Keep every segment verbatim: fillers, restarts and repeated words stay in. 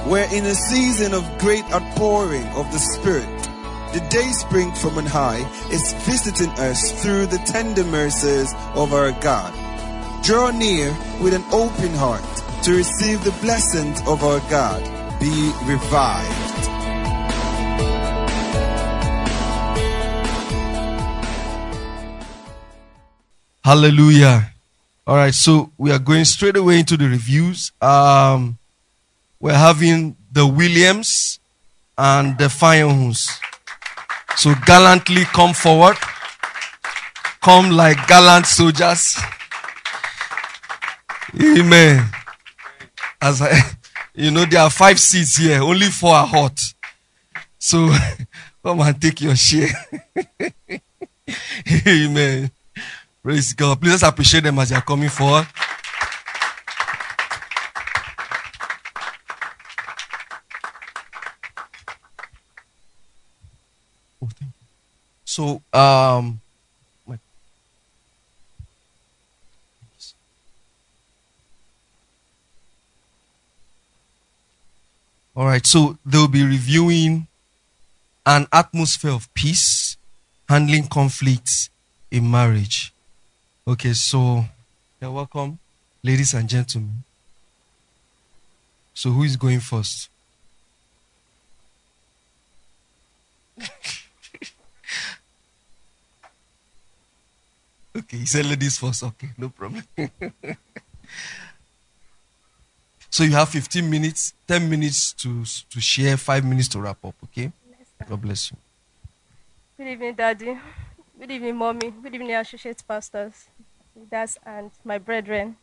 We're in a season of great outpouring of the Spirit. The day spring from on high is visiting us through the tender mercies of our God. Draw near with an open heart to receive the blessings of our God. Be revived. Hallelujah. All right, so we are going straight away into the reviews. Um, we're having the Williams and the Firehounds. So gallantly come forward. Come like gallant soldiers. Amen. As I, you know, there are five seats here. Only four are hot. So come and take your share. Amen. Praise God. Please appreciate them as they are coming forward. Oh, thank you. So, um, wait. All right. So they'll be reviewing an atmosphere of peace, handling conflicts in marriage. Okay, so you're welcome, ladies and gentlemen. So who is going first? Okay, he said ladies first. Okay, no problem. So you have fifteen minutes, ten minutes to, to share, five minutes to wrap up, okay? God bless you. Good evening, Daddy. Good evening, Mommy. Good evening, associate pastors, leaders, and my brethren.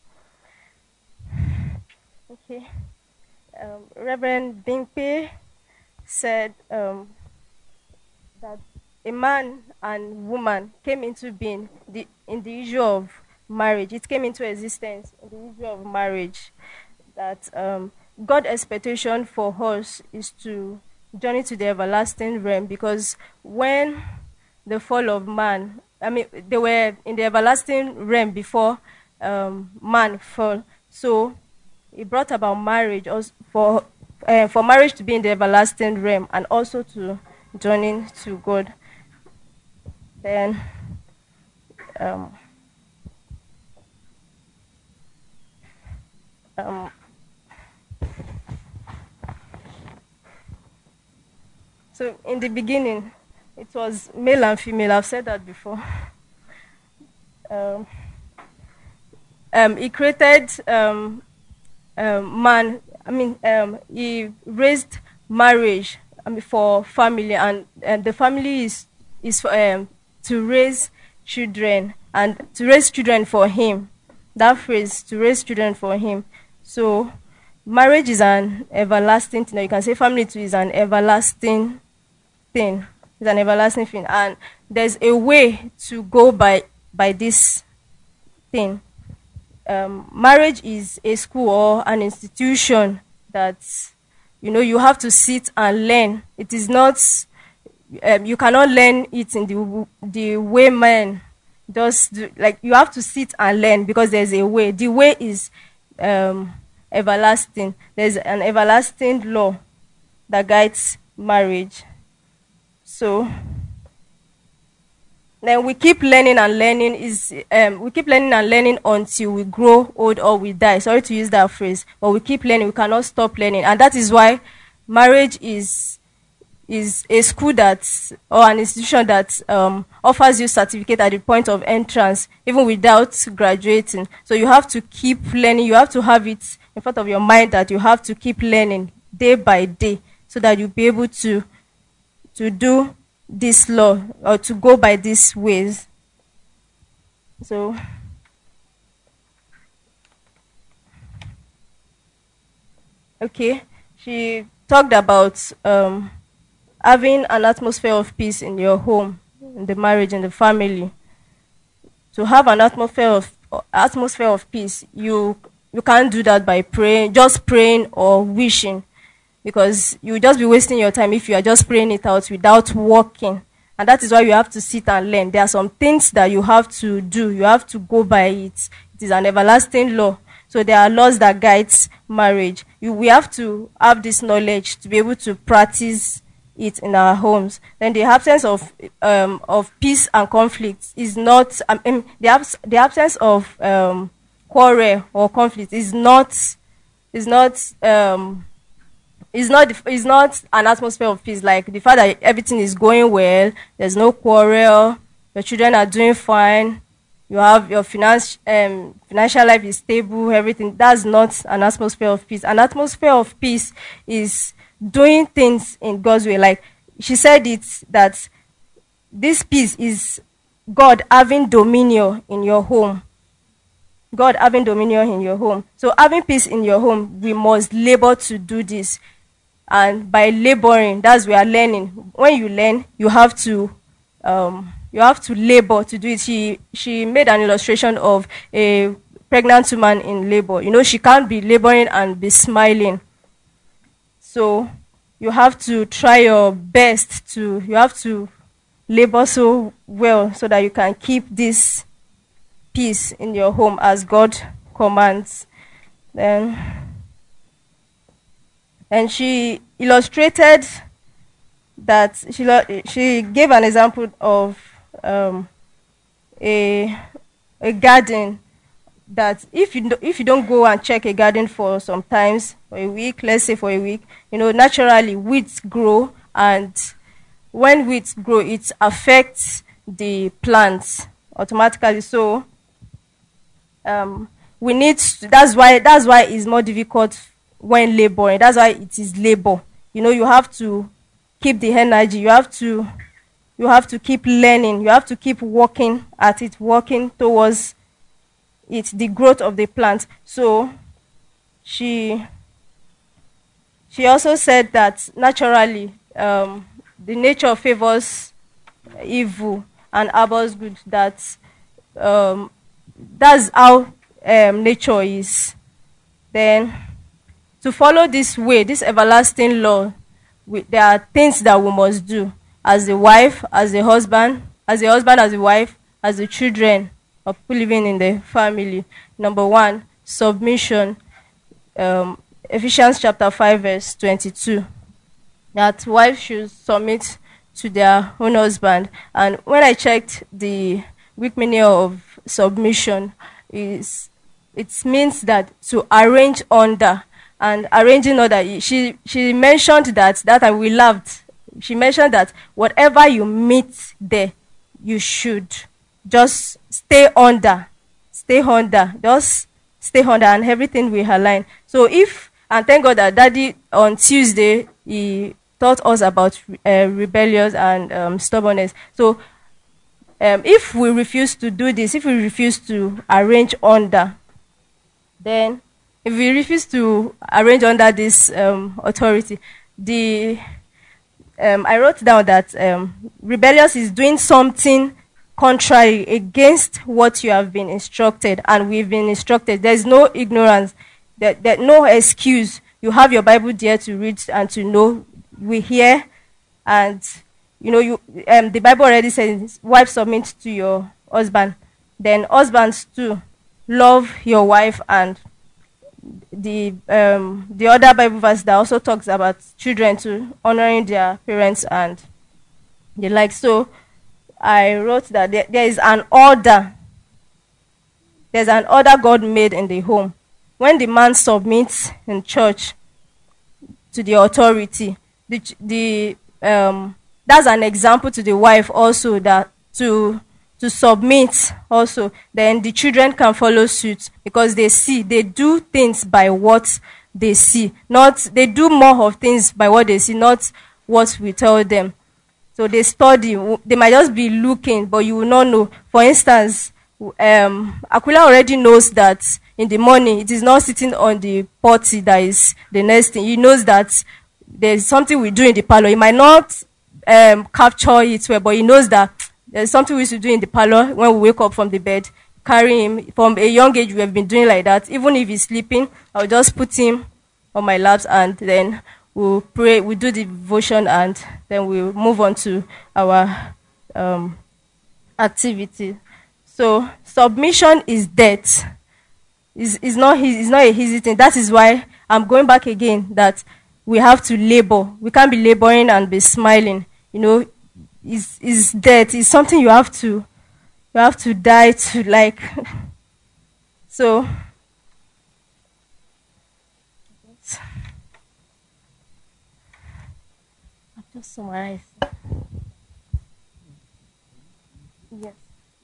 Okay. Um, Reverend Bingpe said um, that a man and woman came into being the, in the issue of marriage. It came into existence in the issue of marriage. That um, God's expectation for us is to journey to the everlasting realm, because when the fall of man, I mean, they were in the everlasting realm before um, man fell. So it brought about marriage also for uh, for marriage to be in the everlasting realm and also to journey to God. Then um, um, so in the beginning, it was male and female. I've said that before. Um, um, he created um, um, man. I mean, um, he raised marriage. I mean, for family, and, and the family is is for, um, to raise children and to raise children for him. That phrase, to raise children for him. So, marriage is an everlasting thing. You can say family too is an everlasting thing. It's an everlasting thing, and there's a way to go by by this thing. Um, marriage is a school or an institution that, you know, you have to sit and learn. It is not, um, you cannot learn it in the the way man does. Do, like you have to sit and learn, because there's a way. The way is um, everlasting. There's an everlasting law that guides marriage. So then we keep learning and learning is um, we keep learning and learning until we grow old or we die. Sorry to use that phrase, but we keep learning. We cannot stop learning, and that is why marriage is is a school that or an institution that um, offers you certificate at the point of entrance, even without graduating. So you have to keep learning. You have to have it in front of your mind that you have to keep learning day by day, so that you'll be able to. to do this law or to go by these ways. So, okay, she talked about um, having an atmosphere of peace in your home, in the marriage, in the family. To have an atmosphere of atmosphere of peace, you you can't do that by praying, just praying or wishing. Because you will just be wasting your time if you are just praying it out without working. And that is why you have to sit and learn. There are some things that you have to do. You have to go by it. It is an everlasting law. So there are laws that guides marriage. You, we have to have this knowledge to be able to practice it in our homes. Then the absence of um, of peace and conflict is not um, um, the, abs- the absence of um, quarrel or conflict is not is not um, is not is not an atmosphere of peace. Like the fact that everything is going well, there's no quarrel, your children are doing fine, you have your finance um, financial life is stable, everything. That's not an atmosphere of peace. An atmosphere of peace is doing things in God's way. Like she said it, that this peace is God having dominion in your home. God having dominion in your home. So having peace in your home, we must labor to do this. And by laboring, that's we are learning. When you learn, you have to um, you have to labor to do it. She she made an illustration of a pregnant woman in labor. You know, she can't be laboring and be smiling. So you have to try your best to, you have to labor so well so that you can keep this peace in your home as God commands. Then, and she illustrated that, she she gave an example of um, a a garden. That if you do, if you don't go and check a garden for some times, for a week, let's say for a week, you know, naturally weeds grow, and when weeds grow, it affects the plants automatically. So um, we need to, that's why that's why it's more difficult when laboring. That's why it is labor. You know, you have to keep the energy. You have to you have to keep learning. You have to keep working at it, working towards it's the growth of the plant. So she she also said that naturally um, the nature favors evil and abhors good. That um, that's how um, nature is. Then to follow this way, this everlasting law, we, there are things that we must do as the wife, as the husband, as the husband, as the wife, as the children, of people living in the family. Number one, submission. Um, Ephesians chapter five, verse twenty-two. That wives should submit to their own husband. And when I checked the Greek meaning of submission, is it means that to arrange under. And arranging under, she she mentioned that that and we loved. She mentioned that whatever you meet there, you should just stay under, stay under, just stay under, and everything will align. So if, and thank God that Daddy on Tuesday, he taught us about uh, rebellious and um, stubbornness. So um, if we refuse to do this, if we refuse to arrange under, then if we refuse to arrange under this um, authority, the um, I wrote down that um, rebellious is doing something contrary against what you have been instructed, and we've been instructed. There's no ignorance, there, there no excuse. You have your Bible there to read and to know. We hear, and you know, you um, the Bible already says, wife, submit to your husband. Then husbands too, love your wife. And the um, the other Bible verse that also talks about children too, honoring their parents and the like. So I wrote that there, there is an order. There's an order God made in the home. When the man submits in church to the authority, the, the um, that's an example to the wife also, that to to submit also. Then the children can follow suit because they see, they do things by what they see. Not, they do more of things by what they see, not what we tell them. So they study. They might just be looking, but you will not know. For instance, um, Aquila already knows that in the morning it is not sitting on the potty that is the next thing. He knows that there's something we do in the parlor. He might not um, capture it well, but he knows that there's something we used to do in the parlor when we wake up from the bed. Carry him. From a young age, we have been doing like that. Even if he's sleeping, I'll just put him on my laps, and then we'll pray, we'll do the devotion, and then we'll move on to our um, activity. So submission is death. It's, it's, not, it's not a easy thing. That is why I'm going back again, that we have to labor. We can't be laboring and be smiling. You know, it's, it's death. It's something you have to, you have to die to, like. So, I've just summarized. Yes.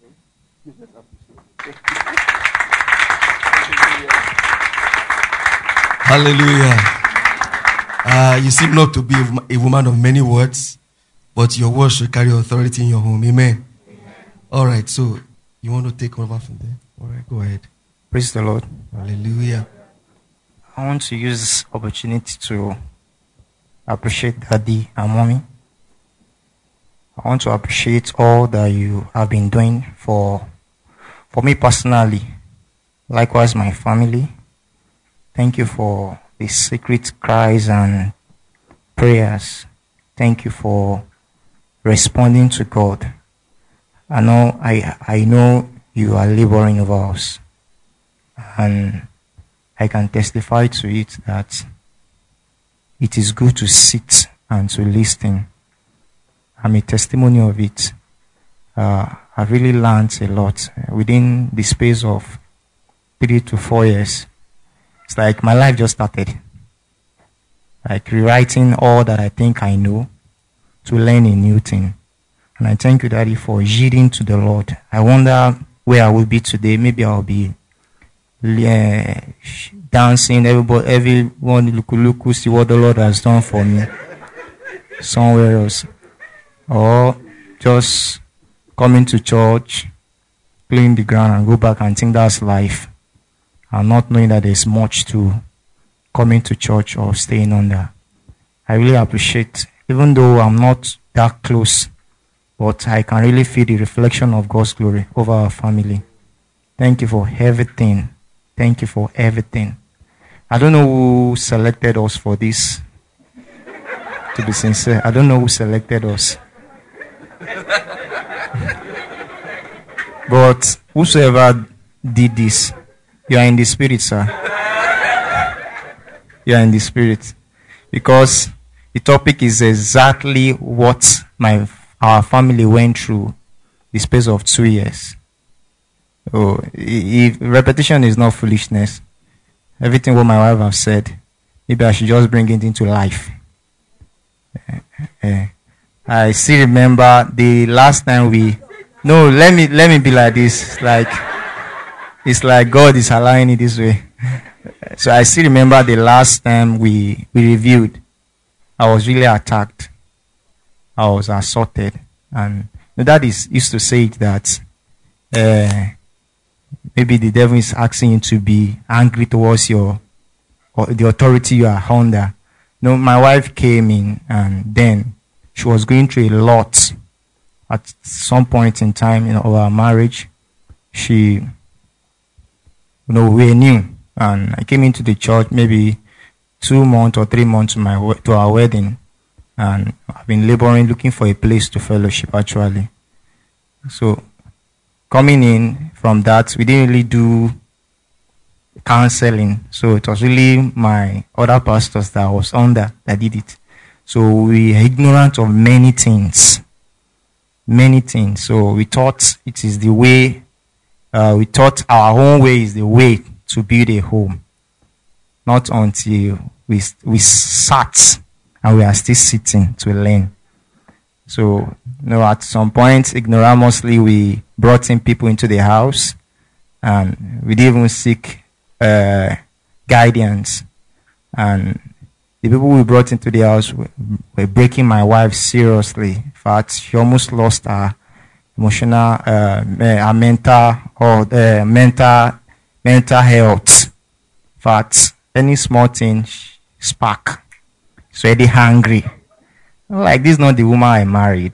Hallelujah. Uh, you seem not to be a woman of many words, but your words should carry authority in your home. Amen. Amen. All right, so you want to take over from there? All right, go ahead. Praise the Lord. Hallelujah. I want to use this opportunity to appreciate Daddy and Mommy. I want to appreciate all that you have been doing for, for me personally. Likewise, my family. Thank you for the secret cries and prayers. Thank you for responding to God. I know, I, I know you are laboring over us. And I can testify to it that it is good to sit and to listen. I'm a testimony of it. Uh, I really learned a lot within the space of three to four years. It's like my life just started. Like rewriting all that I think I know to learn a new thing. And I thank you, Daddy, for yielding to the Lord. I wonder where I will be today. Maybe I'll be uh, dancing, everybody, everyone look, look, see what the Lord has done for me somewhere else. Or just coming to church, playing the ground and go back and think that's life. And not knowing that there's much to coming to church or staying under. I really appreciate, even though I'm not that close, but I can really feel the reflection of God's glory over our family. Thank you for everything. Thank you for everything. I don't know who selected us for this. To be sincere, I don't know who selected us. But whosoever did this, you are in the spirit, sir. You are in the spirit. Because the topic is exactly what my our family went through the space of two years. Oh, if repetition is not foolishness, everything what my wife has said, maybe I should just bring it into life. Uh, uh, I still remember the last time we. No, let me let me be like this. Like it's like God is allowing it this way. So I still remember the last time we we reviewed. I was really attacked. I was assaulted, and my dad is used to say that uh, maybe the devil is asking you to be angry towards your or the authority you are under. No, my wife came in, and then she was going through a lot. At some point in time in our marriage, she, you know, we knew, and I came into the church maybe two months or three months to my to our wedding, and I've been laboring, looking for a place to fellowship actually. So, coming in from that, we didn't really do counseling, so it was really my other pastors that I was under that did it. So we are ignorant of many things. Many things. So we thought it is the way, uh, we thought our own way is the way to build a home. Not until we we sat and we are still sitting to learn. So, you know, at some point, ignoramously, we brought in people into the house, and we didn't even seek uh, guidance. And the people we brought into the house were, were breaking my wife seriously. In fact, she almost lost her emotional, uh, her mental, or uh, mental, mental health. In fact, any small thing spark. She's already hungry. Like, this is not the woman I married.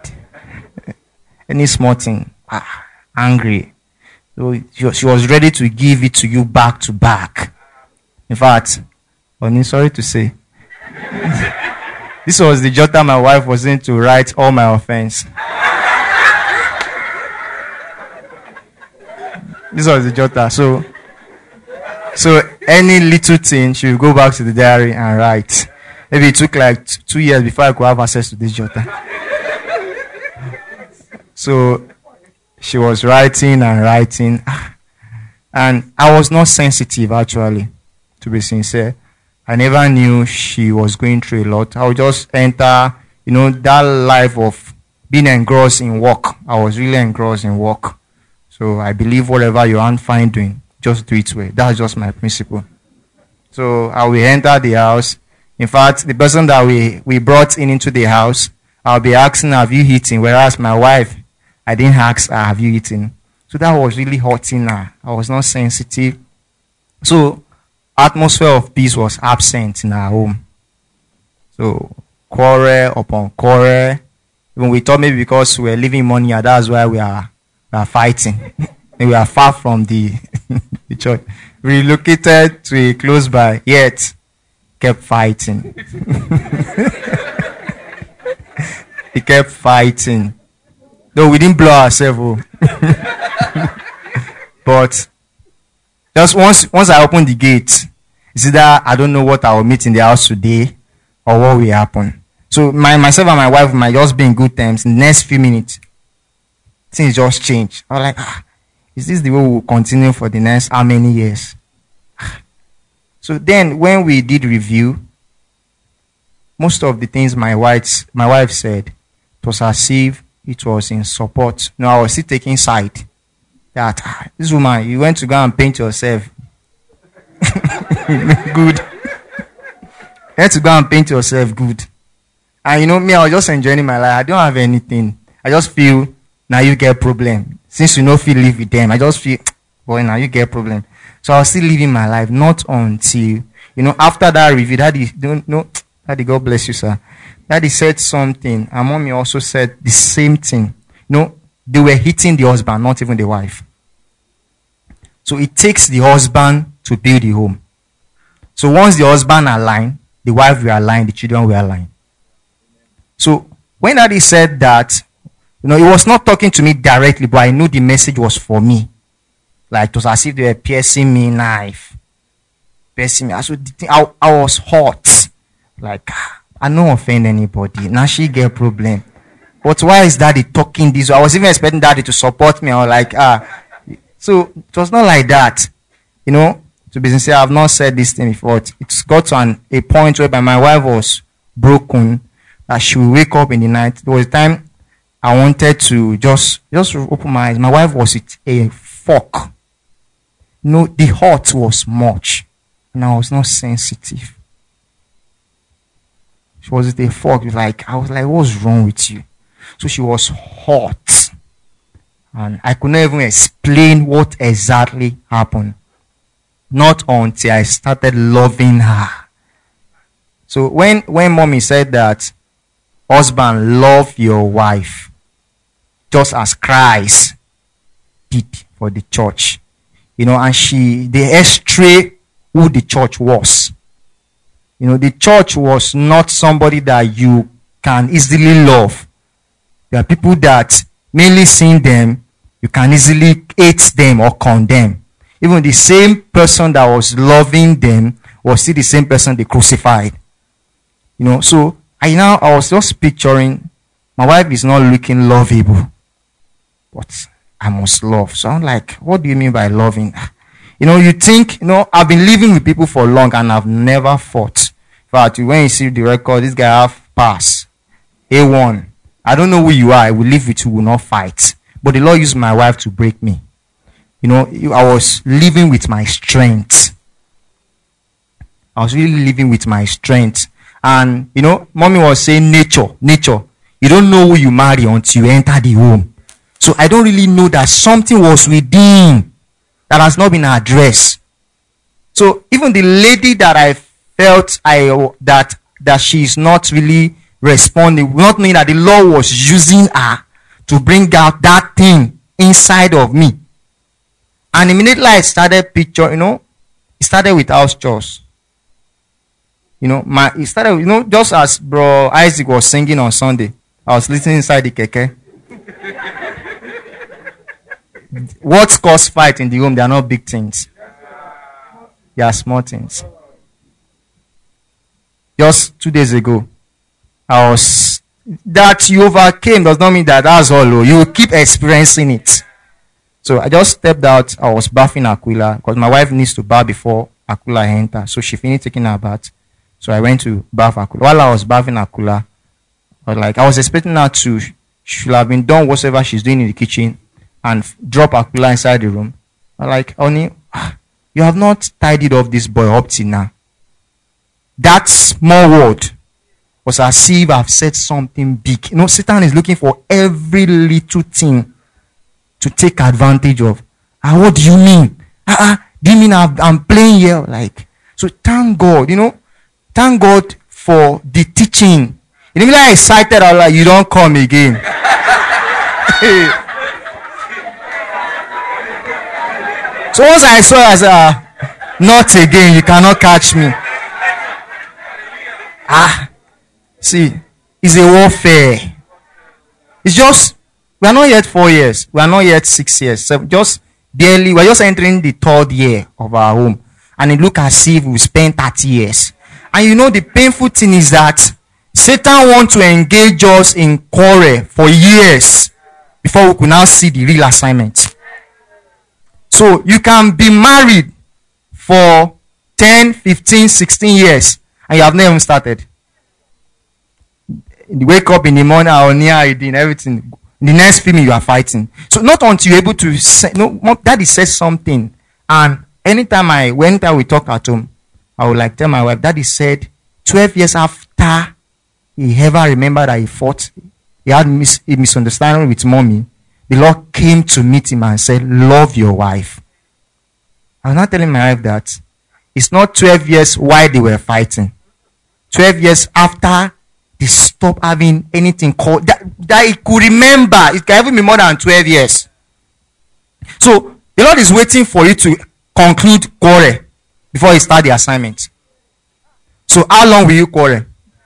Any small thing, ah, angry. So she, she was ready to give it to you back to back. In fact, I'm sorry to say, this was the jotter my wife was in to write all my offense. This was the jotter. So, So any little thing, she will go back to the diary and write. Maybe it took like t- two years before I could have access to this jotter. So she was writing and writing. And I was not sensitive, actually, to be sincere. I never knew she was going through a lot. I would just enter, you know, that life of being engrossed in work. I was really engrossed in work. So I believe whatever you aren't fine doing, just do it well. That's just my principle. So I will enter the house. In fact, the person that we, we brought in into the house, I'll be asking, have you eaten? Whereas my wife, I didn't ask her, have you eaten? So that was really hurting her. I was not sensitive. So atmosphere of peace was absent in our home. So quarrel upon quarrel. Even we thought maybe because we were leaving money, that's why we are, we are fighting. We are far from the, the church. We relocated to a close by, yet kept fighting. He kept fighting. Though we didn't blow ourselves. But just once once I opened the gate, it's either I don't know what I will meet in the house today or what will happen. So my myself and my wife might just be in good terms. In the next few minutes, things just change. I was like, ah, is this the way we will continue for the next how many years? So then when we did review, most of the things my wife, my wife said, it was as if it was in support. No, I was still taking side. That, ah, this woman, you went to go and paint yourself. Good. You went to go and paint yourself good. And you know me, I was just enjoying my life. I don't have anything. I just feel, now you get problem. Since you know feel live with them, I just feel, boy, now you get problem. So I was still living my life, not until, you know, after that review, Daddy, don't know, Daddy, God bless you, sir. Daddy said something, and Mommy also said the same thing. You know, they were hitting the husband, not even the wife. So it takes the husband to build the home. So once the husband align, the wife will align, the children will align. So when Daddy said that, you know, he was not talking to me directly, but I knew the message was for me. Like it was as if they were piercing me knife. Piercing me. So I, I was hot. Like, I don't offend anybody. Now she get problem. But why is Daddy talking this way? I was even expecting Daddy to support me. I was like, ah. So it was not like that. You know, to be sincere, I have not said this thing before. It's got to an, a point where my wife was broken. That she would wake up in the night. There was a time I wanted to just, just open my eyes. My wife was with a fork. No, the hurt was much. And I was not sensitive. She was with a fork. Like, I was like, what's wrong with you? So she was hot. And I could not even explain what exactly happened. Not until I started loving her. So when, when Mommy said that, husband, love your wife, just as Christ did for the church. You know, and she, they x-ray who the church was. You know, the church was not somebody that you can easily love. There are people that, mainly seeing them, you can easily hate them or condemn. Even the same person that was loving them was still the same person they crucified. You know, so I now, I was just picturing, my wife is not looking lovable, but I must love. So I'm like, what do you mean by loving? You know, you think, you know, I've been living with people for long and I've never fought. In fact, when you see the record, this guy have pass. A one. I don't know who you are. I will live with you, will not fight. But the Lord used my wife to break me. You know, I was living with my strength. I was really living with my strength. And, you know, Mommy was saying nature, nature. You don't know who you marry until you enter the home. So I don't really know that something was within that has not been addressed. So even the lady that I felt I that that she's not really responding, not knowing that the Lord was using her to bring out that thing inside of me. And immediately I started picture, you know, it started with house chores. You know, my it started, you know, just as Bro Isaac was singing on Sunday, I was listening inside the keke. What cause fight in the home? They are not big things. They are small things. Just two days ago, I was that you overcame does not mean that that's all. Oh. You will keep experiencing it. So I just stepped out. I was bathing Aquila because my wife needs to bath before Aquila enter. So she finished taking her bath. So I went to bath Aquila. While I was bathing Aquila, I was like I was expecting her to she should have been done whatever she's doing in the kitchen and drop Aquila inside the room. I'm like, honey, you have not tidied up this boy up till now. That small word was as if I've said something big. You know, Satan is looking for every little thing to take advantage of. Ah, what do you mean? Ah, ah, do you mean I'm, I'm playing here? Like, so thank God, you know, thank God for the teaching. You know, like excited, I'm like, you don't come again. So once I saw it, I said, ah, not again, you cannot catch me. Ah, see, it's a warfare. It's just, we are not yet four years. We are not yet six years. So just barely, we are just entering the third year of our home. And it looks as if we spent thirty years. And you know, the painful thing is that Satan wants to engage us in quarrel for years before we could now see the real assignment. So you can be married for ten, fifteen, sixteen years and you have never even started. You wake up in the morning or near reading everything. In the next few minutes you are fighting. So not until you're able to say, no, daddy says something. And anytime I, whenever we talk at home, I would like tell my wife, daddy said twelve years after he ever remembered that he fought, he had mis- a misunderstanding with mommy. The Lord came to meet him and said, love your wife. I was not telling my wife that it's not twelve years while they were fighting. twelve years after they stopped having anything called, that, that he could remember. It can even be more than twelve years. So, the Lord is waiting for you to conclude quarrel before you start the assignment. So, how long will you quarrel?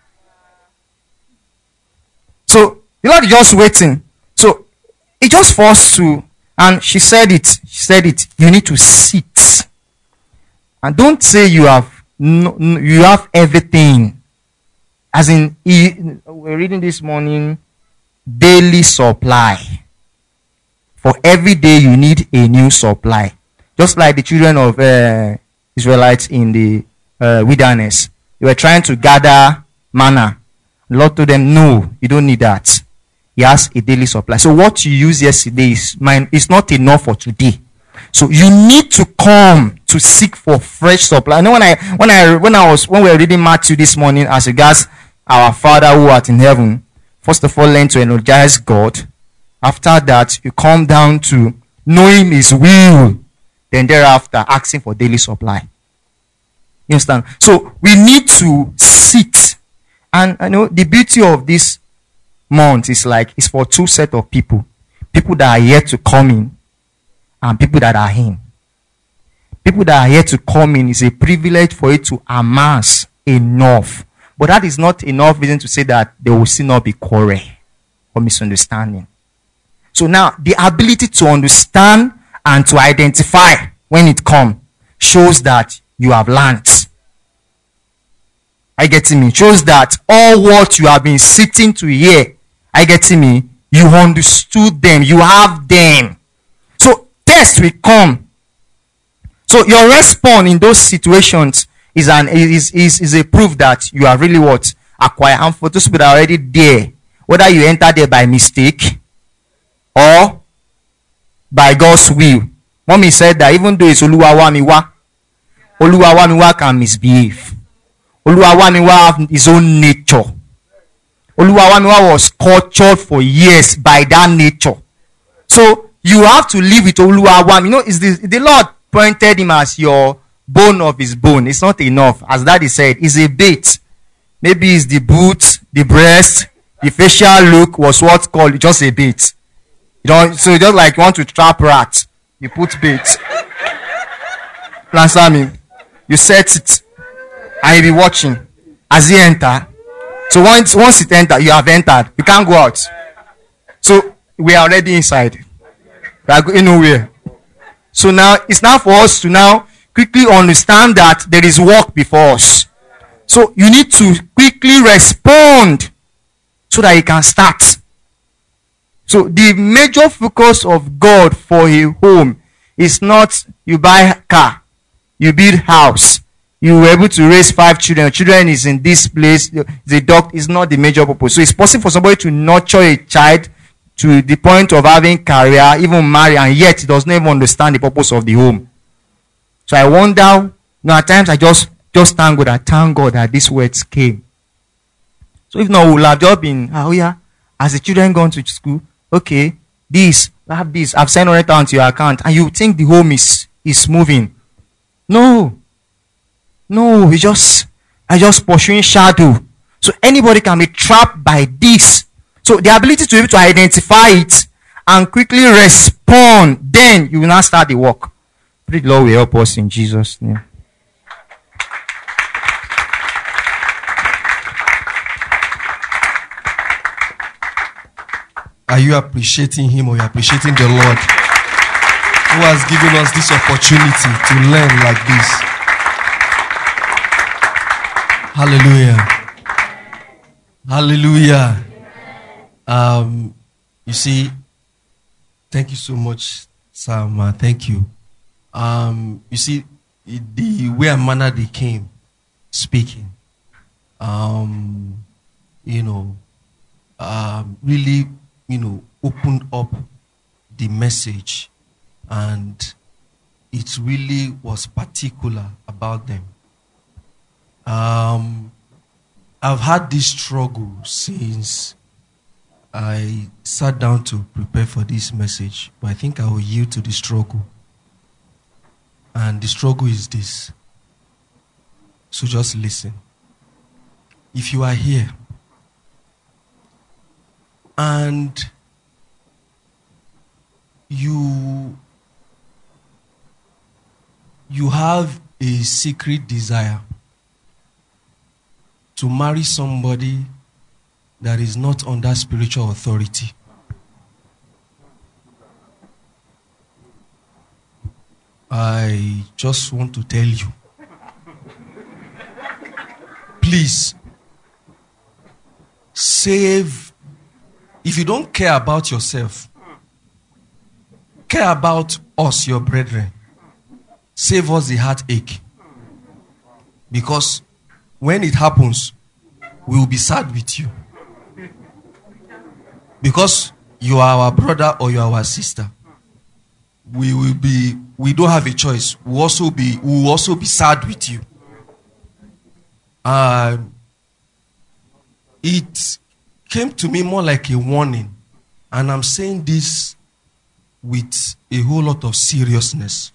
So, the Lord is just waiting. So, it just forced to, and she said it, she said it, you need to sit. And don't say you have, no, you have everything. As in, we're reading this morning, daily supply. For every day you need a new supply. Just like the children of uh, Israelites in the uh, wilderness. They were trying to gather manna. The Lord told them, no, you don't need that. He has a daily supply. So what you used yesterday is mine. It's not enough for today. So you need to come to seek for fresh supply. I know when I when I when I was when we were reading Matthew this morning as regards our Father who art in heaven, first of all learn to energize God. After that, you come down to knowing His will. Then thereafter, asking for daily supply. You understand? So we need to sit. And I know the beauty of this month is like it's for two set of people. People that are yet to come in and people that are in. People that are yet to come in is a privilege for you to amass enough. But that is not enough reason to say that there will still not be quarrel or misunderstanding. So now, the ability to understand and to identify when it comes shows that you have learned. I getting me? Shows that all what you have been sitting to hear, I getting me? You understood them. You have them. So test will come. So your response in those situations is an is is is a proof that you are really what acquired. And for those people that are already there, whether you enter there by mistake or by God's will. Mommy said that even though it's Oluwawamiwa, Oluwawamiwa can misbehave. Oluwawamiwa have his own nature. Oluwawamiwa was cultured for years by that nature. So you have to live with Oluwawami. You know, is the the Lord pointed him as your bone of his bone. It's not enough. As Daddy said, it's a bait. Maybe it's the boot, the breast, the facial look was what's called just a bait. You know, so just like you want to trap rat, you put bait. Answer me. You set it, and you be watching as he enter. So once once it enter, you have entered. You can't go out. So we are already inside. We are going nowhere. So now it's now for us to now quickly understand that there is work before us. So you need to quickly respond so that you can start. So the major focus of God for a home is not you buy a car, you build house, you were able to raise five children, children is in this place, the doctor is not the major purpose. So it's possible for somebody to nurture a child to the point of having career, even marry, and yet does not even understand the purpose of the home. So I wonder, you know, at times I just, just thank God, I thank God that these words came. So if not, we will have just been, oh yeah, as the children gone to school, okay, this, I have this, I've sent one hundred thousand to your account, and you think the home is, is moving. No. No, we just, I just pursuing shadow. So anybody can be trapped by this. So the ability to be able to identify it and quickly respond, then you will now start the work. Pray the Lord will help us in Jesus' name. Are you appreciating him or you appreciating the Lord who has given us this opportunity to learn like this? Hallelujah. Hallelujah. Um, you see, thank you so much, Sam. Thank you. Um, you see, the way and manner they came speaking, um, you know, um, really, you know, opened up the message, and it really was particular about them. Um, I've had this struggle since I sat down to prepare for this message, but I think I will yield to the struggle. And the struggle is this. So just listen. If you are here and you you have a secret desire to marry somebody that is not under spiritual authority, I just want to tell you, please save. If you don't care about yourself, care about us, your brethren. Save us the heartache. Because when it happens, we will be sad with you. Because you are our brother or you are our sister. We will be, we don't have a choice. We will also be, we will also be sad with you. Uh, it came to me more like a warning. And I'm saying this with a whole lot of seriousness.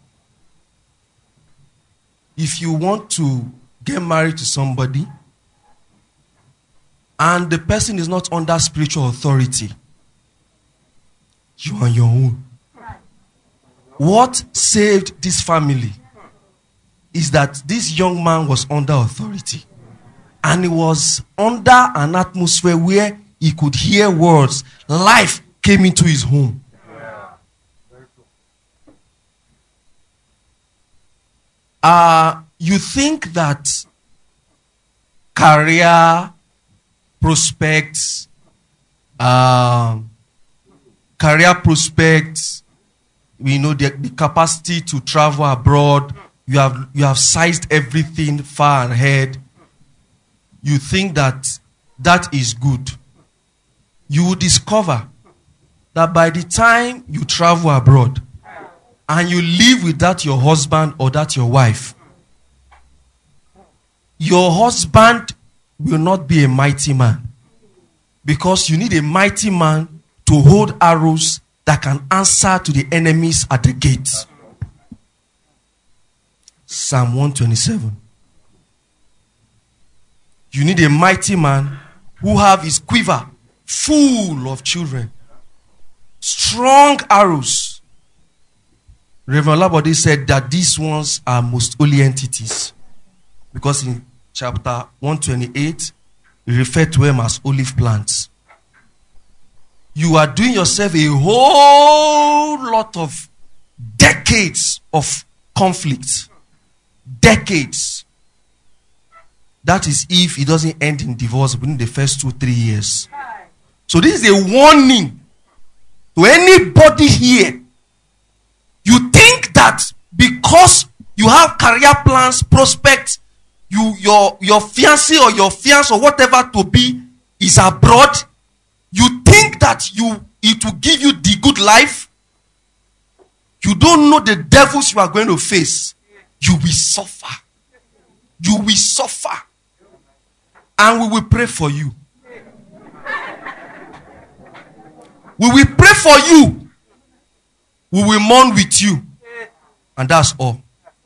If you want to get married to somebody and the person is not under spiritual authority, you are on your own. What saved this family is that this young man was under authority. And he was under an atmosphere where he could hear words. Life came into his home. Uh, you think that career prospects, uh, career prospects, you know, the, the capacity to travel abroad, you have you have sized everything far ahead. You think that that is good. You will discover that by the time you travel abroad and you live with that your husband or that your wife, your husband will not be a mighty man, because you need a mighty man to hold arrows that can answer to the enemies at the gates. Psalm one twenty-seven. You need a mighty man who have his quiver full of children. Strong arrows. Reverend Labode said that these ones are most holy entities. Because in chapter one twenty-eight, he referred to them as olive plants. You are doing yourself a whole lot of decades of conflict, decades. That is if it doesn't end in divorce within the first two, three years. So this is a warning to anybody here. You think that because you have career plans, prospects, you your your fiancé or your fiancé or whatever to be is abroad, you think that you it will give you the good life. You don't know the devils you are going to face. You will suffer. You will suffer. And we will pray for you. We will pray for you. We will mourn with you. And that's all.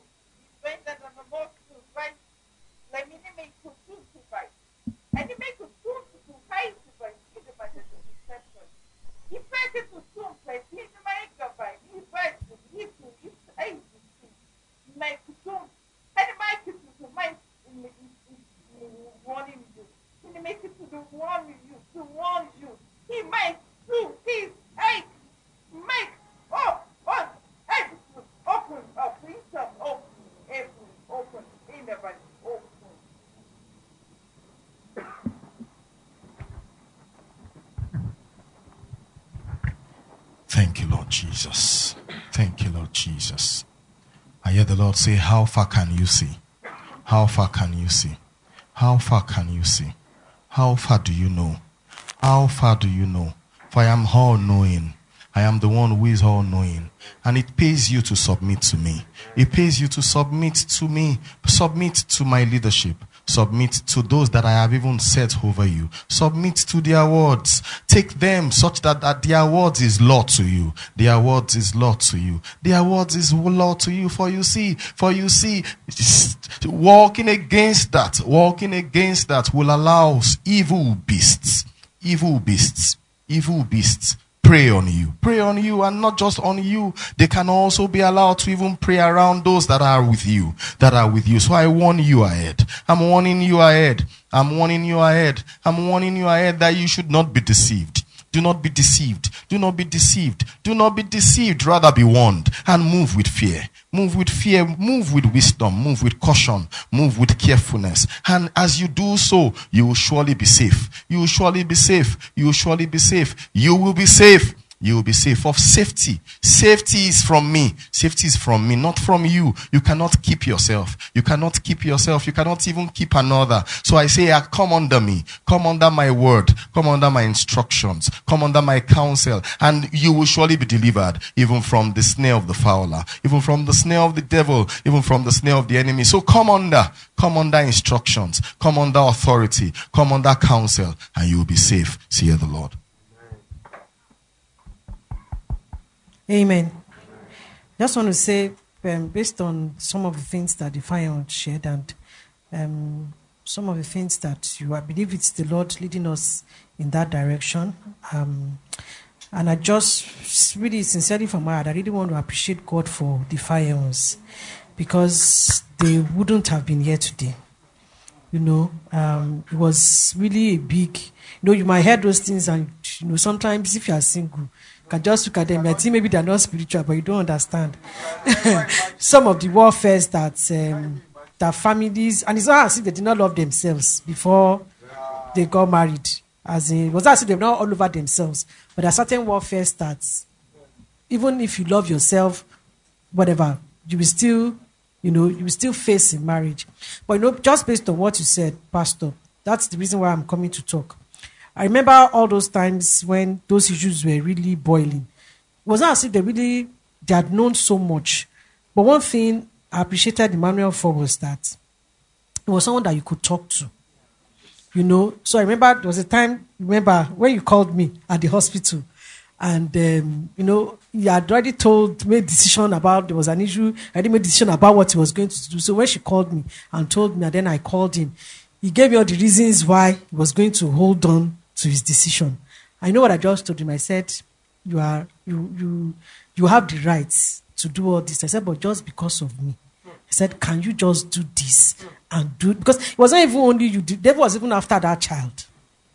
Thank you, Lord Jesus. Thank you, Lord Jesus. I hear the Lord say, how far can you see? How far can you see? How far can you see? How far do you know? How far do you know? For I am all-knowing. I am the one who is all-knowing. And it pays you to submit to me. It pays you to submit to me. Submit to my leadership. Submit to those that I have even set over you. Submit to their words. Take them such that, that their words is law to you. Their words is law to you. Their words is law to you. For you see, for you see, walking against that, walking against that will allow evil beasts, evil beasts, evil beasts prey on you. Pray on you, and not just on you. They can also be allowed to even pray around those that are with you, that are with you. So I warn you ahead. I'm warning you ahead. I'm warning you ahead. I'm warning you ahead that you should not be deceived. Do not be deceived. Do not be deceived. Do not be deceived. Rather be warned and move with fear. Move with fear. Move with wisdom. Move with caution. Move with carefulness. And as you do so, you will surely be safe. You will surely be safe. You will surely be safe. You will be safe. You will be safe. Of safety. Safety is from me. Safety is from me, not from you. You cannot keep yourself. You cannot keep yourself. You cannot even keep another. So I say, come under me. Come under my word. Come under my instructions. Come under my counsel. And you will surely be delivered, even from the snare of the fowler, even from the snare of the devil, even from the snare of the enemy. So come under. Come under instructions. Come under authority. Come under counsel. And you will be safe. See the Lord. Amen. Just want to say, um, based on some of the things that the fire shared and um, some of the things that you, I believe it's the Lord leading us in that direction. Um, and I just really sincerely from my heart, I really want to appreciate God for the fires, because they wouldn't have been here today. You know, um, it was really a big, you know, you might hear those things, and you know, sometimes if you are single, you can just look at them and think maybe they're not spiritual, but you don't understand some of the warfares that um, that families, and it's not as if they did not love themselves before they got married. As in, it was not as if they were not all over themselves, but there are certain warfares that even if you love yourself, whatever, you will still, you know, you will still face in marriage. But you know, just based on what you said, Pastor, that's the reason why I'm coming to talk. I remember all those times when those issues were really boiling. It was not as if they really, they had known so much. But one thing I appreciated Emmanuel for was that it was someone that you could talk to. You know, so I remember there was a time, remember, when you called me at the hospital, and, um, you know, he had already told, made decision about, there was an issue, I already made decision about what he was going to do. So when she called me and told me, and then I called him, he gave me all the reasons why he was going to hold on to his decision. I know what I just told him. I said, you are, you, you, you have the rights to do all this. I said, but just because of me. I said, can you just do this and do it? Because it wasn't even only you. The devil was even after that child.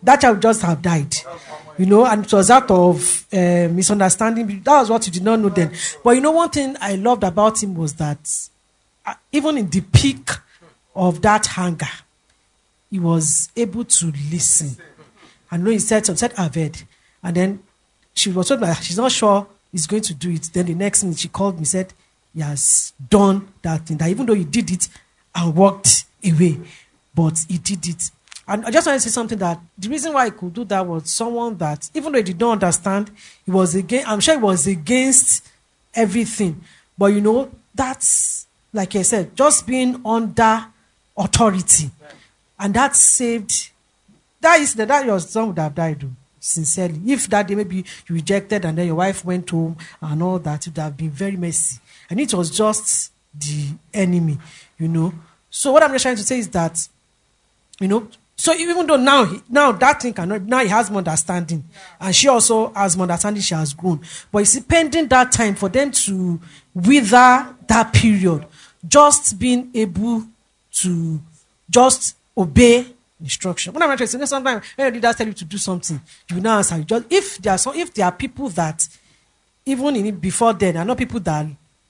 that child just have died. You know, and it was out of uh, misunderstanding. That was what you did not know then. But you know, one thing I loved about him was that uh, even in the peak of that hunger, he was able to listen. I know he said some said I've heard. And then she was told that she's not sure he's going to do it. Then the next minute she called me, said he has done that thing. That even though he did it and walked away, but he did it. And I just want to say something, that the reason why he could do that was someone that, even though he did not understand, he was against, I'm sure he was against everything. But you know, that's, like I said, just being under authority. And that saved, that is, that your son would have died, sincerely. If that day maybe you rejected and then your wife went home and all that, it would have been very messy. And it was just the enemy, you know. So what I'm just trying to say is that, you know, so even though now, he, now that thing cannot, now he has more understanding. And she also has more understanding, she has grown. But it's pending that time for them to wither that period, just being able to just obey instruction. When I'm trying to say, sometimes when your leaders tell you to do something, you will not answer. You just, if there are some, if there are people that, even in it before then, are not people that,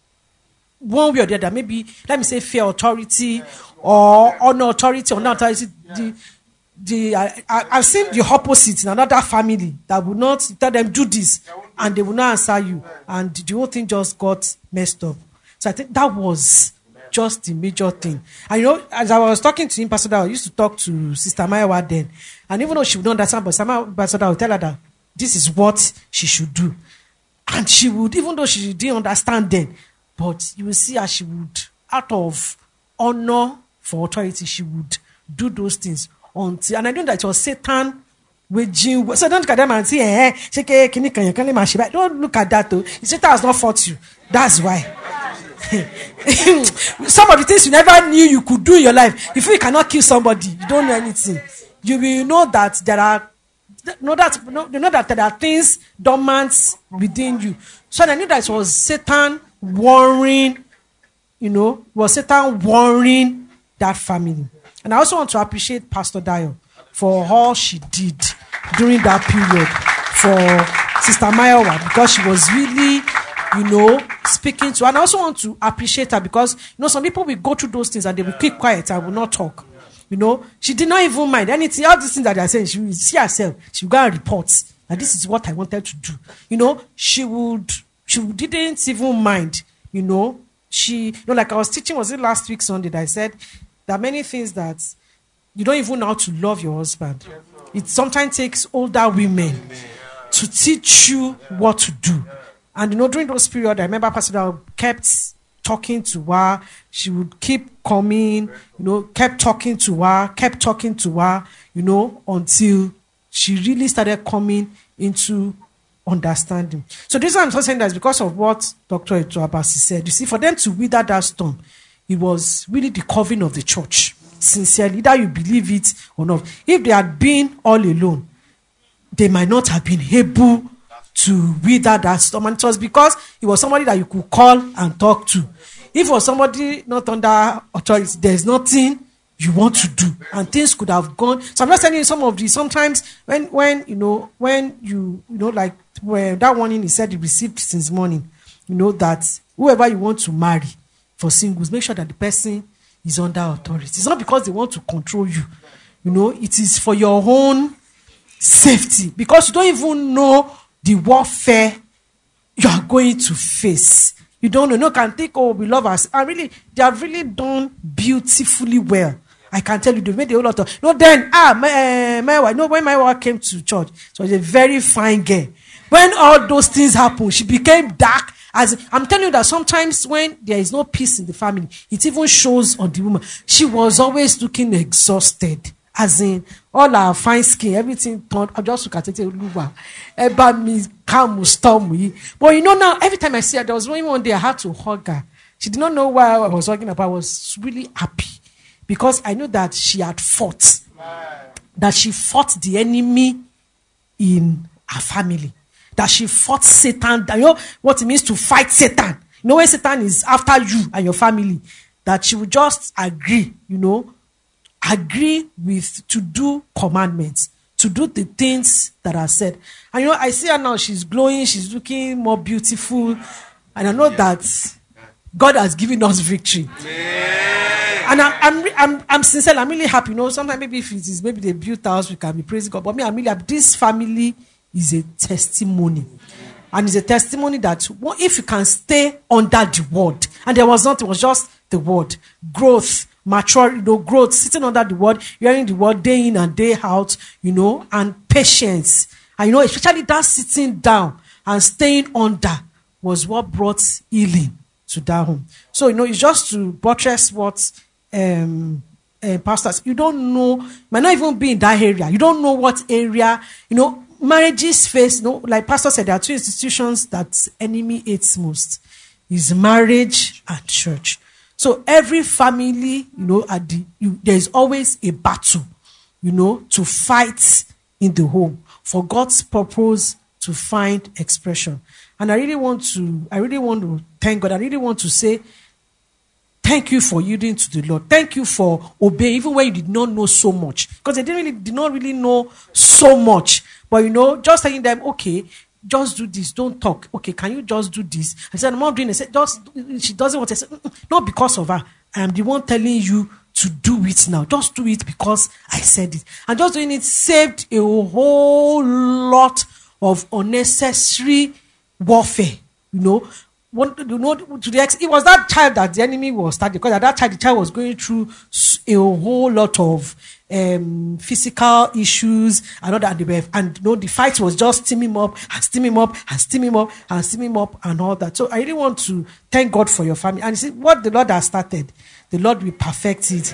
one way or the other, maybe, let me say, fear authority or honor authority or not authority. The, the, I, I, I've seen the opposite in another family that would not tell them do this and they will not answer you. And the whole thing just got messed up. So I think that was just the major thing. And you know, as I was talking to him, Pastor Dao, I used to talk to Sister Maiwa then. And even though she would not understand, but Pastor Dao would tell her that this is what she should do. And she would, even though she didn't understand then, but you will see how she would, out of honor for authority, she would do those things until, and I know that it was Satan waging. So don't look at them and say, eh, don't look at that though. Satan has not fought you. That's why. Some of the things you never knew you could do in your life. If you cannot kill somebody, you don't know anything. You will know that there are, know that, you know that there are things dormant within you. So I knew that it was Satan warring, you know, was Satan warring that family. And I also want to appreciate Pastor Dayo for all she did during that period for Sister Mayowa, because she was really, you know, speaking to her. And I also want to appreciate her because, you know, some people will go through those things and they will keep quiet and will not talk. You know, she did not even mind anything. All these things that they are saying, she will see herself. She will go and report. And this is what I wanted to do. You know, she would, she didn't even mind. You know, she, you know, like I was teaching, was it last week Sunday that I said, there are many things that you don't even know how to love your husband. It sometimes takes older women to teach you what to do. And, you know, during those periods, I remember Pastor Dao kept talking to her. She would keep coming, you know, kept talking to her, kept talking to her, you know, until she really started coming into understanding. So this is what I'm saying, that is because of what Doctor Eto Abasi said. You see, for them to wither that storm, it was really the covering of the church. Sincerely, either you believe it or not. If they had been all alone, they might not have been able to wither that storm. And it was because it was somebody that you could call and talk to. If it was somebody not under authority, there's nothing you want to do, and things could have gone. So I'm just telling you some of these. Sometimes when, when you know, when you, you know, like when that warning he said he received since morning, you know, that whoever you want to marry for singles, make sure that the person is under authority. It's not because they want to control you. You know, it is for your own safety, because you don't even know the warfare you are going to face. You don't know. No can think, oh, we love us. And really, they have really done beautifully well. I can tell you, they made a whole lot of. No, then, ah, my, uh, my wife, no, when my wife came to church, she was a very fine girl. When all those things happened, she became dark. As I'm telling you that sometimes when there is no peace in the family, it even shows on the woman. She was always looking exhausted. As in, all her fine skin, everything turned. I just look at it, Eba me calm storm. But you know now, every time I see her, there was one day I had to hug her. She did not know what I was talking about. I was really happy because I knew that she had fought, that she fought the enemy in her family, that she fought Satan. You know what it means to fight Satan. You know when Satan is after you and your family, that she would just agree, you know, agree with to do commandments, to do the things that are said. And you know, I see her now, she's glowing, she's looking more beautiful. And I know that God has given us victory. And I'm, I'm, I'm, I'm sincere, I'm really happy. You know, sometimes maybe if it is maybe they built house, we can be praising God. But me, I'm really happy. This family is a testimony. And it's a testimony that if you can stay under the word, and there was nothing, it was just the word, growth, mature, you know, growth, sitting under the word, hearing the word day in and day out, you know, and patience. And you know, especially that sitting down and staying under was what brought healing to that home. So, you know, it's just to buttress what um, uh, pastors, you don't know, might not even be in that area. You don't know what area, you know, marriages face, you know, like Pastor said, there are two institutions that enemy hates most. Is marriage and church. So every family, you know, at the, you, there is always a battle, you know, to fight in the home for God's purpose to find expression. And I really want to, I really want to thank God. I really want to say, thank you for yielding to the Lord. Thank you for obeying, even when you did not know so much. Because they didn't really, did not really know so much. But you know, just telling them, okay, just do this, don't talk. Okay, can you just do this? I said, I'm not doing it. I said, just, she doesn't want to say, not because of her. I am the one telling you to do it now. Just do it because I said it. And just doing it saved a whole lot of unnecessary warfare, you know. One, you know, to the ex, it was that child that the enemy was starting, because at that time the child was going through a whole lot of um, physical issues and all that, and you know, the fight was just steaming up and steaming up and steaming up and steaming up and all that. So I really want to thank God for your family, and you see what the Lord has started, the Lord will perfect it.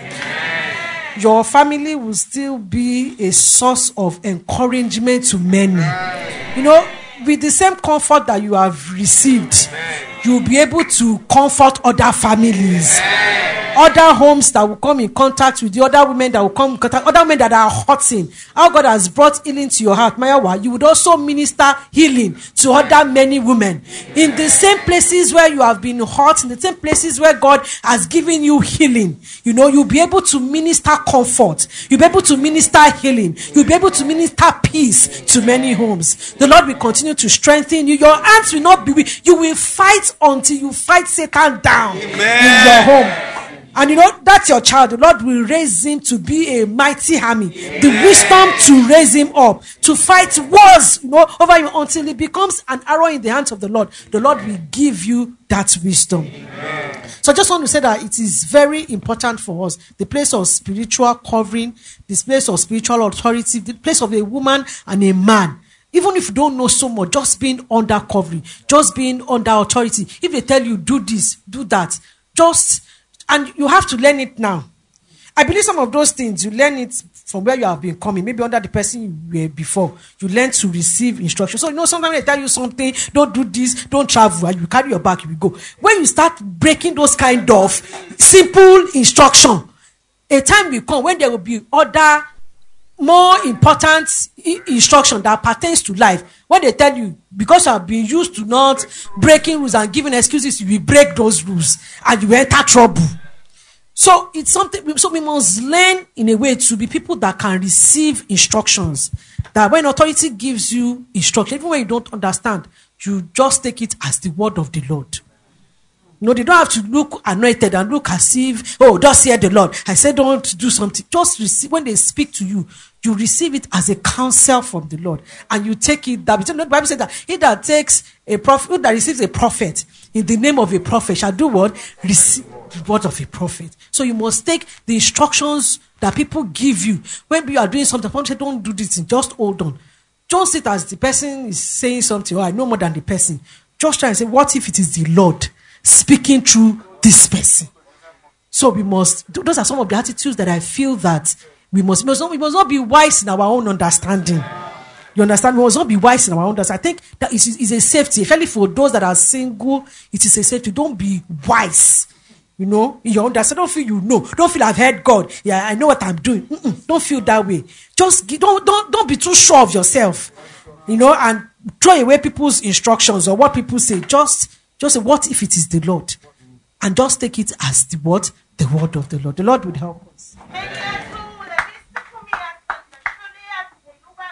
Your family will still be a source of encouragement to many. You know, with the same comfort that you have received, you'll be able to comfort other families, other homes that will come in contact with the other women that will come in contact, other women that are hurting. How God has brought healing to your heart, Mayawa, you would also minister healing to other many women in the same places where you have been hurt, in the same places where God has given you healing. You know, you'll be able to minister comfort. You'll be able to minister healing. You'll be able to minister peace to many homes. The Lord will continue to strengthen you. Your hands will not be weak. You will fight until you fight Satan down. Amen. In your home. And you know, that's your child. The Lord will raise him to be a mighty army. Yeah. The wisdom to raise him up, to fight wars, you know, over him until he becomes an arrow in the hands of the Lord. The Lord will give you that wisdom. Yeah. So I just want to say that it is very important for us. The place of spiritual covering, this place of spiritual authority, the place of a woman and a man. Even if you don't know so much, just being under covering, just being under authority. If they tell you, do this, do that, just... And you have to learn it now. I believe some of those things, you learn it from where you have been coming. Maybe under the person you were before. You learn to receive instruction. So, you know, sometimes they tell you something, don't do this, don't travel, and you carry your bag, you will go. When you start breaking those kind of simple instruction, a time will come when there will be other, more important instruction that pertains to life. When they tell you, because you have been used to not breaking rules and giving excuses, you will break those rules and you will enter trouble. So it's something, so we must learn in a way to be people that can receive instructions. That when authority gives you instruction, even when you don't understand, you just take it as the word of the Lord. No, they don't have to look anointed and look as if, oh, thus hear the Lord. I said, don't do something. Just receive, when they speak to you, you receive it as a counsel from the Lord. And you take it that. The Bible says that he that takes a prophet, he that receives a prophet in the name of a prophet shall do what? Receive the word of a prophet. So you must take the instructions that people give you. When you are doing something, people say, don't do this, just hold on. Don't sit as the person is saying something, oh, I know more than the person. Just try and say, what if it is the Lord speaking through this person? So we must, those are some of the attitudes that I feel that we must, we must not, we must not be wise in our own understanding. You understand? We must not be wise in our own understanding. I think that is, is a safety, especially for those that are single. It is a safety. Don't be wise. You know, in your understanding. Don't feel you know. Don't feel I've heard God. Yeah, I know what I'm doing. Mm-mm. Don't feel that way. Just don't, don't, don't be too sure of yourself. You know, and throw away people's instructions or what people say. Just Just say, what if it is the Lord? And just take it as the word, the word of the Lord. The Lord would help us.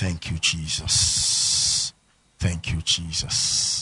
Thank you, Jesus. Thank you, Jesus.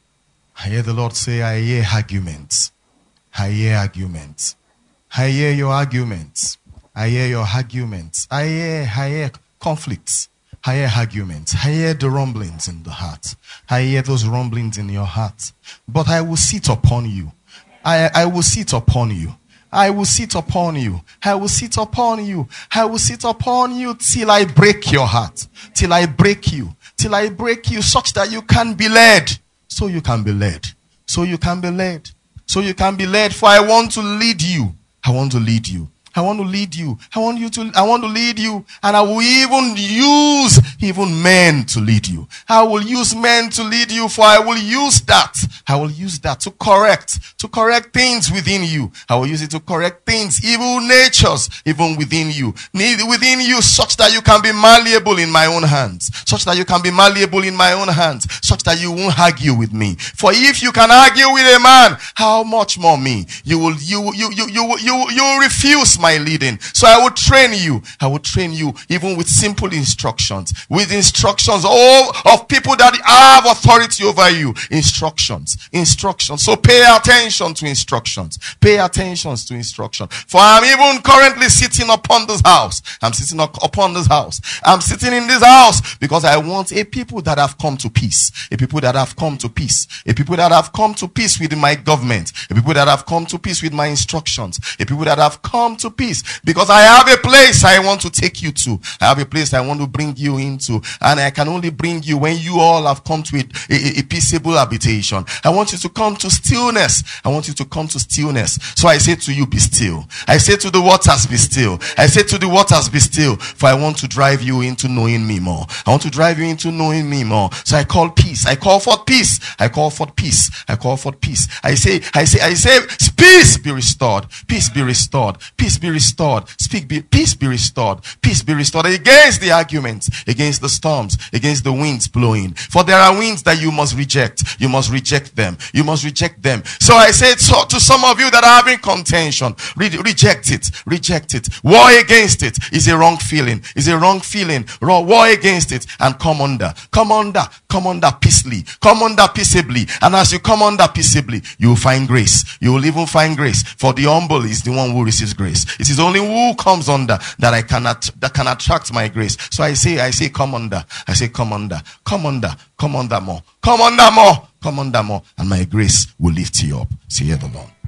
I hear the Lord say, I hear arguments. I hear arguments. I hear your arguments. I hear your arguments. I hear, I hear conflicts. I hear arguments. I hear the rumblings in the heart. I hear those rumblings in your heart. But I will sit upon you. I, I will sit upon you. I will sit upon you. I will sit upon you. I will sit upon you till I break your heart. Till I break you. Till I break you such that you can be led. So you can be led. So you can be led. So you can be led. For I want to lead you. I want to lead you. I want to lead you. I want you to, I want to lead you. And I will even use even men to lead you. I will use men to lead you, for I will use that. I will use that to correct, to correct things within you. I will use it to correct things, evil natures, even within you. Need within you, such that you can be malleable in my own hands. Such that you can be malleable in my own hands. Such that you won't argue with me. For if you can argue with a man, how much more me? You will, you, you, you, you, you, you will refuse my leading. So I will train you. I will train you even with simple instructions. With instructions all of people that have authority over you. Instructions. Instructions. So pay attention to instructions. Pay attention to instruction. For I'm even currently sitting upon this house. I'm sitting up upon this house. I'm sitting in this house because I want a people that have come to peace. A people that have come to peace. A people that have come to peace with my government. A people that have come to peace with my instructions. A people that have come to peace because I have a place I want to take you to. I have a place I want to bring you into. And I can only bring you when you all have come to a, a, a peaceable habitation. I want you to come to stillness. I want you to come to stillness. So I say to you, be still. I say to the waters, be still. I say to the waters, be still. For I want to drive you into knowing me more. I want to drive you into knowing me more. So I call peace. I call forth peace. I call forth peace. I call forth peace. I say, I say, I say, peace be restored. Peace be restored. Peace be restored. Speak be, peace be restored. Peace be restored against the arguments, against the storms, against the winds blowing. For there are winds that you must reject. You must reject them. You must reject them. So I say to, to some of you that are having contention, re- reject it. Reject it. War against it is a wrong feeling. Is a wrong feeling. War against it and come under. Come under. Come under peacefully. Come under peaceably. And as you come under peaceably, you will find grace. You will even find grace. For the humble is the one who receives grace. It is only who comes under that I cannot, that can attract my grace. So I say, I say, come under. I say, come under. Come under. Come under more. Come under more. Come under more. And my grace will lift you up. See here the Lord.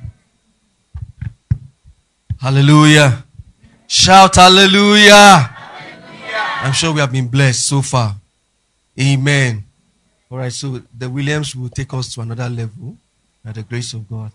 Hallelujah. Shout hallelujah. Hallelujah. I'm sure we have been blessed so far. Amen. All right, so the Williams will take us to another level by the grace of God.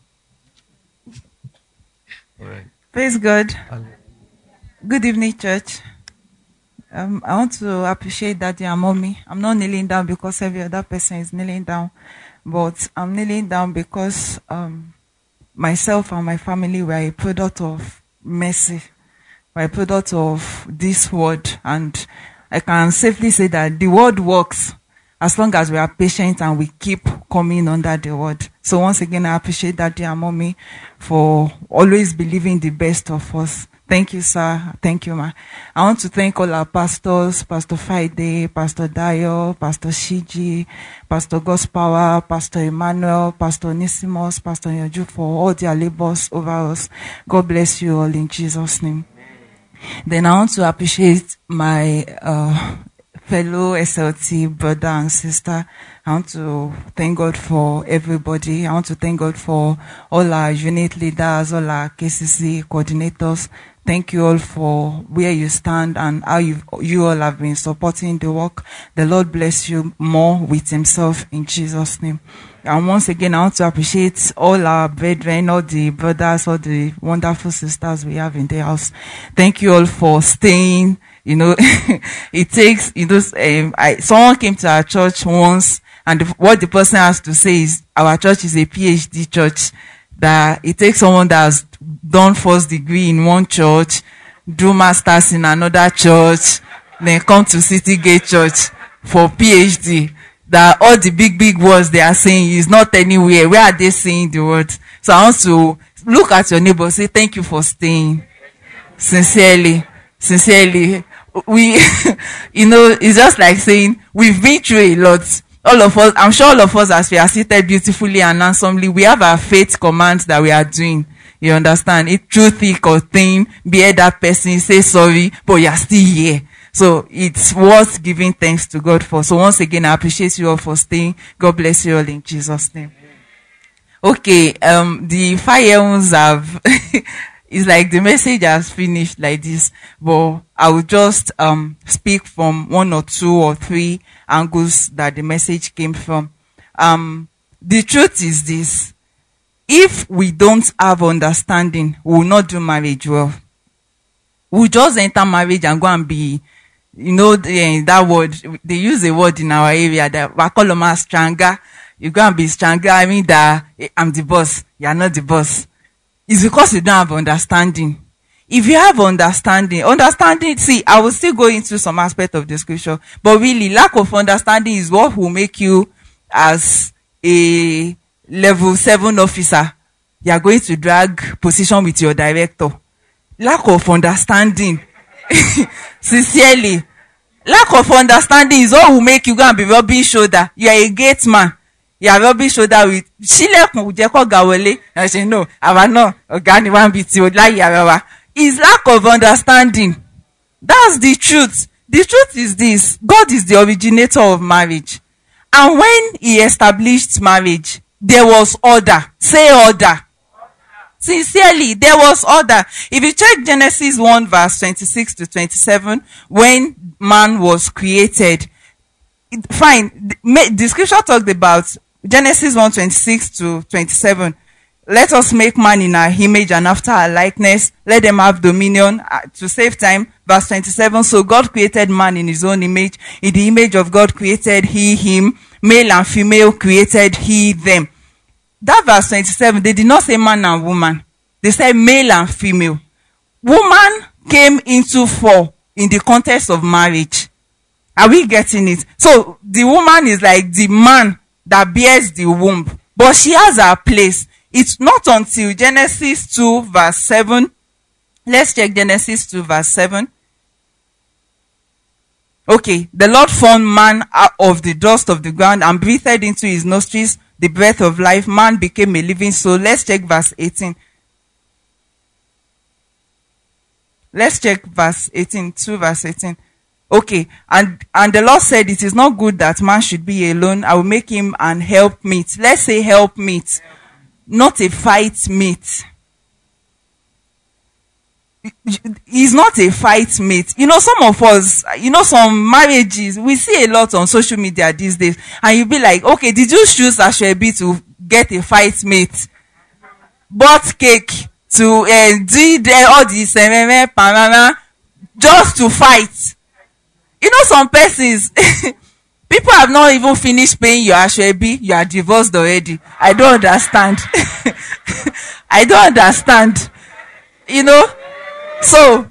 All right. Praise God. Hallelujah. Good evening, church. Um, I want to appreciate Daddy and Mommy. I'm not kneeling down because every other person is kneeling down, but I'm kneeling down because um, myself and my family were a product of mercy. We're a product of this word, and I can safely say that the word works as long as we are patient and we keep coming under the word. So once again, I appreciate Daddy and Mommy for always believing the best of us. Thank you, sir. Thank you, ma. I want to thank all our pastors, Pastor Friday, Pastor Dayo, Pastor Shiji, Pastor Gospower, Pastor Emmanuel, Pastor Nisimos, Pastor Yaju for all their labors over us. God bless you all in Jesus' name. Then I want to appreciate my uh, fellow S L T brother and sister. I want to thank God for everybody. I want to thank God for all our unit leaders, all our K C C coordinators. Thank you all for where you stand and how you you all have been supporting the work. The Lord bless you more with Himself in Jesus' name. And once again, I want to appreciate all our brethren, all the brothers, all the wonderful sisters we have in the house. Thank you all for staying. You know, it takes, you know, um, I, someone came to our church once, and the, what the person has to say is, our church is a P H D church. That it takes someone that has done first degree in one church, do masters in another church, then come to City Gate Church for P H D. That all the big, big words they are saying is not anywhere. Where are they saying the words? So I want to look at your neighbor, say thank you for staying. Sincerely, sincerely. we, you know, it's just like saying we've been through a lot. All of us, I'm sure all of us, as we are seated beautifully and handsomely, we have our faith commands that we are doing. You understand? It through thick or thin, bear that person, say sorry, but you're still here. So it's worth giving thanks to God for. So once again, I appreciate you all for staying. God bless you all in Jesus' name. Okay, um, the fire ones have, it's like the message has finished like this, but I will just um speak from one or two or three angles that the message came from. Um, the truth is this: if we don't have understanding, we will not do marriage well. We'll just enter marriage and go and be, you know, the, that word, they use a word in our area that we call them as stronger. You go and be stronger. I mean that I'm the boss. You're not the boss. It's because you don't have understanding. If you have understanding, understanding, see, I will still go into some aspect of the scripture, but really, lack of understanding is what will make you, as a level seven officer, you are going to drag position with your director. Lack of understanding, sincerely, lack of understanding is what will make you go and be rubbing shoulder. You are a gate man. You are rubbing shoulder with Shilekun Ujeko Gawole. I say no, I no. Ogani wan be ti olayi arawa. Is lack of understanding. That's the truth. The truth is this: God is the originator of marriage, and when He established marriage, there was order. Say order. Sincerely, there was order. If you check Genesis one verse twenty-six to twenty-seven, when man was created, it, fine, the, the scripture talked about Genesis one twenty-six to twenty-seven. Let us make man in our image and after our likeness. Let them have dominion. Uh, to save time, verse twenty-seven. So God created man in His own image. In the image of God created He him. Male and female created He them. That verse twenty-seven, they did not say man and woman. They said male and female. Woman came into four in the context of marriage. Are we getting it? So the woman is like the man that bears the womb, but she has her place. It's not until Genesis two verse seven. Let's check Genesis two verse seven. Okay, the Lord formed man out of the dust of the ground and breathed into his nostrils the breath of life. Man became a living soul. Let's check verse eighteen. Let's check verse eighteen, two verse eighteen. Okay, and, and the Lord said, it is not good that man should be alone. I will make him an helpmeet. Let's say helpmeet, not a fight meet. He's not a fight mate. You know, some of us, you know, some marriages, we see a lot on social media these days, and you'll be like, okay, did you choose Ashwebi to get a fight mate? Bought cake to uh, do the, all this, uh, just to fight. You know, some persons, people have not even finished paying your Ashwebi, you are divorced already. I don't understand. I don't understand. You know? So,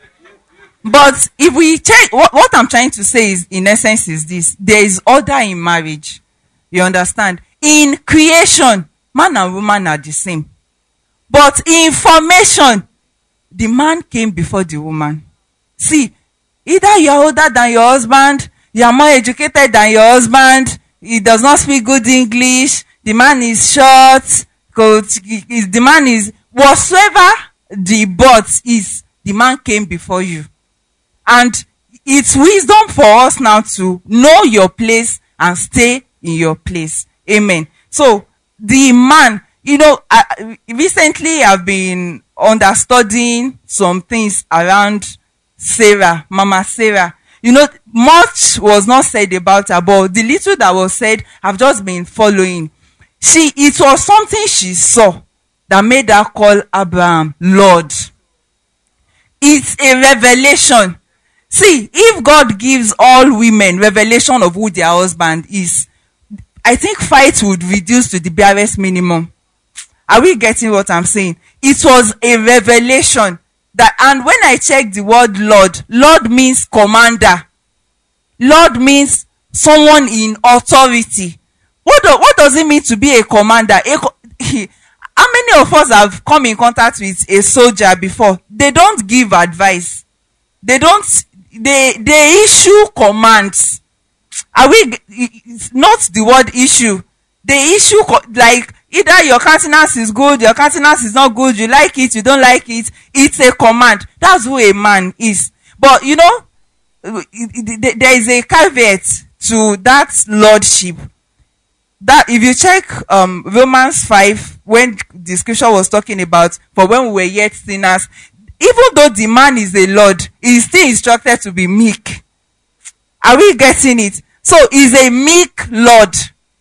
but if we check, what, what I'm trying to say is, in essence, is this: there is order in marriage. You understand? In creation, man and woman are the same. But in formation, the man came before the woman. See, either you are older than your husband, you are more educated than your husband, he does not speak good English, the man is short, the man is, whatsoever the but is, the man came before you. And it's wisdom for us now to know your place and stay in your place. Amen. So, the man, you know, I, recently I've been understudying some things around Sarah, Mama Sarah. You know, much was not said about her, but the little that was said, I've just been following. She, it was something she saw that made her call Abraham Lord. It's a revelation. See, if God gives all women revelation of who their husband is, I think fight would reduce to the barest minimum. Are we getting what I'm saying? It was a revelation that, and when I check the word Lord, Lord means commander. Lord means someone in authority. What do, what does it mean to be a commander? A, how many of us have come in contact with a soldier before? They don't give advice. They don't, they they issue commands. Are we, it's not the word issue. They issue, like, either your countenance is good, your countenance is not good, you like it, you don't like it. It's a command. That's who a man is. But, you know, there is a caveat to that lordship. That if you check um, Romans five, when the scripture was talking about, for when we were yet sinners, even though the man is a lord, he is still instructed to be meek. Are we getting it? So, he's a meek lord.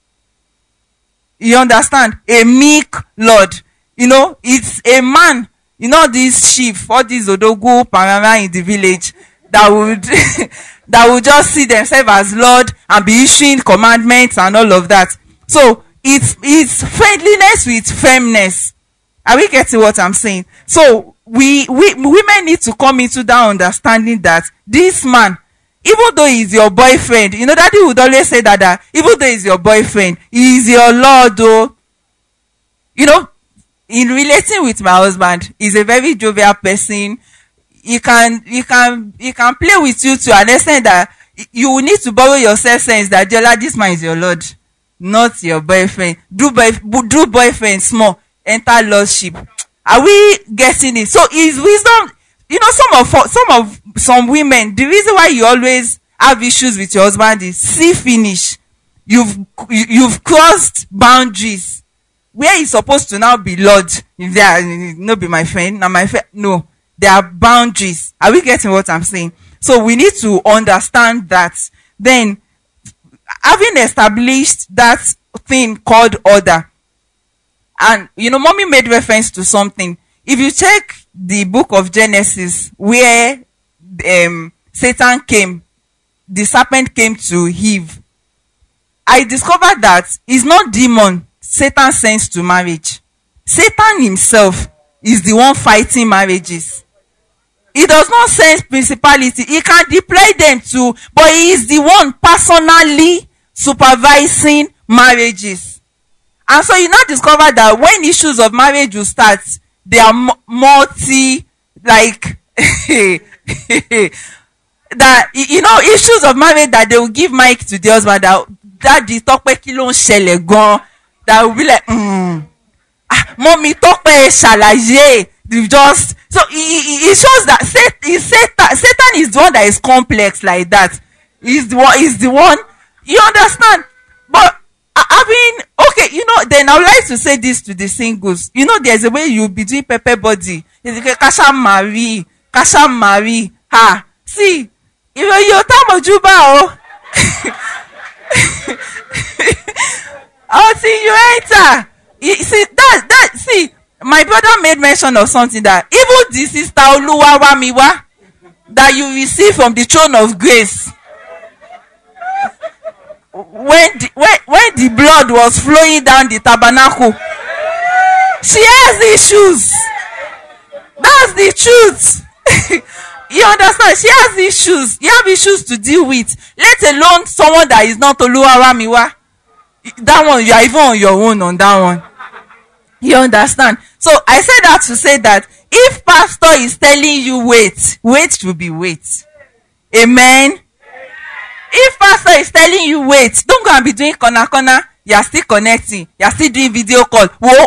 You understand? A meek lord. You know, it's a man. You know, these sheep, all these odogu parara in the village, that would, that would just see themselves as Lord and be issuing commandments and all of that. So, it's, it's friendliness with firmness. Are we getting what I'm saying? So, we, we, women need to come into that understanding that this man, even though he's your boyfriend, you know, Daddy would always say that, that even though he's your boyfriend, he's your Lord, though. You know, in relating with my husband, he's a very jovial person. He can, he can, he can play with you to an extent that you will need to borrow your self sense that, Jola, this man is your Lord, not your boyfriend. Do boy, do boyfriend small, enter lordship. Are we getting it? So his wisdom, you know, some of, some of, some women, the reason why you always have issues with your husband is, see finish. You've, you've crossed boundaries where he's supposed to now be Lord. If they are, no be my friend, not my friend. No, there are boundaries. Are we getting what I'm saying? So we need to understand that. Then, having established that thing called order, and, you know, Mommy made reference to something. If you check the book of Genesis, where um, Satan came, the serpent came to Eve, I discovered that it's not demon Satan sends to marriage. Satan himself is the one fighting marriages. He does not send principality. He can deploy them too, but he is the one personally supervising marriages. And so you now discover that when issues of marriage will start, they are multi, like, that, you know, issues of marriage that they will give mic to the husband, that, that the talk kilo shele gon, that will be like, mm, ah, mommy talk shalaye, just, so it, it shows that Satan, Satan is the one that is complex like that. He's the one, he's the one, you understand? But, I mean, okay, you know, then I would like to say this to the singles. You know, there's a way you'll be doing pepper body. It's like, Kasha Marie, Kasha Marie, ha. See, if you're time of Juba, oh. Oh, see, you enter. You, see, that, that, see, my brother made mention of something that, even the sister Oluwawamiwa, that you receive from the throne of grace, when the, when, when the blood was flowing down the tabernacle, she has issues. That's the truth. You understand? She has issues. You have issues to deal with. Let alone someone that is not Oluwaramiwa. That one, you are even on your own on that one. You understand? So I say that to say that if pastor is telling you wait, wait to be wait. Amen. If pastor is telling you wait, don't go and be doing corner corner. You are still connecting. You are still doing video call.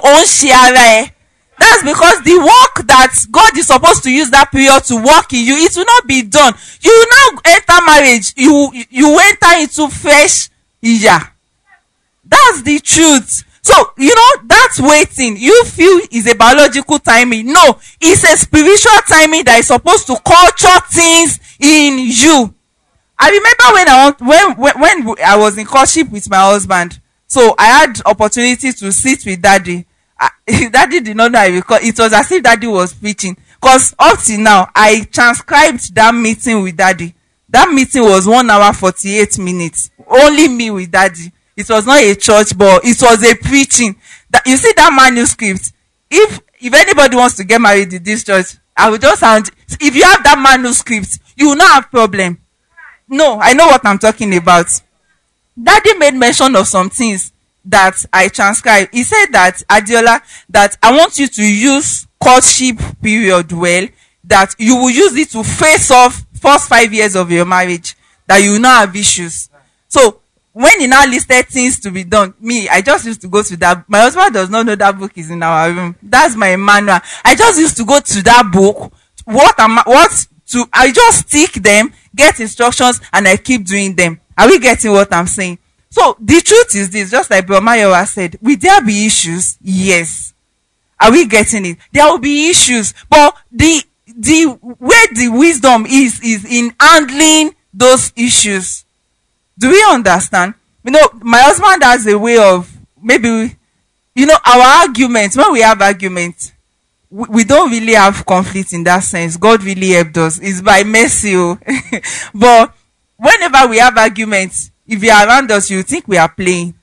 That's because the work that God is supposed to use that period to work in you, it will not be done. You will now enter marriage. You you enter into fresh year. That's the truth. So, you know, that's waiting. You feel is a biological timing. No, it's a spiritual timing that is supposed to culture things in you. I remember when I when when when I was in courtship with my husband, so I had opportunity to sit with Daddy. I, Daddy did not know I recall. It was as if Daddy was preaching. Because up till now, I transcribed that meeting with Daddy. That meeting was one hour forty-eight minutes. Only me with Daddy. It was not a church, but it was a preaching. That you see that manuscript. If if anybody wants to get married in this church, I will just sound. If you have that manuscript, you will not have problem. No, I know what I'm talking about. Daddy made mention of some things that I transcribed. He said that, Adiola, that I want you to use courtship period well, that you will use it to face off first five years of your marriage that you will not have issues. So when he now listed things to be done, me, I just used to go to that. My husband does not know that book is in our room. That's my manual. I just used to go to that book. What am I, what to, I just stick them, get instructions, and I keep doing them. Are we getting what I'm saying? So the truth is this, just like Brother Mayowa said, will there be issues? Yes. Are we getting it? There will be issues, but the, the, where the wisdom is, is in handling those issues. Do we understand? You know, my husband has a way of, maybe, you know, our arguments, when we have arguments, we, we don't really have conflict in that sense. God really helped us. It's by mercy. Oh. But whenever we have arguments, if you're around us, you think we are playing.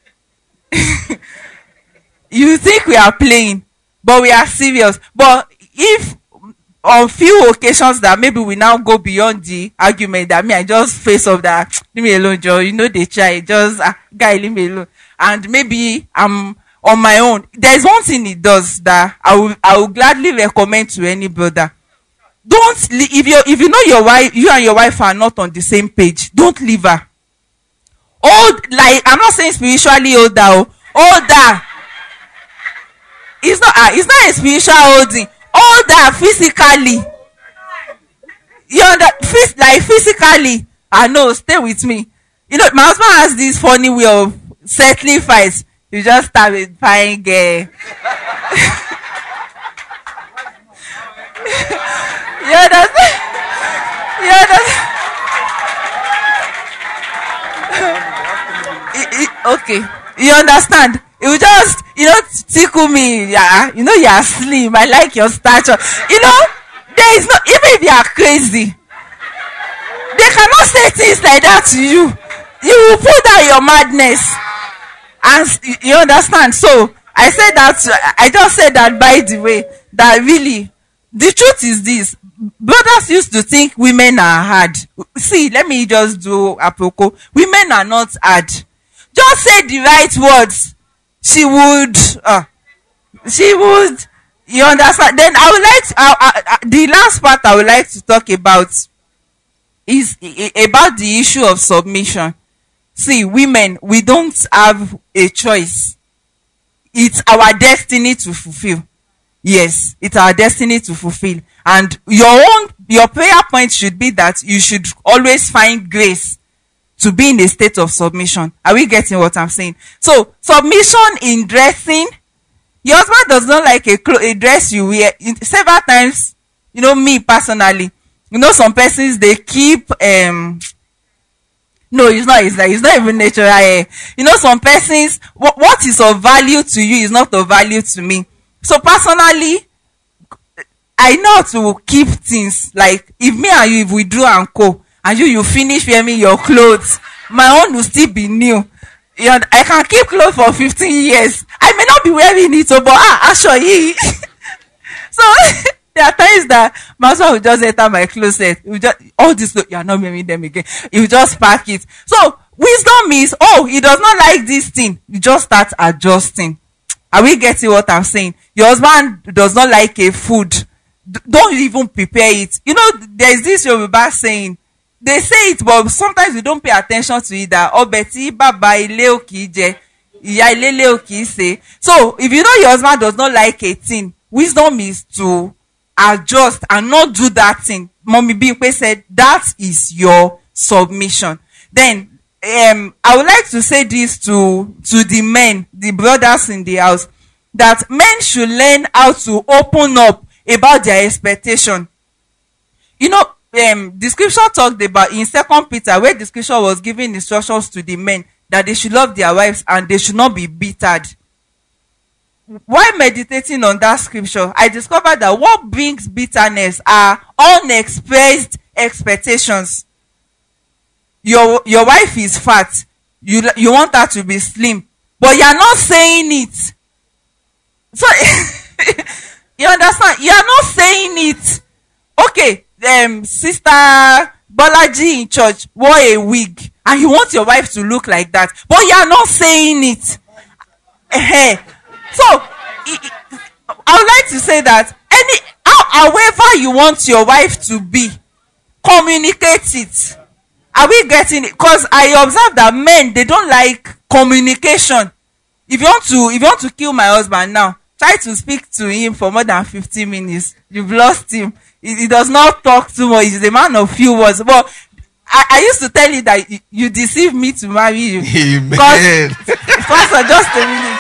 You think we are playing, but we are serious. But if on few occasions that maybe we now go beyond the argument, that me, I just face off that, leave me alone, Joe. You know, they try, just, uh, guy, leave me alone. And maybe I'm on my own. There's one thing it does that I will, I will gladly recommend to any brother. Don't, if you, if you know your wife, you and your wife are not on the same page, don't leave her. Old, like, I'm not saying spiritually older, older. It's not, uh, it's not a spiritual holding. Older physically. You know, like physically. I know, stay with me. You know, my husband has this funny way of settling fights. You just start with fine girl. You understand? You understand? it, it, okay. You understand? You just, you know, tickle me. Yeah, you know, you are slim. I like your stature. You know, there is no, even if you are crazy, they cannot say things like that to you. You will put down your madness. And you understand? So, I said that, I just said that by the way, that really, the truth is this. Brothers used to think women are hard. See, let me just do a propos. Women are not hard. Just say the right words. She would, uh, she would, you understand? Then I would like to, uh, uh, uh, the last part I would like to talk about is uh, about the issue of submission. See, women, we don't have a choice. It's our destiny to fulfill. Yes, it's our destiny to fulfill. And your own, your prayer point should be that you should always find grace to be in a state of submission. Are we getting what I'm saying? So, submission in dressing. Your husband does not like a, clo- a dress you wear. Several times, you know, me personally, you know, some persons, they keep, um, no, it's not, it's like, it's not even natural hair. You know, some persons, what, what is of value to you is not of value to me. So, personally, I know to keep things, like, if me and you, if we do and co, and you, you finish wearing your clothes, my own will still be new. You know, I can keep clothes for fifteen years. I may not be wearing it, but ah, actually. So, there are times that my husband will just enter my closet. He will just, all this, you are not wearing them again. He will just pack it. So, wisdom is, oh, he does not like this thing. You just start adjusting. Are we getting what I'm saying? Your husband does not like a food. D- don't even prepare it. You know, there's this Yoruba saying, they say it, but sometimes we don't pay attention to it. That obeti baba ile oki je, iya ile oki se. So if you know your husband does not like a thing, wisdom is to adjust and not do that thing. Mommy Bimpe said that is your submission. Then um, I would like to say this to to the men, the brothers in the house, that men should learn how to open up about their expectation. You know. Um, the scripture talked about in Second Peter, where the scripture was giving instructions to the men that they should love their wives and they should not be bittered. While meditating on that scripture, I discovered that what brings bitterness are unexpressed expectations. Your your wife is fat, you you want her to be slim, but you are not saying it. So you understand? You are not saying it. Okay. Um, Sister Bolaji in church wore a wig and you want your wife to look like that, but you are not saying it. Uh-huh. So, I would like to say that any, however you want your wife to be, communicate it. Are we getting it? Because I observe that men, they don't like communication. If you want to, if you want to kill my husband now, try to speak to him for more than fifteen minutes. You've lost him. He, he does not talk too much. He's a man of few words. But I, I used to tell you that you, you deceived me to marry you. Amen. Because, Pastor, just a minute.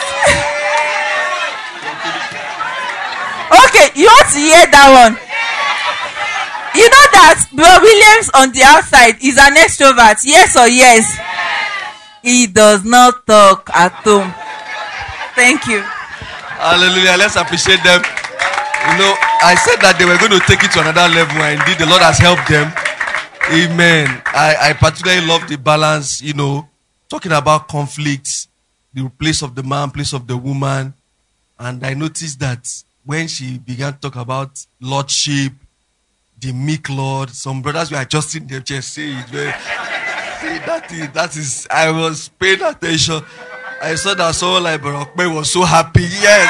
Okay, you want to hear that one? You know that Bro Williams on the outside is an extrovert, yes or yes? He does not talk at home. Thank you. Hallelujah. Let's appreciate them. You know, I said that they were going to take it to another level, and indeed the Lord has helped them. Amen. I, I particularly love the balance, you know, talking about conflicts, the place of the man, place of the woman. And I noticed that when she began to talk about lordship, the meek Lord, some brothers were adjusting their chest, say it. See, that is, that is, I was paying attention. I saw that someone like Barokbe was so happy. Yes.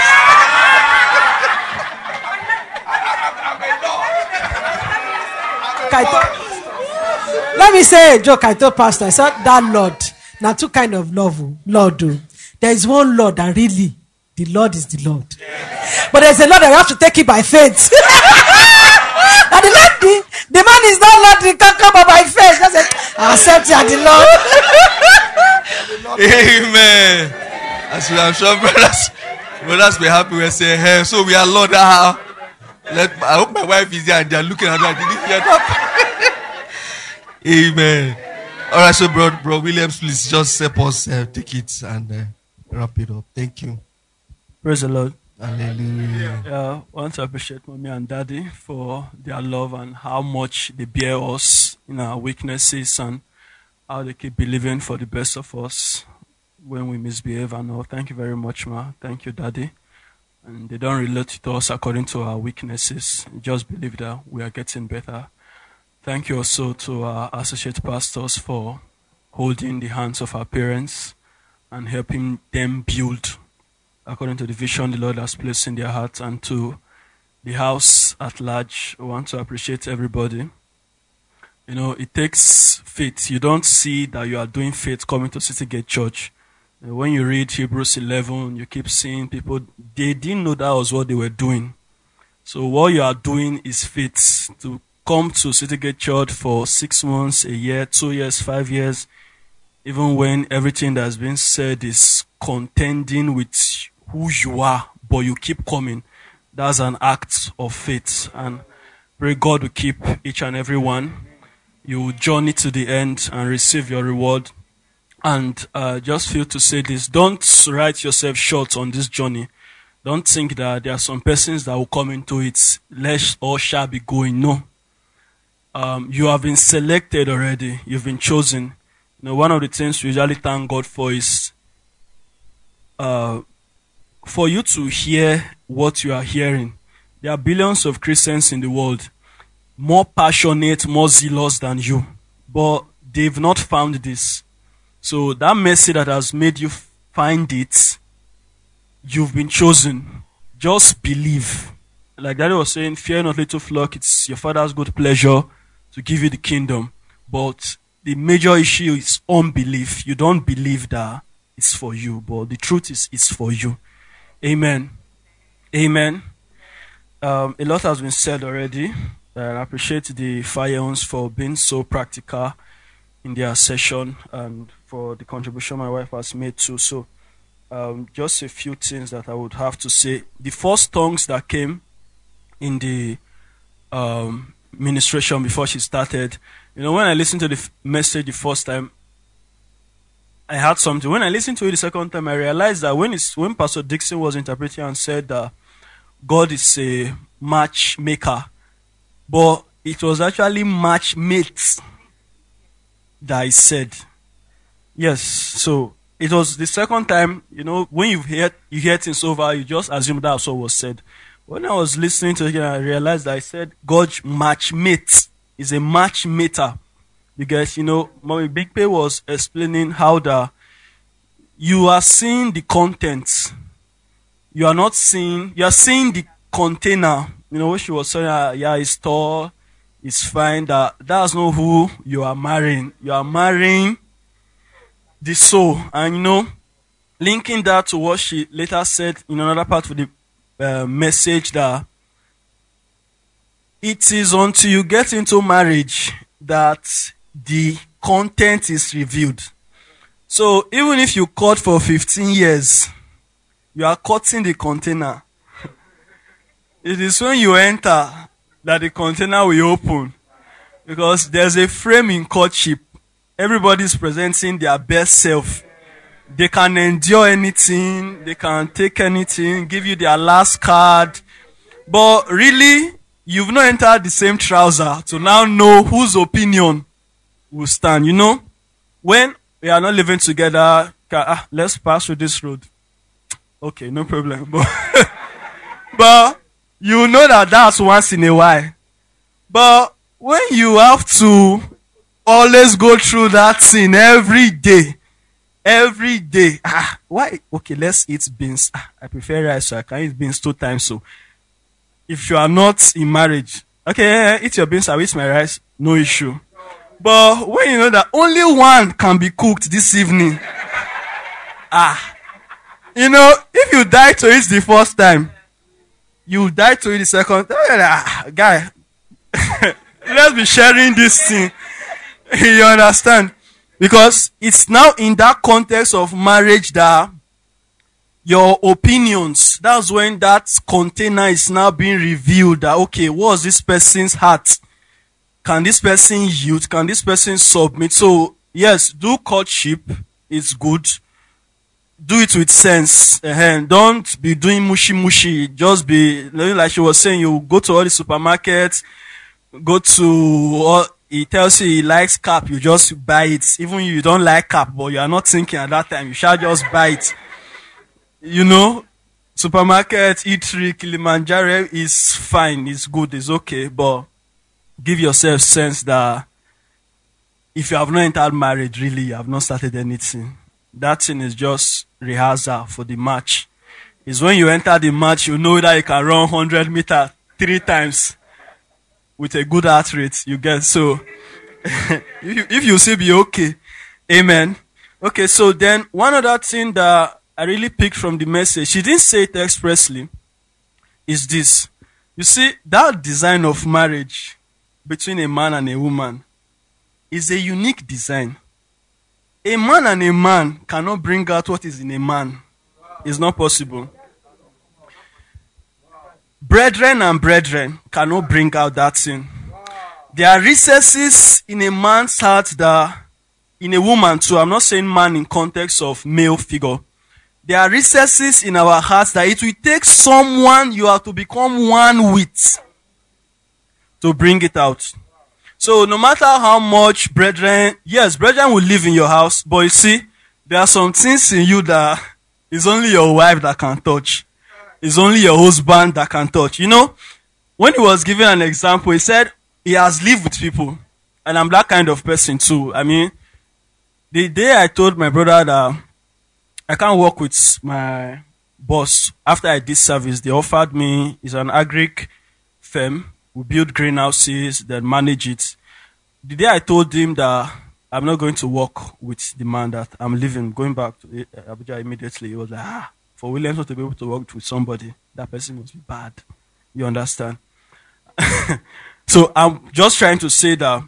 Let me say a joke I told Pastor. I said that Lord, now two kind of love, Lord. Do. There is one Lord, and really, the Lord is the Lord. But there's a Lord that you have to take it by faith. And the Lord, the, the man is not Lord, he can't come by faith. That's it. I accept you as the Lord. Amen. As we, I'm sure brothers, brothers be happy when say, hey, so we are Lord. Uh, let, I hope my wife is there and they're looking at her. Did you hear that? Amen. All right, so bro, bro Williams, please just help us uh, take it and uh, wrap it up. Thank you. Praise the Lord. Hallelujah. Yeah, I want to appreciate mommy and daddy for their love and how much they bear us in our weaknesses and how they keep believing for the best of us when we misbehave and all. Thank you very much, ma. Thank you, daddy. And they don't relate to us according to our weaknesses. Just believe that we are getting better. Thank you also to our associate pastors for holding the hands of our parents and helping them build according to the vision the Lord has placed in their hearts, and to the house at large. I want to appreciate everybody. You know, it takes faith. You don't see that you are doing faith coming to City Gate Church. When you read Hebrews eleven, you keep seeing people, they didn't know that was what they were doing. So what you are doing is faith. To come to City Gate Church for six months, a year, two years, five years, even when everything that has been said is contending with who you are, but you keep coming, that's an act of faith. And pray God will keep each and every one. You will journey to the end and receive your reward. And uh, just feel to say this, don't write yourself short on this journey. Don't think that there are some persons that will come into it, less or shall be going. No. Um, you have been selected already. You've been chosen. You know, one of the things we usually thank God for is uh, for you to hear what you are hearing. There are billions of Christians in the world, more passionate, more zealous than you, but they've not found this. So that mercy that has made you find it, you've been chosen. Just believe. Like Daddy was saying, fear not, little flock, it's your Father's good pleasure to give you the kingdom. But the major issue is unbelief. You don't believe that it's for you, but the truth is it's for you. Amen. Amen. Um, a lot has been said already. Uh, I appreciate the Firehounds for being so practical in their session and for the contribution my wife has made too. So um, just a few things that I would have to say. The first tongues that came in the um, ministration before she started, you know, when I listened to the f- message the first time, I had something. When I listened to it the second time, I realized that when it's, when Pastor Dixon was interpreting and said that God is a matchmaker, but it was actually matchmates that I said. Yes, so it was the second time, you know, when you hear you hear things over, you just assume that's what was said. When I was listening to it, I realized that I said God matchmate is a matchmaker. Because, you know, Mommy Big Pay was explaining how the you are seeing the content. You are not seeing, you are seeing the container. You know, what she was saying, uh, yeah, it's tall, it's fine. That that's not who you are marrying. You are marrying the soul. And you know, linking that to what she later said in another part of the uh, message, that it is until you get into marriage that the content is revealed. So even if you court for fifteen years, you are cutting the container. It is when you enter that the container will open. Because there's a frame in courtship. Everybody's presenting their best self. They can endure anything. They can take anything. Give you their last card. But really, you've not entered the same trouser to now know whose opinion will stand. You know, when we are not living together, ah, let's pass through this road. Okay, no problem. But, but you know that that's once in a while. But when you have to always go through that thing every day, every day, ah, why? Okay, let's eat beans. Ah, I prefer rice, so I can eat beans two times. So if you are not in marriage, okay, yeah, yeah, eat your beans, I eat my rice, no issue. But when you know that only one can be cooked this evening, ah, you know, if you die to it the first time, you die to it the second time. Ah, guy, let's be sharing this thing. You understand? Because it's now in that context of marriage that your opinions, that's when that container is now being revealed. That, okay, what's this person's heart? Can this person yield? Can this person submit? So, yes, do courtship. It's good. Do it with sense. Uh-huh. Don't be doing mushy mushy. Just be, like she was saying, you go to all the supermarkets, go to, all, he tells you he likes cap, you just buy it. Even if you don't like cap, but you are not thinking at that time, you shall just buy it. You know, supermarket, eatery, Kilimanjaro is fine, it's good, it's okay, but give yourself sense that if you have not entered marriage, really, you have not started anything. That thing is just rehearsal for the match. It's when you enter the match, you know that you can run one hundred meters three times with a good heart rate. You get so. if, you, if you say be okay, amen. Okay, so then one other thing that I really picked from the message, she didn't say it expressly, is this. You see, that design of marriage between a man and a woman is a unique design. A man and a man cannot bring out what is in a man. It's not possible. Brethren and brethren cannot bring out that thing. There are recesses in a man's heart that, in a woman too, I'm not saying man in context of male figure. There are recesses in our hearts that it will take someone you have to become one with to bring it out. So no matter how much brethren, yes, brethren will live in your house, but you see, there are some things in you that is only your wife that can touch. It's only your husband that can touch. You know, when he was giving an example, he said he has lived with people. And I'm that kind of person too. I mean, the day I told my brother that I can't work with my boss, after I did service, they offered me, it's an agric firm. We build greenhouses, then manage it. The day I told him that I'm not going to work with the man, that I'm leaving, going back to Abuja immediately, he was like, ah, for Williams not to be able to work with somebody, that person must be bad. You understand? So I'm just trying to say that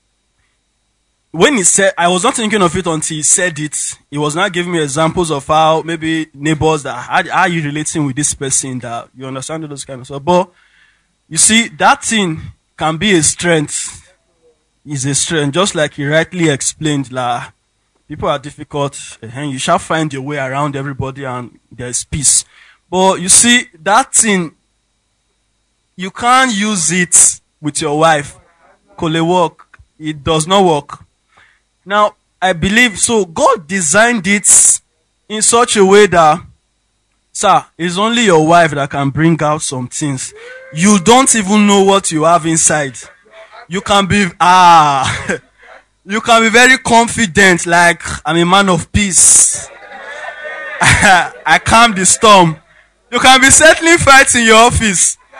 when he said, I was not thinking of it until he said it. He was not giving me examples of how maybe neighbors that, how, how are you relating with this person, that you understand those kind of stuff. But you see, that thing can be a strength. It's a strength, just like he rightly explained. Like, people are difficult, and you shall find your way around everybody, and there's peace. But you see, that thing, you can't use it with your wife. Could it work? It does not work. Now, I believe, so God designed it in such a way that, sir, it's only your wife that can bring out some things. You don't even know what you have inside. You can be, ah, you can be very confident, like, I'm a man of peace. I calm the storm. You can be settling fights in your office.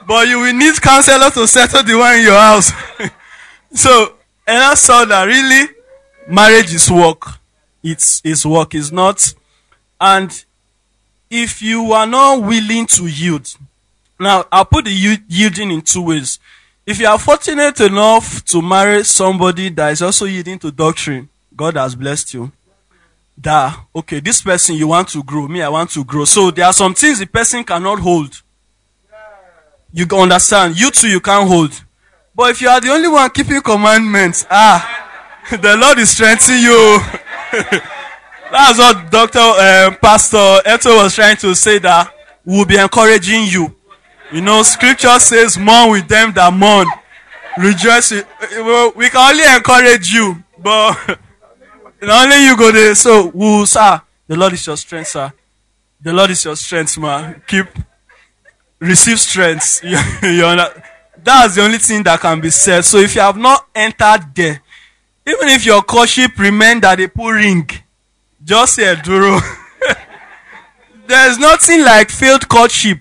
But you will need counselor to settle the one in your house. So, and I saw that really marriage is work. It's, it's work, it's not. And if you are not willing to yield, now I'll put the yielding in two ways. If you are fortunate enough to marry somebody that is also yielding to doctrine, God has blessed you. That, okay, this person you want to grow, me I want to grow. So there are some things the person cannot hold. You understand? You too, you can't hold. But if you are the only one keeping commandments, ah, the Lord is strengthening you. That's what Doctor Uh, Pastor Eto was trying to say, that we'll be encouraging you. You know, scripture says, mourn with them that mourn. Rejoice. We can only encourage you, but only you go there. So, woo, sir, the Lord is your strength, sir. The Lord is your strength, man. Keep, receive strength. You, you know, that's the only thing that can be said. So, if you have not entered there, even if your courtship remain that they put ring, just say duro. There's nothing like failed courtship.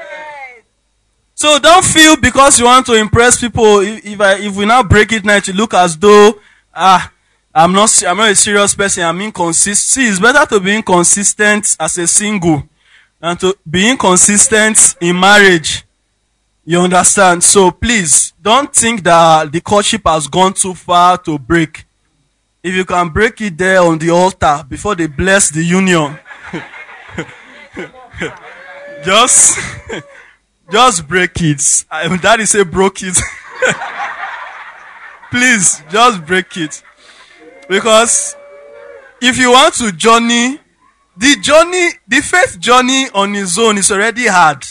So don't feel because you want to impress people. If if, I, if we now break it now, to look as though ah I'm not I'm not a serious person. I'm inconsistent. See, it's better to be inconsistent as a single than to be inconsistent in marriage. You understand? So please don't think that the courtship has gone too far to break. If you can break it there on the altar before they bless the union, just. Just break it. I, Daddy say broke it. Please, just break it. Because if you want to journey, the journey, the faith journey on its own is already hard.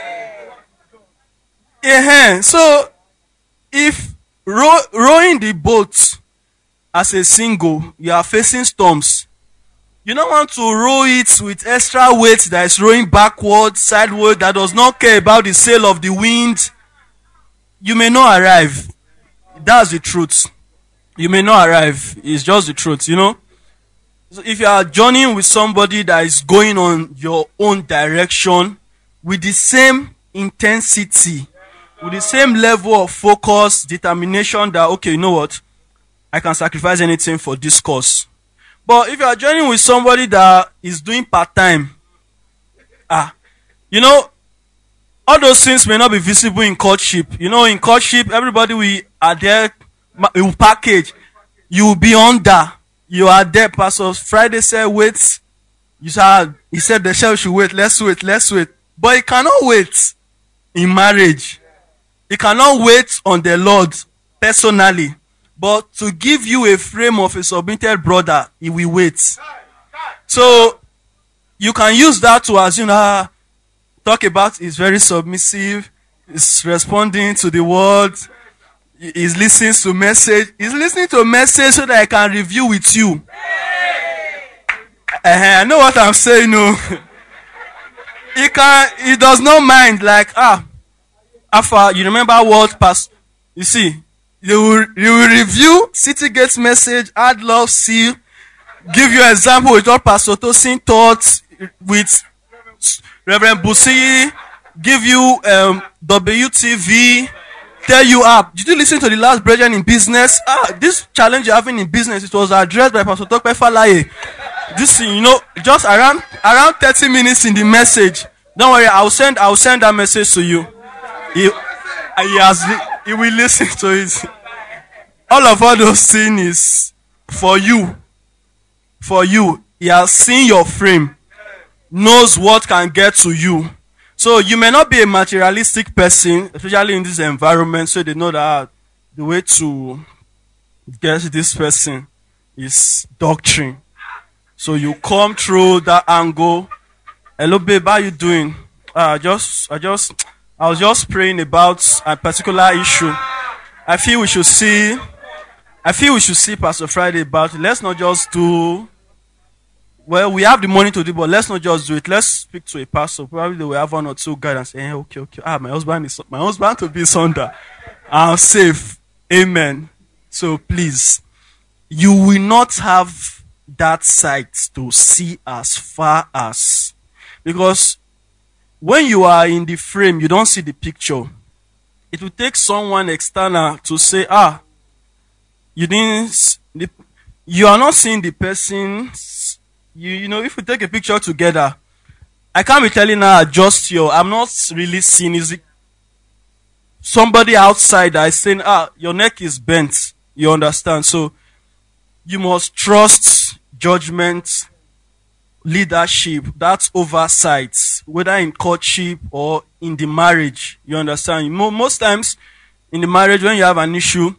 Yeah. Uh-huh. So, if row, rowing the boat as a single, you are facing storms. You don't want to row it with extra weight that is rowing backward, sideways, that does not care about the sail of the wind. You may not arrive. That's the truth. You may not arrive. It's just the truth, you know. So if you are journeying with somebody that is going on your own direction with the same intensity, with the same level of focus, determination that, okay, you know what? I can sacrifice anything for this cause. But if you are joining with somebody that is doing part-time, ah, you know, all those things may not be visible in courtship. You know, in courtship, everybody we are there, we will package. You will be under. You are there. Pastor Friday said, wait. You said, he said the shell should wait. Let's wait. Let's wait. But he cannot wait in marriage. He cannot wait on the Lord personally. But to give you a frame of a submitted brother, he will wait. So, you can use that to assume, ah, talk about he's very submissive, he's responding to the word, he's listening to message. He's listening to a message so that I can review with you. Uh, I know what I'm saying, no. He can, he does not mind, like, ah, Alpha, you remember what past, you see, You will, you will review City Gates message, add love, seal, give you an example with what Pastor Tosin taught with Reverend Busi, give you um, W T V, tell you, ah, did you listen to the last Brethren in Business? Ah, this challenge you're having in business, it was addressed by Pastor Tokpe Falaye. This, you know, just around around thirty minutes in the message. Don't worry, I'll send I'll send that message to you. He, he has. He will listen to it. All of all those things is for you. For you. He has seen your frame. Knows what can get to you. So you may not be a materialistic person, especially in this environment, so they know that the way to get this person is doctrine. So you come through that angle. Hello babe, how you doing? Uh, just, I just... I was just praying about a particular issue. I feel we should see, I feel we should see Pastor Friday about it. Let's not just do, well, we have the money to do, but let's not just do it. Let's speak to a pastor. Probably they will have one or two guys and say, hey, okay, okay. Ah, my husband is, my husband to be Sunday. I'm safe. Amen. So please, you will not have that sight to see as far as, because when you are in the frame, you don't see the picture. it will take someone external to say, ah, you didn't, you are not seeing the person. You, you know, if we take a picture together, I can't be telling her, adjust your, I'm not really seeing, is it somebody outside that is saying, ah, your neck is bent. You understand? So you must trust judgment, leadership, that's oversight, whether in courtship or in the marriage. You understand? Most times in the marriage, when you have an issue,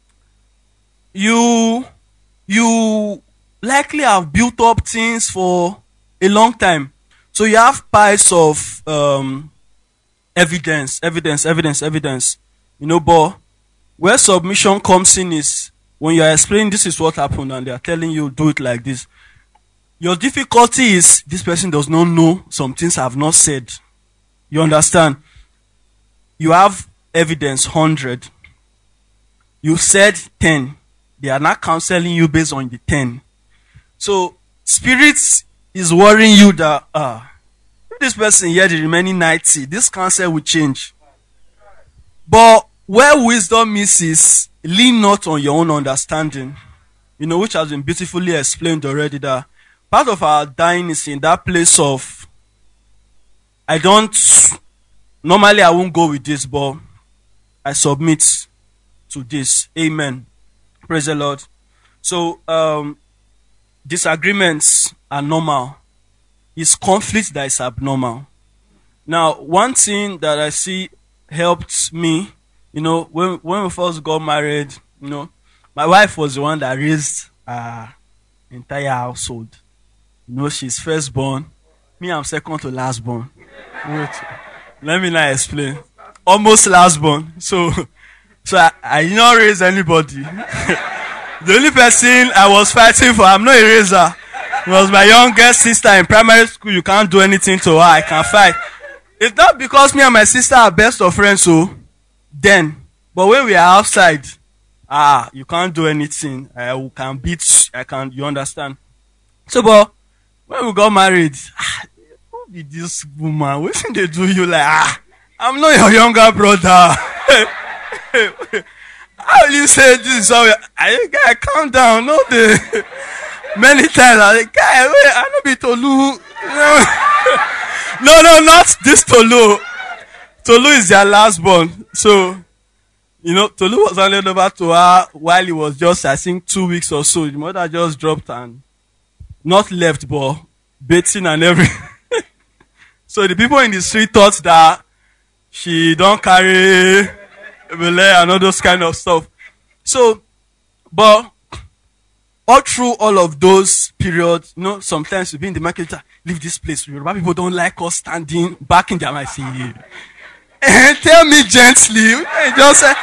you, you likely have built up things for a long time. So you have piles of um, evidence, evidence, evidence, evidence. You know, but where submission comes in is when you are explaining this is what happened and they are telling you do it like this. Your difficulty is this person does not know some things I have not said. You understand? You have evidence one hundred. You said ten. They are not counseling you based on the ten. So spirits is worrying you that ah, if this person here the remaining ninety, this counsel will change. But where wisdom misses, lean not on your own understanding. You know, which has been beautifully explained already, that part of our dying is in that place of, I don't, normally I won't go with this, but I submit to this. Amen. Praise the Lord. So, um, disagreements are normal. It's conflict that is abnormal. Now, one thing that I see helped me, you know, when, when we first got married, you know, my wife was the one that raised our entire household. You know, she's firstborn. Me, I'm second to lastborn. Wait, let me now explain. Almost lastborn. So, so I, I did not raise anybody. The only person I was fighting for, I'm not a raiser, was my youngest sister in primary school. You can't do anything to her. I can fight. It's not because me and my sister are best of friends, so then. But when we are outside, ah, you can't do anything. I can beat, I can, you understand? So, but when we got married, ah, who be this woman? What did they do you like? Ah, I'm not your younger brother. How will you say this is how we, I, guy, calm down. No, the many times I like, guy, wait, I don't be Tolu. No, no, not this Tolu. Tolu is their last born. So, you know, Tolu was handed over to her while he was just, I think, two weeks or so. The mother just dropped and not left, but bathing and everything. So the people in the street thought that she don't carry belay and all those kind of stuff. So, but all through all of those periods, you know, sometimes you be in the market, leave this place. Yoruba people don't like us standing back in their mind. And tell me gently, just say,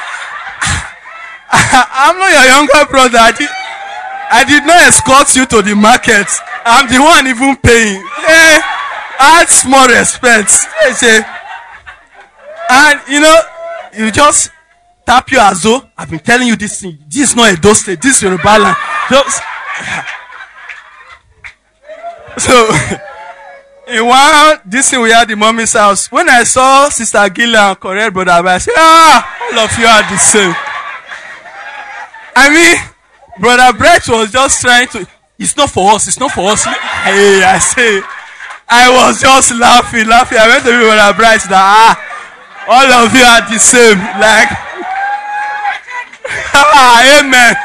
I'm not your younger brother. I did, I did not escort you to the market. I'm the one even paying. Yeah, add small respect. And you know, you just tap you as though I've been telling you this thing. This is not a dose state. This is Yoruba land. Just so in one this thing we had the mommy's house. When I saw Sister Gillian correct brother, I said, ah, all of you are the same. I mean, Brother Brett was just trying to. It's not for us. It's not for us. Hey, I say, I was just laughing, laughing. I went to Brother Brett that ah, all of you are the same. Like, ah, amen.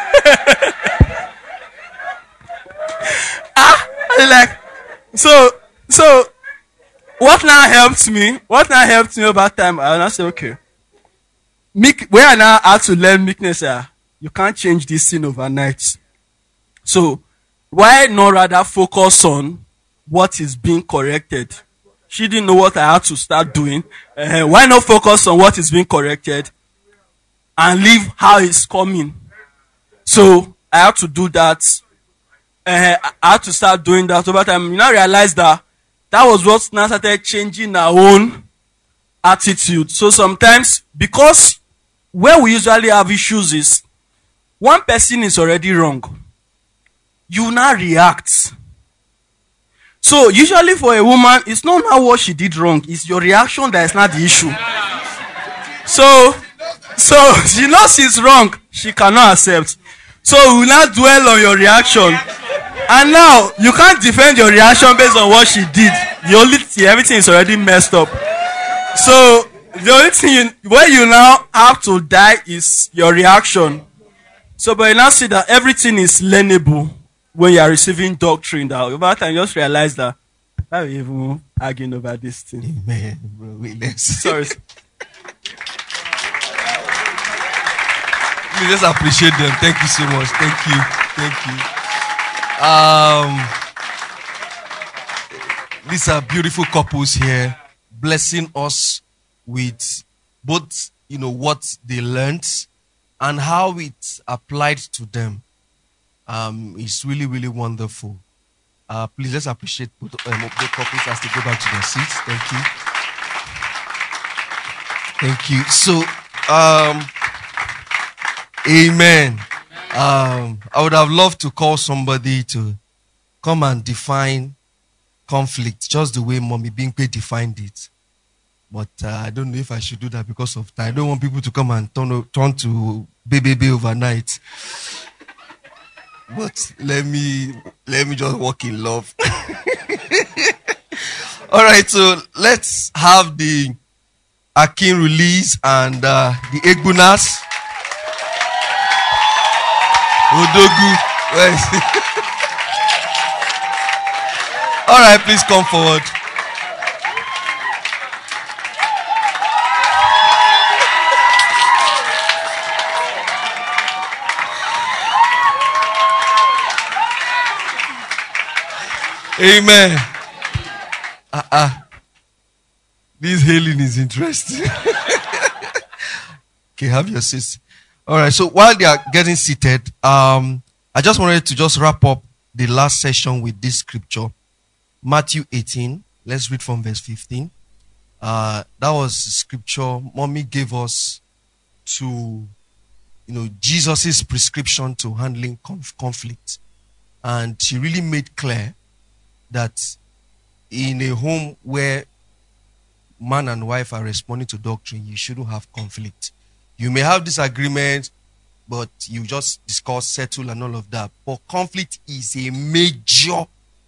ah, like, so, so, what now helped me? What now helped me over time? I now say, okay, meek. Where I now had to learn meekness. Uh, you can't change this thing overnight. So, why not rather focus on what is being corrected? She didn't know what I had to start doing. Uh, why not focus on what is being corrected and leave how it's coming? So, I had to do that. Uh, I had to start doing that over time. You now realize that that was what now started changing our own attitude. So sometimes, because where we usually have issues is, one person is already wrong. You now react. So usually for a woman, it's not now what she did wrong. It's your reaction that is not the issue. So So she knows she's wrong. She cannot accept. So we will not dwell on your reaction. And now you can't defend your reaction based on what she did. The only thing, everything is already messed up. So the only thing you, where you now have to die is your reaction. So but you now see that everything is learnable when you are receiving doctrine. That over time you just realize that why are we even arguing over this thing? Amen, bro. Wait, let's Sorry. We just appreciate them. Thank you so much. Thank you. Thank you. Um, these are beautiful couples here, blessing us with both, you know, what they learned and how it applied to them. Um, it's really, really wonderful. Uh, please let's appreciate both, um, both couples as they go back to their seats. Thank you. Thank you. So, um, amen. Um, I would have loved to call somebody to come and define conflict, just the way Mommy Bingpe defined it. But uh, I don't know if I should do that because of time. I don't want people to come and turn, turn to baby overnight. But let me let me just walk in love. All right, so let's have the Akin release and uh, the Egbunas. Odogu. Where is he? All right, please come forward. Amen. Uh-uh. This hailing is interesting. Okay, have your seats. All right, so while they are getting seated, um, I just wanted to just wrap up the last session with this scripture. Matthew eighteen. Let's read from verse fifteen. Uh, that was scripture Mommy gave us to, you know, Jesus's prescription to handling conf- conflict. And she really made clear that in a home where man and wife are responding to doctrine, you shouldn't have conflict. You may have disagreements, but you just discuss, settle, and all of that. But conflict is a major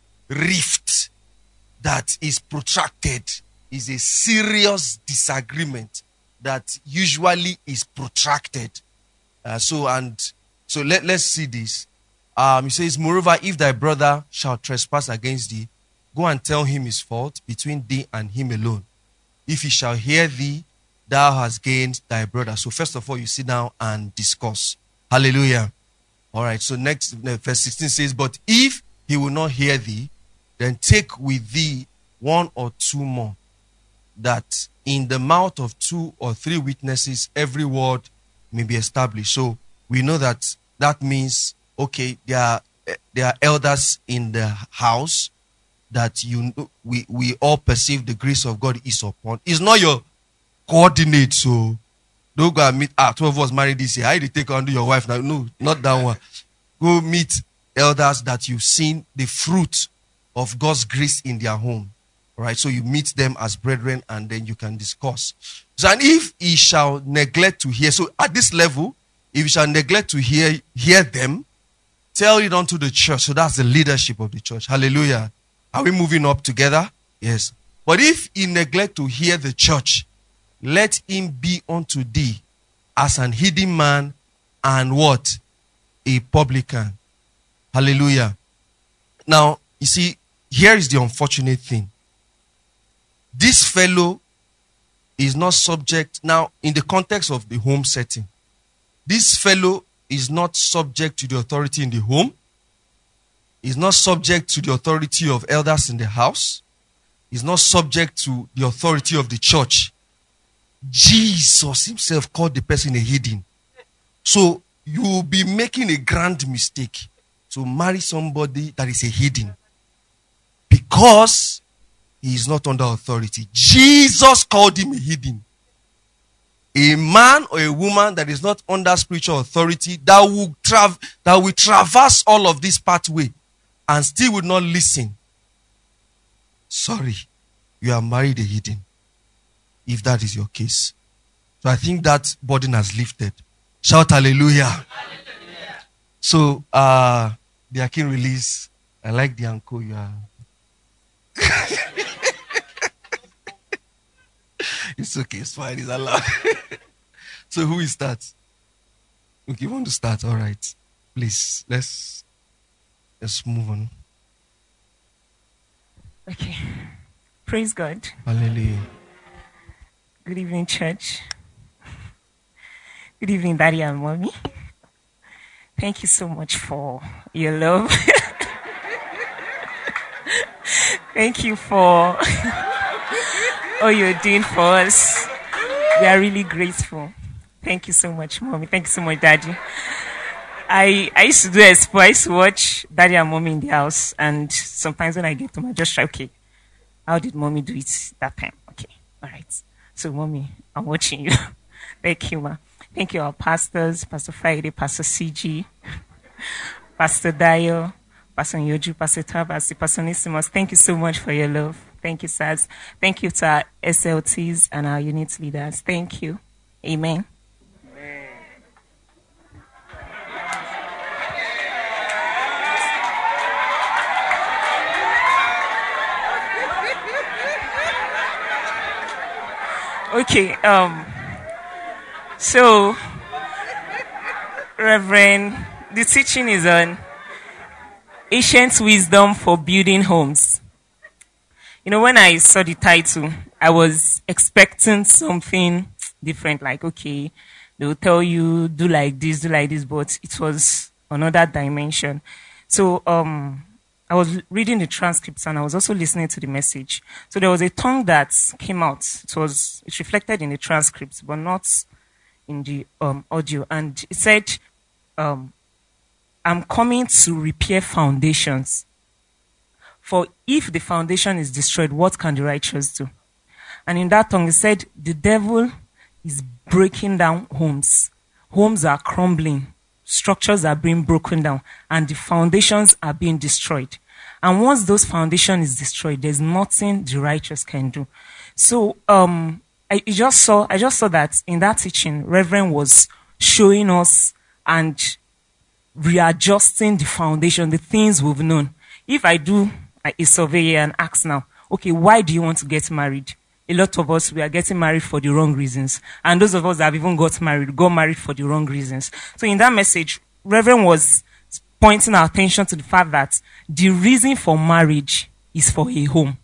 rift that is protracted, is a serious disagreement that usually is protracted. Uh, so, and so let, let's see this. Um, he says, moreover, if thy brother shall trespass against thee, go and tell him his fault between thee and him alone. If he shall hear thee, thou hast gained thy brother. So first of all, you sit down and discuss. Hallelujah. All right, so next, verse sixteen says, but if he will not hear thee, then take with thee one or two more, that in the mouth of two or three witnesses, every word may be established. So we know that that means, okay, there are, there are elders in the house that you we, we all perceive the grace of God is upon. It's not your coordinate, so don't go and meet, ah, twelve of us married this year. How did you take on your wife now? No, not that one. Go meet elders that you've seen the fruit of God's grace in their home. All right, so you meet them as brethren and then you can discuss. So, and if he shall neglect to hear, so at this level, if he shall neglect to hear, hear them, tell it unto the church. So that's the leadership of the church. Hallelujah. Are we moving up together? Yes. But if he neglect to hear the church, let him be unto thee as an hidden man and what? A publican. Hallelujah. Now, you see, here is the unfortunate thing. This fellow is not subject, now in the context of the home setting, this fellow is not subject to the authority in the home, is not subject to the authority of elders in the house, is not subject to the authority of the church. Jesus himself called the person a heathen. So you will be making a grand mistake to marry somebody that is a heathen, because he is not under authority. Jesus called him a heathen. A man or a woman that is not under spiritual authority, that will, tra- that will traverse all of this pathway and still will not listen. Sorry, you are married a heathen, if that is your case. So I think that burden has lifted. Shout hallelujah. Hallelujah. So uh, the Akin release. I like the uncle you are. It's okay, it's fine, it's allowed. So who will start? Okay, you want to start? All right. Please, let's let's move on. Okay. Praise God. Hallelujah. Good evening, church. Good evening, Daddy and Mommy. Thank you so much for your love. Thank you for all you're doing for us. We are really grateful. Thank you so much, Mommy. Thank you so much, Daddy. I I used to do expo. I used to watch Daddy and Mommy in the house, and sometimes when I get home, I just try, okay, how did Mommy do it that time? Okay, all right. So, Mommy, I'm watching you. Thank you, ma. Thank you, our pastors, Pastor Friday, Pastor C G, Pastor Dio, Pastor Yoju, Pastor Tabasi, Pastor Nisimus. Thank you so much for your love. Thank you, sirs. Thank you to our S L Ts and our unit leaders. Thank you. Amen. Okay, um, so, Reverend, the teaching is on ancient wisdom for building homes. You know, when I saw the title, I was expecting something different, like, okay, they will tell you, do like this, do like this, but it was another dimension. So, um, I was reading the transcripts and I was also listening to the message. So there was a tongue that came out. It was, it reflected in the transcripts, but not in the um, audio. And it said, um, I'm coming to repair foundations. For if the foundation is destroyed, what can the righteous do? And in that tongue, it said, the devil is breaking down homes. Homes are crumbling. Structures are being broken down. And the foundations are being destroyed. And once those foundation is destroyed, there's nothing the righteous can do. So, um, I just saw, I just saw that in that teaching, Reverend was showing us and readjusting the foundation, the things we've known. If I do a, a survey and ask now, okay, why do you want to get married? A lot of us, we are getting married for the wrong reasons. And those of us that have even got married, got married for the wrong reasons. So in that message, Reverend was pointing our attention to the fact that the reason for marriage is for a home.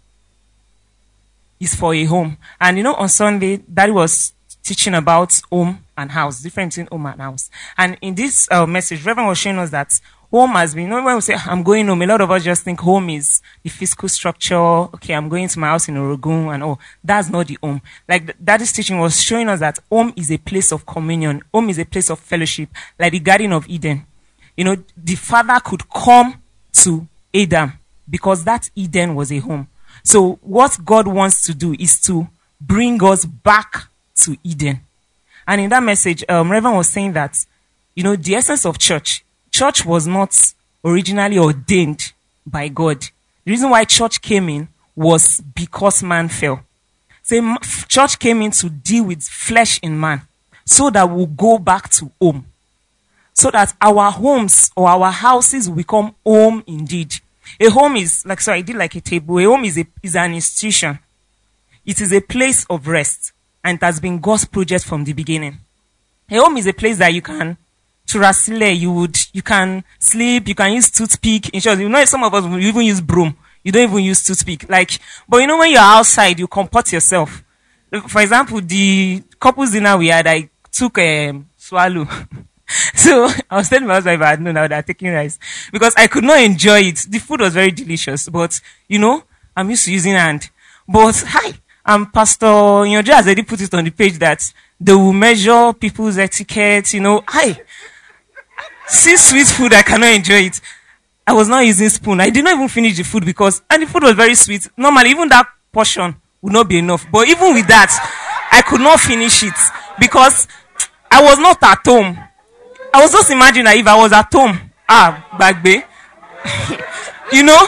Is for a home. And you know, on Sunday, Daddy was teaching about home and house, difference between home and house. And in this uh, message, Reverend was showing us that home has been, you know, when we say, I'm going home, a lot of us just think home is the physical structure. Okay, I'm going to my house in Orogun and oh, that's not the home. Like Daddy's teaching was showing us that home is a place of communion. Home is a place of fellowship, like the Garden of Eden. You know, the father could come to Adam because that Eden was a home. So what God wants to do is to bring us back to Eden. And in that message, um, Reverend was saying that, you know, the essence of church, church was not originally ordained by God. The reason why church came in was because man fell. So church came in to deal with flesh in man so that we'll go back to home. So that our homes or our houses will become home indeed. A home is, like, so I did like a table. A home is a, is an institution. It is a place of rest. And it has been God's project from the beginning. A home is a place that you can, turasile, you would, you can sleep, you can use toothpick. In short, you know, some of us will even use broom. You don't even use toothpick. Like, but you know, when you're outside, you comport yourself. For example, the couple's dinner we had, I took a um, swallow. So I was telling my husband if I had known now that taking rice because I could not enjoy it. The food was very delicious, but you know, I'm used to using hand. But hi, I'm Pastor Nyojo has already put it on the page that they will measure people's etiquette. You know, hi, see sweet food, I cannot enjoy it. I was not using spoon. I did not even finish the food because, and the food was very sweet. Normally, even that portion would not be enough. But even with that, I could not finish it because I was not at home. I was just imagining that if I was at home, ah, Bagbe, you know,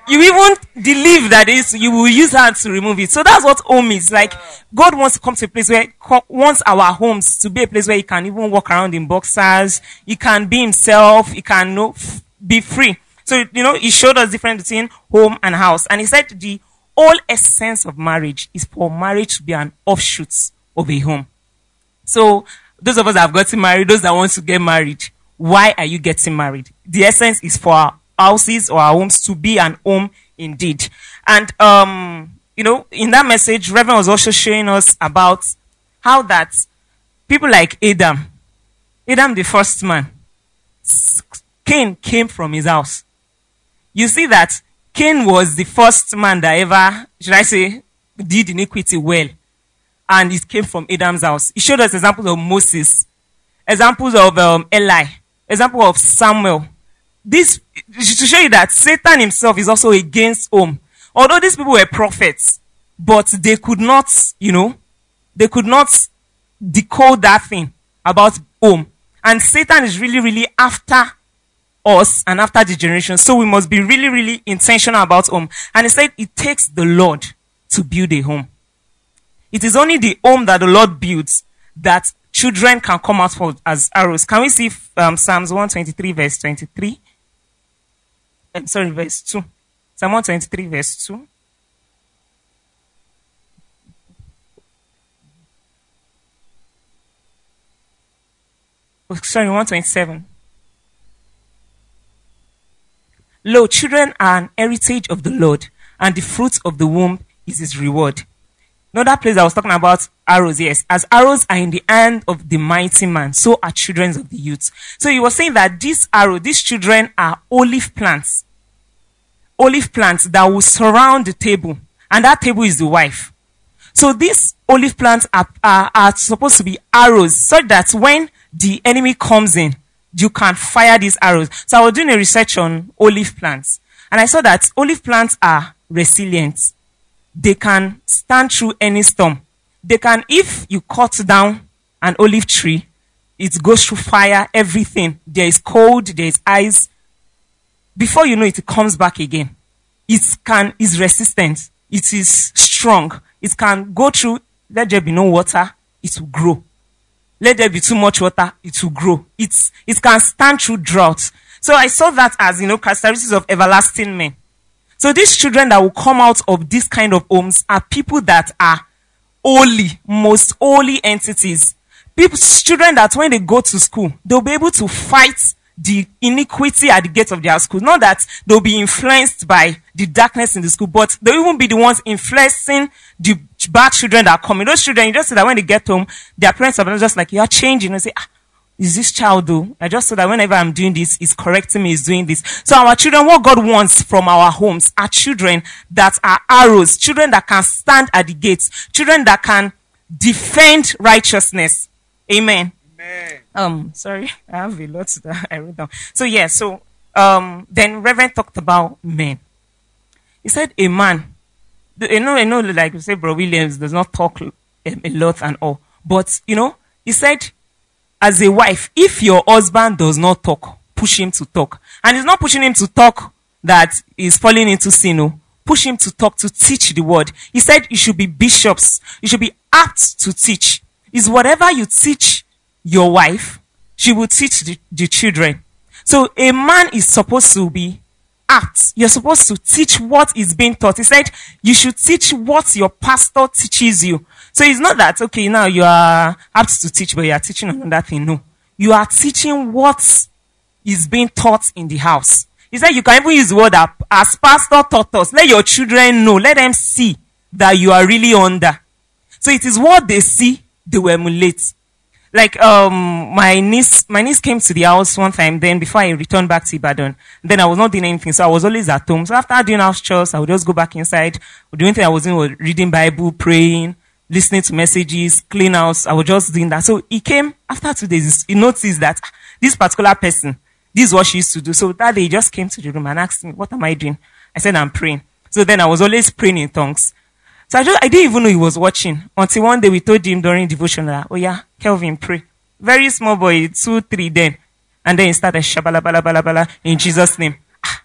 you even believe that is you will use hands to remove it. So that's what home is. Like, God wants to come to a place where, wants our homes to be a place where he can even walk around in boxers. He can be himself. He can, you know, f- be free. So, you know, he showed us difference between home and house. And he said the whole essence of marriage is for marriage to be an offshoot of a home. So, those of us that have gotten married, those that want to get married, why are you getting married? The essence is for our houses or our homes to be an home indeed. And, um, you know, in that message, Reverend was also showing us about how that people like Adam, Adam the first man, Cain came from his house. You see that Cain was the first man that ever, should I say, did iniquity well. And it came from Adam's house. He showed us examples of Moses, examples of um, Eli, example of Samuel. This to show you that Satan himself is also against home. Although these people were prophets, but they could not, you know, they could not decode that thing about home. And Satan is really, really after us and after the generation. So we must be really, really intentional about home. And he said it takes the Lord to build a home. It is only the home that the Lord builds that children can come out for as arrows. Can we see um, Psalms one twenty-three verse twenty-three? I'm sorry, verse two. Psalm one twenty-three verse two. Oh, sorry, one twenty-seven. Lo, children are an heritage of the Lord, and the fruit of the womb is his reward. Another place I was talking about arrows, yes. As arrows are in the hand of the mighty man, so are children of the youth. So he was saying that this arrow, these children are olive plants. Olive plants that will surround the table. And that table is the wife. So these olive plants are, are, are supposed to be arrows, so that when the enemy comes in, you can fire these arrows. So I was doing a research on olive plants. And I saw that olive plants are resilient. They can stand through any storm. They can, if you cut down an olive tree, it goes through fire, everything. There is cold, there is ice. Before you know it, it comes back again. It can, is resistant. It is strong. It can go through, let there be no water, it will grow. Let there be too much water, it will grow. It's, it can stand through drought. So I saw that as, you know, characteristics of everlasting men. So these children that will come out of this kind of homes are people that are holy, most holy entities. People, children that when they go to school, they'll be able to fight the iniquity at the gate of their school. Not that they'll be influenced by the darkness in the school, but they'll even be the ones influencing the bad children that are coming. Those children, you just see that when they get home, their parents are just like, you're changing. And say, ah, is this child though? I just saw that whenever I'm doing this, he's correcting me, he's doing this. So our children, what God wants from our homes are children that are arrows, children that can stand at the gates, children that can defend righteousness. Amen. Amen. Um, sorry, I have a lot that I wrote down. So yeah, so um, then Reverend talked about men. He said a man. You know, I know, like you say, Bro Williams does not talk a lot and all, but you know, he said, as a wife, if your husband does not talk, push him to talk. And it's not pushing him to talk that is falling into sin. No. Push him to talk, to teach the word. He said you should be bishops. You should be apt to teach. Is whatever you teach your wife, she will teach the, the children. So a man is supposed to be apt. You're supposed to teach what is being taught. He said you should teach what your pastor teaches you. So it's not that, okay, now you are apt to teach, but you are teaching another thing. No. You are teaching what is being taught in the house. He said you can even use the word that, as pastor taught us. Let your children know. Let them see that you are really under. So it is what they see, they will emulate. Like, um, my niece, my niece came to the house one time, then before I returned back to Ibadan, then I was not doing anything, so I was always at home. So after doing house chores, I would just go back inside. The only thing I was doing was reading Bible, praying, listening to messages, clean house. I was just doing that. So he came after two days. He noticed that this particular person, this is what she used to do. So that day he just came to the room and asked me, what am I doing? I said, I'm praying. So then I was always praying in tongues. So I, just, I didn't even know he was watching until one day we told him during devotion that, oh yeah, Kelvin, pray. Very small boy, two, three then. And then he started shabala bala bala bala in Jesus' name.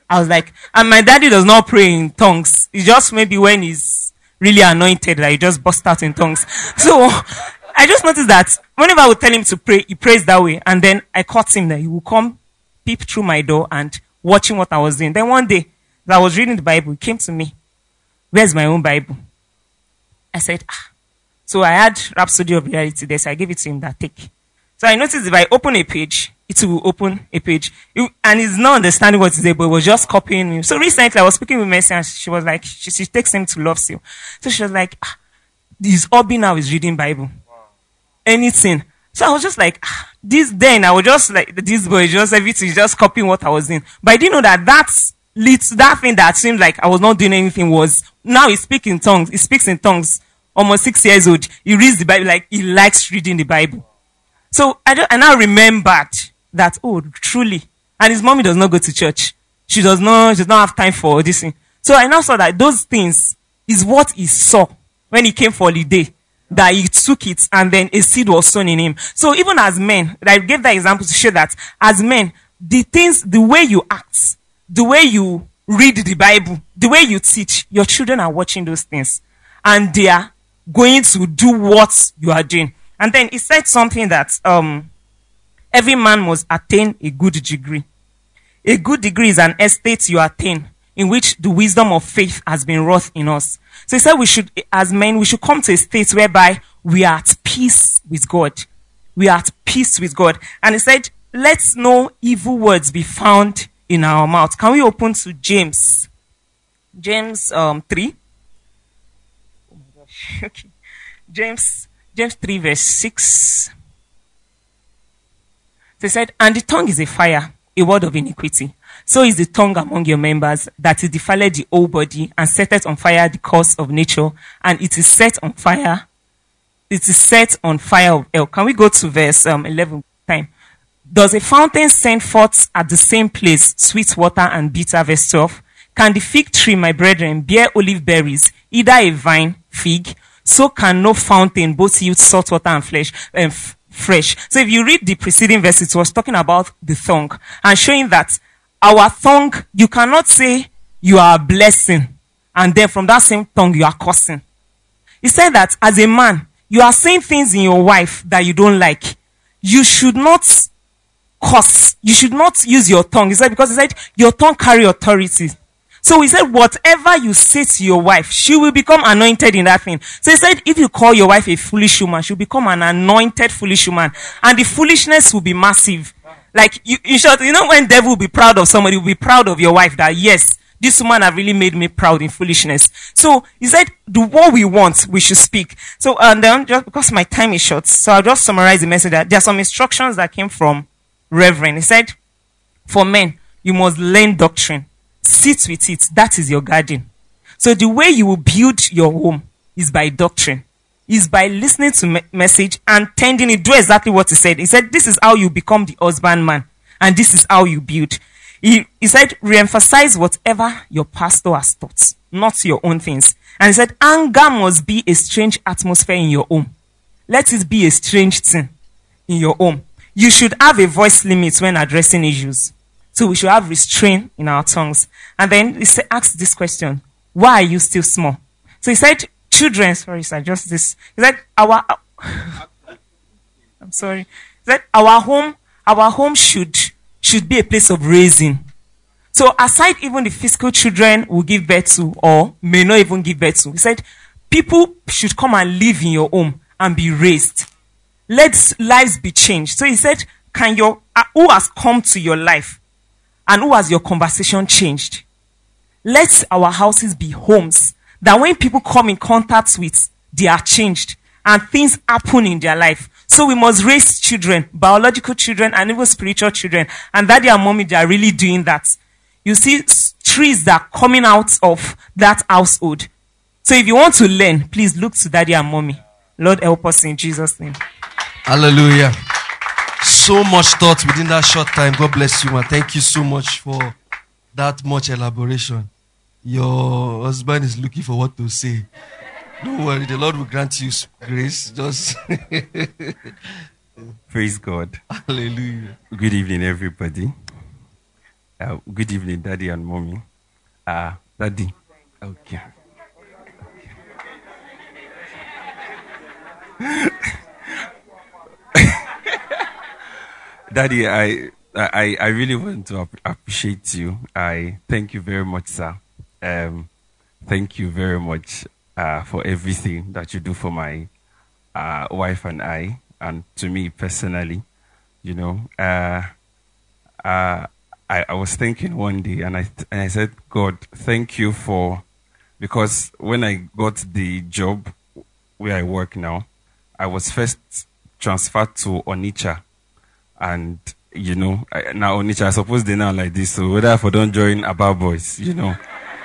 I was like, and my daddy does not pray in tongues. It's just maybe when he's really anointed that he just burst out in tongues. So I just noticed that whenever I would tell him to pray, he prays that way. And then I caught him that he would come peep through my door and watching what I was doing. Then one day, as I was reading the Bible, he came to me. Where's my own Bible? I said, ah. So I had Rhapsody of Reality there, so I gave it to him that take. So I noticed if I open a page, it will open a page. It, and he's not understanding what is there, but it was just copying me. So recently I was speaking with Mercy and she was like, she, she takes him to Love Seal. So she was like, ah, his hobby now is reading Bible. Wow. Anything. So I was just like, ah, this then I was just like, this boy just everything, just copying what I was doing. But I didn't know that that's leads, that thing that seemed like I was not doing anything was, now he speaks in tongues. He speaks in tongues. Almost six years old. He reads the Bible like he likes reading the Bible. So I, don't, I now remembered that, oh, truly. And his mommy does not go to church. She does not, she does not have time for this thing. So I now saw that those things is what he saw when he came for holiday. That he took it and then a seed was sown in him. So even as men, I gave that example to show that as men, the things, the way you act, the way you read the Bible, the way you teach, your children are watching those things. And they are going to do what you are doing. And then he said something that um, every man must attain a good degree. A good degree is an estate you attain in which the wisdom of faith has been wrought in us. So he said we should, as men, we should come to a state whereby we are at peace with God. We are at peace with God. And he said, let no evil words be found in our mouth. Can we open to James? James um, three. Okay. James, James three verse six. They said, and the tongue is a fire, a word of iniquity. So is the tongue among your members, that it defileth the whole body, and setteth on fire the course of nature, and it is set on fire, it is set on fire of hell. Can we go to verse um, eleven time? Does a fountain send forth at the same place sweet water and bitter? Verse twelve. Can the fig tree, my brethren, bear olive berries, either a vine, fig? So can no fountain both yield salt water and flesh, um, f- fresh. So if you read the preceding verse, it was talking about the tongue and showing that our tongue, you cannot say you are a blessing and then from that same tongue you are cursing. He said that as a man, you are saying things in your wife that you don't like. You should not curse. You should not use your tongue. He said, because he said your tongue carry authority. So he said, whatever you say to your wife, she will become anointed in that thing. So he said, if you call your wife a foolish woman, she'll become an anointed foolish woman. And the foolishness will be massive. Like, you, in short, you know when devil will be proud of somebody, will be proud of your wife that, yes, this woman have really made me proud in foolishness. So he said, the what we want, we should speak. So, and then, just because my time is short, so I'll just summarize the message. That there are some instructions that came from Reverend. He said, for men, you must learn doctrine. Sit with it. That is your garden. So the way you will build your home is by doctrine. Is by listening to me- message and tending it. Do exactly what he said. He said, this is how you become the husbandman. And this is how you build. He, he said, re-emphasize whatever your pastor has taught, not your own things. And he said, anger must be a strange atmosphere in your home. Let it be a strange thing in your home. You should have a voice limit when addressing issues. So we should have restraint in our tongues. And then he said, ask this question. Why are you still small? So he said, children, sorry, sir, just this. He said, our, I'm sorry. He said, our home, our home should, should be a place of raising. So aside even the physical children will give birth to or may not even give birth to, he said, people should come and live in your home and be raised. Let lives be changed. So he said, can your, uh, who has come to your life? And who has your conversation changed? Let our houses be homes that when people come in contact with, they are changed and things happen in their life. So we must raise children, biological children and even spiritual children. And daddy and mommy, they are really doing that. You see trees that are coming out of that household. So if you want to learn, please look to daddy and mommy. Lord, help us in Jesus' name. Hallelujah. So much thought within that short time. God bless you, man. Thank you so much for that much elaboration. Your husband is looking for what to say. Don't worry, the Lord will grant you grace. Just praise God. Hallelujah. Good evening, everybody. Uh, good evening, Daddy and Mommy. Uh, Daddy. Okay. Daddy, I, I, I really want to ap- appreciate you. I thank you very much, sir. Um, thank you very much uh, for everything that you do for my uh, wife and I, and to me personally. You know, uh, uh, I, I was thinking one day, and I th- and I said, God, thank you for, because when I got the job where I work now, I was first transferred to Onitsha, and you know, I, now Onitsha, I suppose they now like this, so whether if I don't join Aba Boys, you know.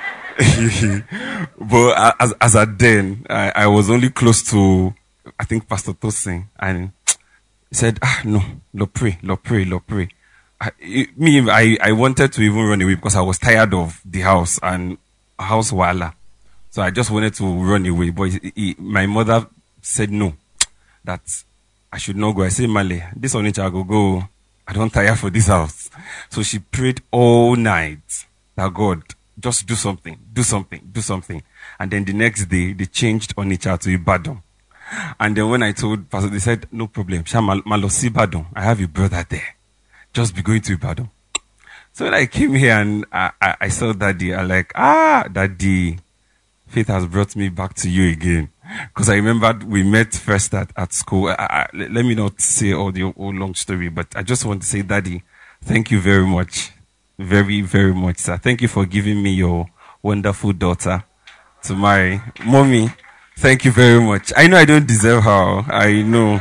But as as at then, I, I was only close to, I think, Pastor Tosin, and he said, ah, no, Lord pray, Lord pray, Lord pray. I, it, me, I, I wanted to even run away because I was tired of the house and house wala. So I just wanted to run away. But he, he, my mother said no, that I should not go. I said, Male, this on I go go. I don't tire for this house. So she prayed all night that God, just do something, do something, do something. And then the next day, they changed Onitsha to Ibadan. And then when I told Pastor, they said, no problem. Malosi Ibadan. I have a brother there. Just be going to Ibadan. So when I came here and I, I, I saw Daddy, I like, ah, Daddy, faith has brought me back to you again. Because I remembered we met first at, at school. I, I, let me not say all the whole long story, but I just want to say, Daddy, thank you very much. Very, very much, sir. Thank you for giving me your wonderful daughter to marry. Mommy, thank you very much. I know I don't deserve her. I know.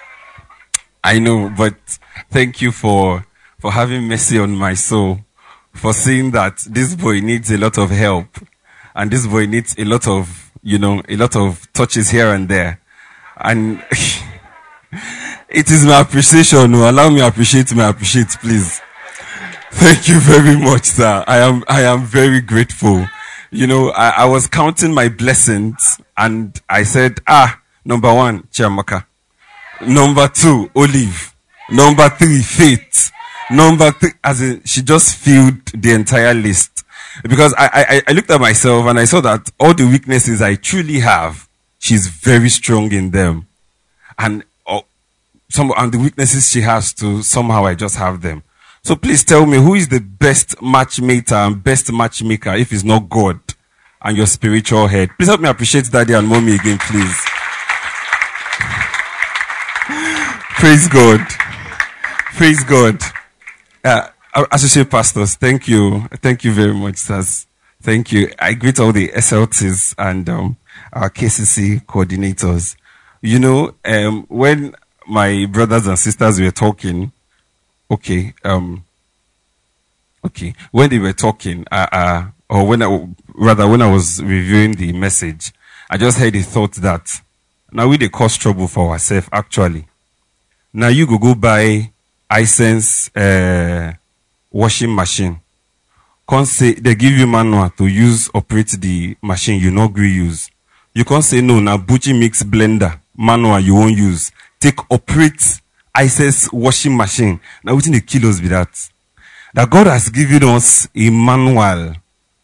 I know, but thank you for, for having mercy on my soul, for seeing that this boy needs a lot of help, and this boy needs a lot of, you know, a lot of touches here and there. And it is my appreciation. No, allow me to appreciate me, appreciate, please. Thank you very much, sir. I am, I am very grateful. You know, I, I was counting my blessings, and I said, ah, number one, Chiamaka. Number two, Olive. Number three, Faith. Number three, as in, she just filled the entire list. Because I, I, I looked at myself and I saw that all the weaknesses I truly have, she's very strong in them. And oh, some, and the weaknesses she has too, somehow I just have them. So please tell me, who is the best matchmaker and best matchmaker if it's not God and your spiritual head? Please help me appreciate Daddy and Mommy again, please. Praise God. Praise God. Uh, Associate Pastors, thank you. Thank you very much, sirs. Thank you. I greet all the S L Ts and um, our K C C coordinators. You know, um, when my brothers and sisters were talking, okay, um, okay, when they were talking, uh, uh, or when I, rather when I was reviewing the message, I just had a thought that now we they cause trouble for ourselves, actually. Now you go go buy iSense uh, washing machine. Can't say they give you manual to use operate the machine you not agree use. You can't say no. Now Bucci mix blender manual you won't use. Take operate iSense washing machine. Now within the kilos be that. That God has given us a manual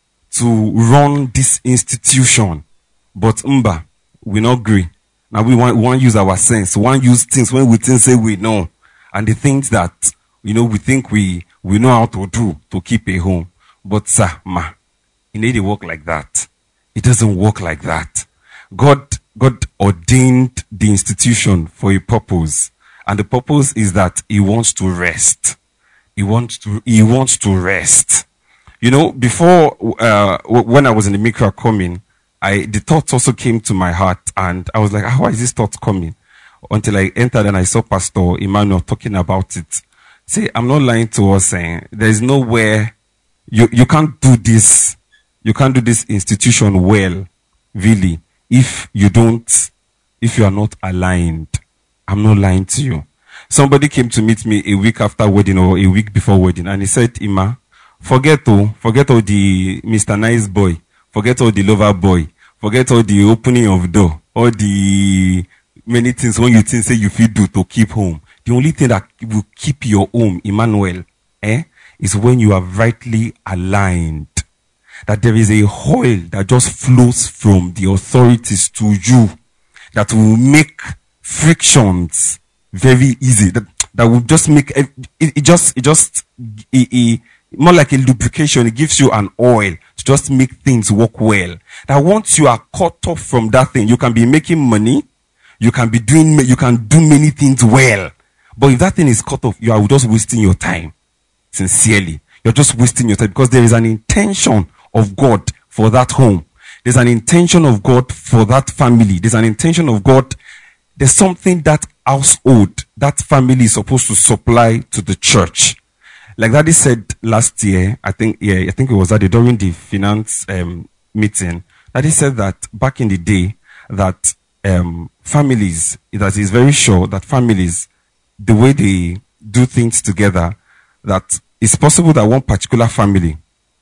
to run this institution, but umba we not agree. Now we want, we want to use our sense. We want to use things when we think say we know. And the things that, you know, we think we, we know how to do to keep a home. But sir, ma, it need to work like that. It doesn't work like that. God, God ordained the institution for a purpose. And the purpose is that he wants to rest. He wants to, he wants to rest. You know, before, uh, when I was in the Mikra coming, I, the thoughts also came to my heart, and I was like, how is this thought coming? Until I entered and I saw Pastor Emmanuel talking about it. See, I'm not lying to us saying there's nowhere you, you can't do this. You can't do this institution well, really, if you don't, if you are not aligned. I'm not lying to you. Somebody came to meet me a week after wedding or a week before wedding, and he said, Ima, forget all, forget all the Mister Nice Boy. Forget all the lover boy. Forget all the opening of door. All the many things when you think say you feel do to keep home. The only thing that will keep your home, Emmanuel, eh, is when you are rightly aligned. That there is a oil that just flows from the authorities to you that will make frictions very easy. That, that will just make it, it just it just it, it, more like a lubrication. It gives you an oil to just make things work well. That once you are cut off from that thing, you can be making money, you can be doing, you can do many things well. But if that thing is cut off, you are just wasting your time. Sincerely, you're just wasting your time, because there is an intention of God for that home. There's an intention of God for that family. There's an intention of God. There's something that household, that family is supposed to supply to the church. Like Daddy said last year, I think, yeah, I think it was Daddy during the finance um, meeting. Daddy said that back in the day, that um, families, that is very sure that families, the way they do things together, that it's possible that one particular family,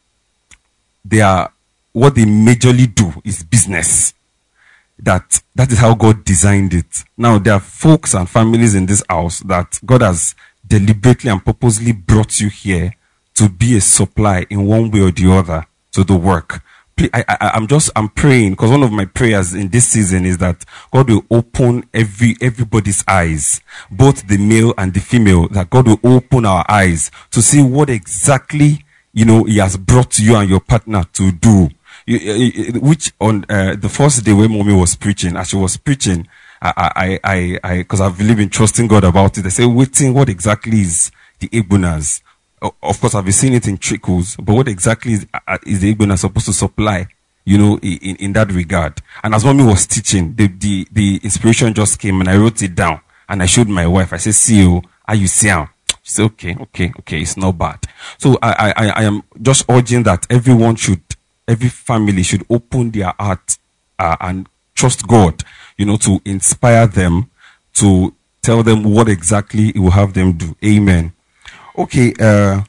they are, what they majorly do is business. That, that is how God designed it. Now, there are folks and families in this house that God has deliberately and purposely brought you here to be a supply in one way or the other to the work. I, I, I'm just, I'm praying, because one of my prayers in this season is that God will open every, everybody's eyes, both the male and the female, that God will open our eyes to see what exactly, you know, He has brought you and your partner to do. You, you, which on uh, the first day when Mommy was preaching, as she was preaching, I, I, I, I, because I've really been trusting God about it. I said, waiting, what exactly is the Igbonas? Of course, I've been seeing it in trickles, but what exactly is, uh, is the Igbona supposed to supply, you know, in, in that regard? And as Mommy was teaching, the, the, the inspiration just came, and I wrote it down, and I showed my wife. I said, see you, are you seeing? She said, okay, okay, okay, it's not bad. So I, I, I am just urging that everyone should, every family should open their heart uh, and trust God, you know, to inspire them, to tell them what exactly He will have them do. Amen. Okay, uh,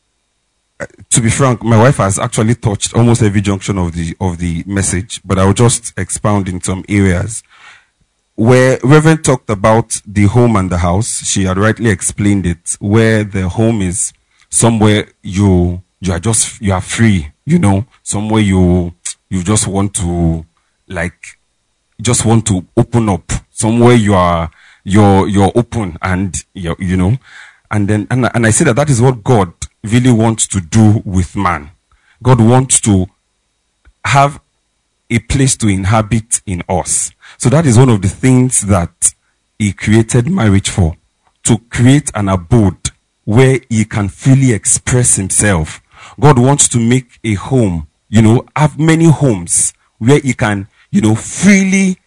to be frank, my wife has actually touched almost every junction of the of the message, but I will just expound in some areas. Where Reverend talked about the home and the house, she had rightly explained it, where the home is somewhere you you are just you are free, you know, somewhere you you just want to like just want to open up, somewhere you are you're you're open and you you know. And then, and, and I say that that is what God really wants to do with man. God wants to have a place to inhabit in us. So that is one of the things that He created marriage for. To create an abode where He can freely express Himself. God wants to make a home, you know, have many homes where He can, you know, freely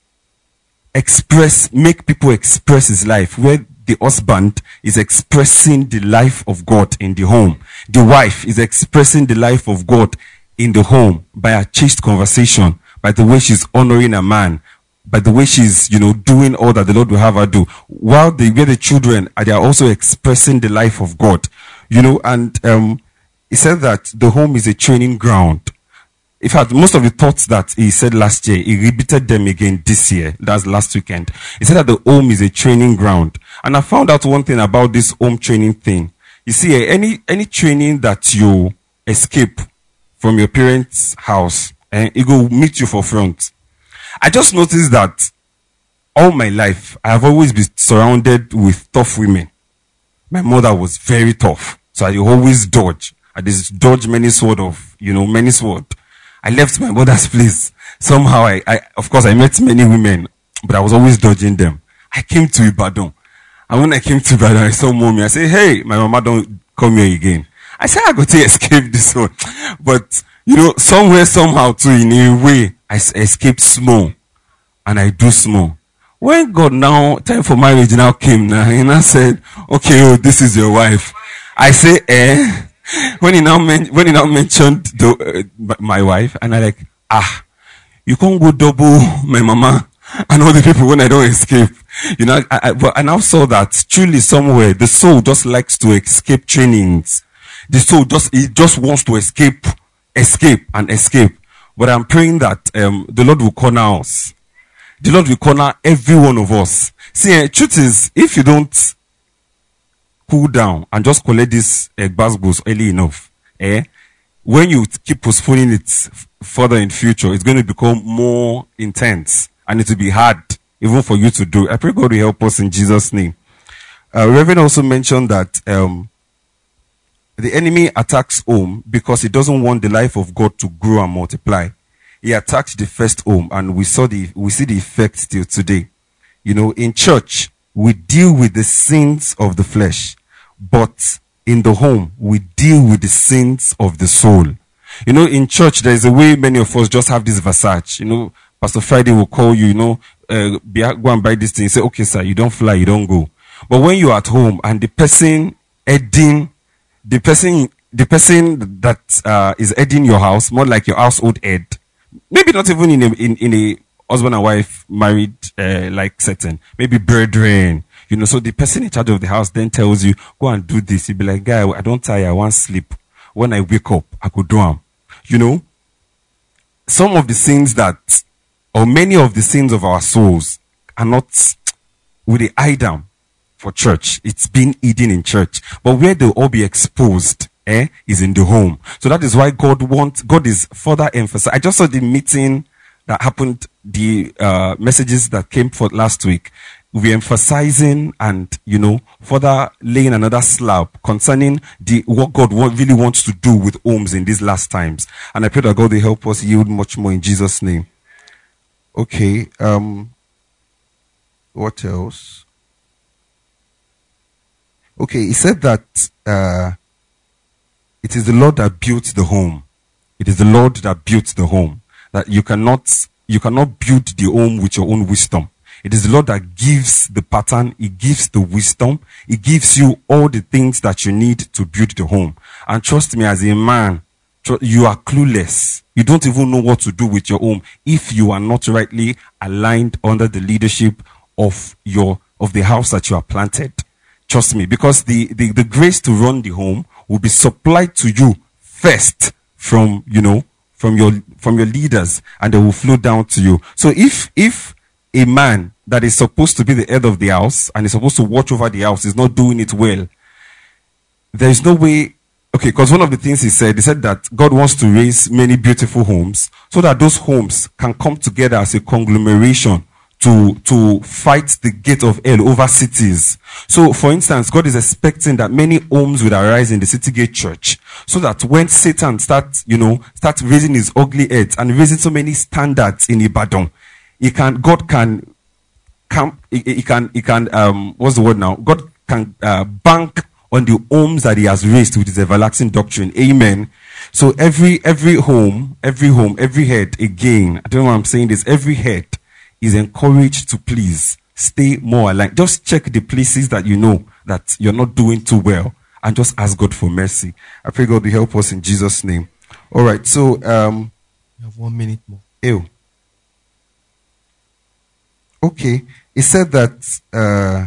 express, make people express His life, where the husband is expressing the life of God in the home. The wife is expressing the life of God in the home by a chaste conversation, by the way she's honoring a man, by the way she's, you know, doing all that the Lord will have her do. While the, where the children, they are also expressing the life of God. You know, and um, He said that the home is a training ground. In fact, most of the thoughts that he said last year, he repeated them again this year. That's last weekend. He said that the home is a training ground. And I found out one thing about this home training thing. You see, any, any training that you escape from your parents' house, and it will meet you for front. I just noticed that all my life, I have always been surrounded with tough women. My mother was very tough. So I always dodge. I just dodge many sort of, you know, many sort. I left my mother's place. Somehow I, I, of course I met many women, but I was always dodging them. I came to Ibadan. And when I came to Ibadan, I saw Mommy. I said, hey, my mama don't come here again. I said, I got to escape this one. But, you know, somewhere, somehow too, in a way, I escaped small. And I do small. When God now, time for marriage now came now, and I said, okay, oh, this is your wife. I say, eh? When he now men- when he now mentioned the, uh, my wife, and I like, ah, you can't go double my mama and all the people when I don't escape. You know, I, I, but I now saw that truly somewhere the soul just likes to escape trainings. The soul just, it just wants to escape, escape and escape. But I'm praying that um, the Lord will corner us. The Lord will corner every one of us. See, uh, truth is, if you don't cool down and just collect this uh, basketballs early enough, eh? When you keep postponing it f- further in future, it's going to become more intense and it will be hard even for you to do. I pray God will help us in Jesus' name. Uh, Reverend also mentioned that um, the enemy attacks home because he doesn't want the life of God to grow and multiply. He attacked the first home, and we saw the we see the effect till today. You know, in church we deal with the sins of the flesh, but in the home we deal with the sins of the soul. You know, in church there is a way many of us just have this Versace. You know, Pastor Friday will call you. You know, uh, go and buy this thing. You say, okay, sir, you don't fly, you don't go. But when you're at home and the person heading, the person, the person that uh, is heading your house, more like your household head, maybe not even in a, in, in a husband and wife married uh, like setting, maybe brethren, you know, so the person in charge of the house then tells you, go and do this. You'll be like, guy, I don't tire, I want sleep. When I wake up, I could do them. You know, some of the sins that, or many of the sins of our souls are not, we they hide them for church. It's been hidden in church. But where they'll all be exposed, eh, is in the home. So that is why God wants, God is further emphasizing. I just saw the meeting that happened, the uh, messages that came forth last week. We're emphasizing and, you know, further laying another slab concerning the what God really wants to do with homes in these last times. And I pray that God will help us yield much more in Jesus' name. Okay. Um, what else? Okay, he said that uh, it is the Lord that built the home. It is the Lord that built the home. That you cannot, you cannot build the home with your own wisdom. It is the Lord that gives the pattern. He gives the wisdom. He gives you all the things that you need to build the home. And trust me, as a man, you are clueless. You don't even know what to do with your home if you are not rightly aligned under the leadership of your, of the house that you are planted. Trust me, because the, the, the grace to run the home will be supplied to you first from, you know, from your, from your leaders, and they will flow down to you. So if, if a man that is supposed to be the head of the house and is supposed to watch over the house is not doing it well, there is no way. Okay, because one of the things he said, he said that God wants to raise many beautiful homes so that those homes can come together as a conglomeration to, to fight the gate of hell over cities. So, for instance, God is expecting that many homes will arise in the City Gate Church so that when Satan starts, you know, starts raising his ugly head and raising so many standards in Ibadan, he can, God can, can he, he can, he can, um, what's the word now? God can, uh, bank on the homes that he has raised with his everlasting doctrine. Amen. So every, every home, every home, every head, again, I don't know why I'm saying this, every head is encouraged to please stay more aligned. Just check the places that you know that you're not doing too well and just ask God for mercy. I pray God will help us in Jesus' name. All right. So, um, we have one minute more. Ew. Okay. He said that, uh,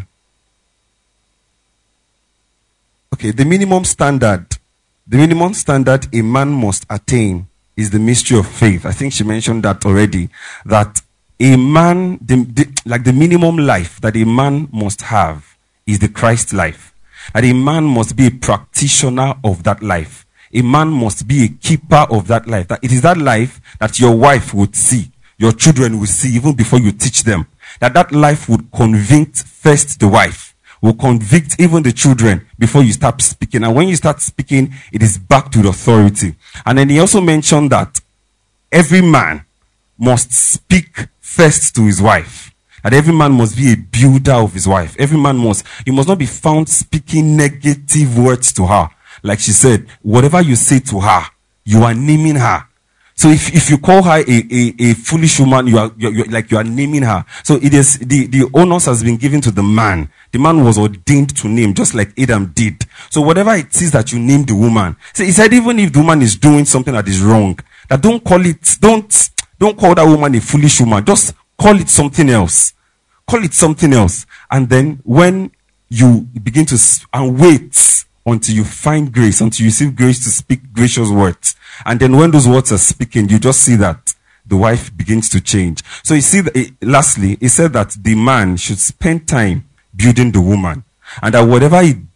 okay, the minimum standard, the minimum standard a man must attain is the mystery of faith. I think she mentioned that already, that a man, the, the, like the minimum life that a man must have is the Christ life. That a man must be a practitioner of that life. A man must be a keeper of that life. That it is that life that your wife would see, your children will see even before you teach them. That that life would convict first the wife, will convict even the children before you start speaking. And when you start speaking, it is backed with authority. And then he also mentioned that every man must speak first to his wife. That every man must be a builder of his wife. Every man must, you must not be found speaking negative words to her. Like she said, whatever you say to her, you are naming her. So if, if you call her a, a, a foolish woman, you are, you're, you're, like you are naming her. So it is, the, the onus has been given to the man. The man was ordained to name, just like Adam did. So whatever it is that you name the woman. So he said, even if the woman is doing something that is wrong, that don't call it, don't, don't call that woman a foolish woman. Just call it something else. Call it something else. And then when you begin to, and wait until you find grace, until you receive grace to speak gracious words. And then when those words are speaking, you just see that the wife begins to change. So you see, that, lastly, he said that the man should spend time building the woman. And that whatever he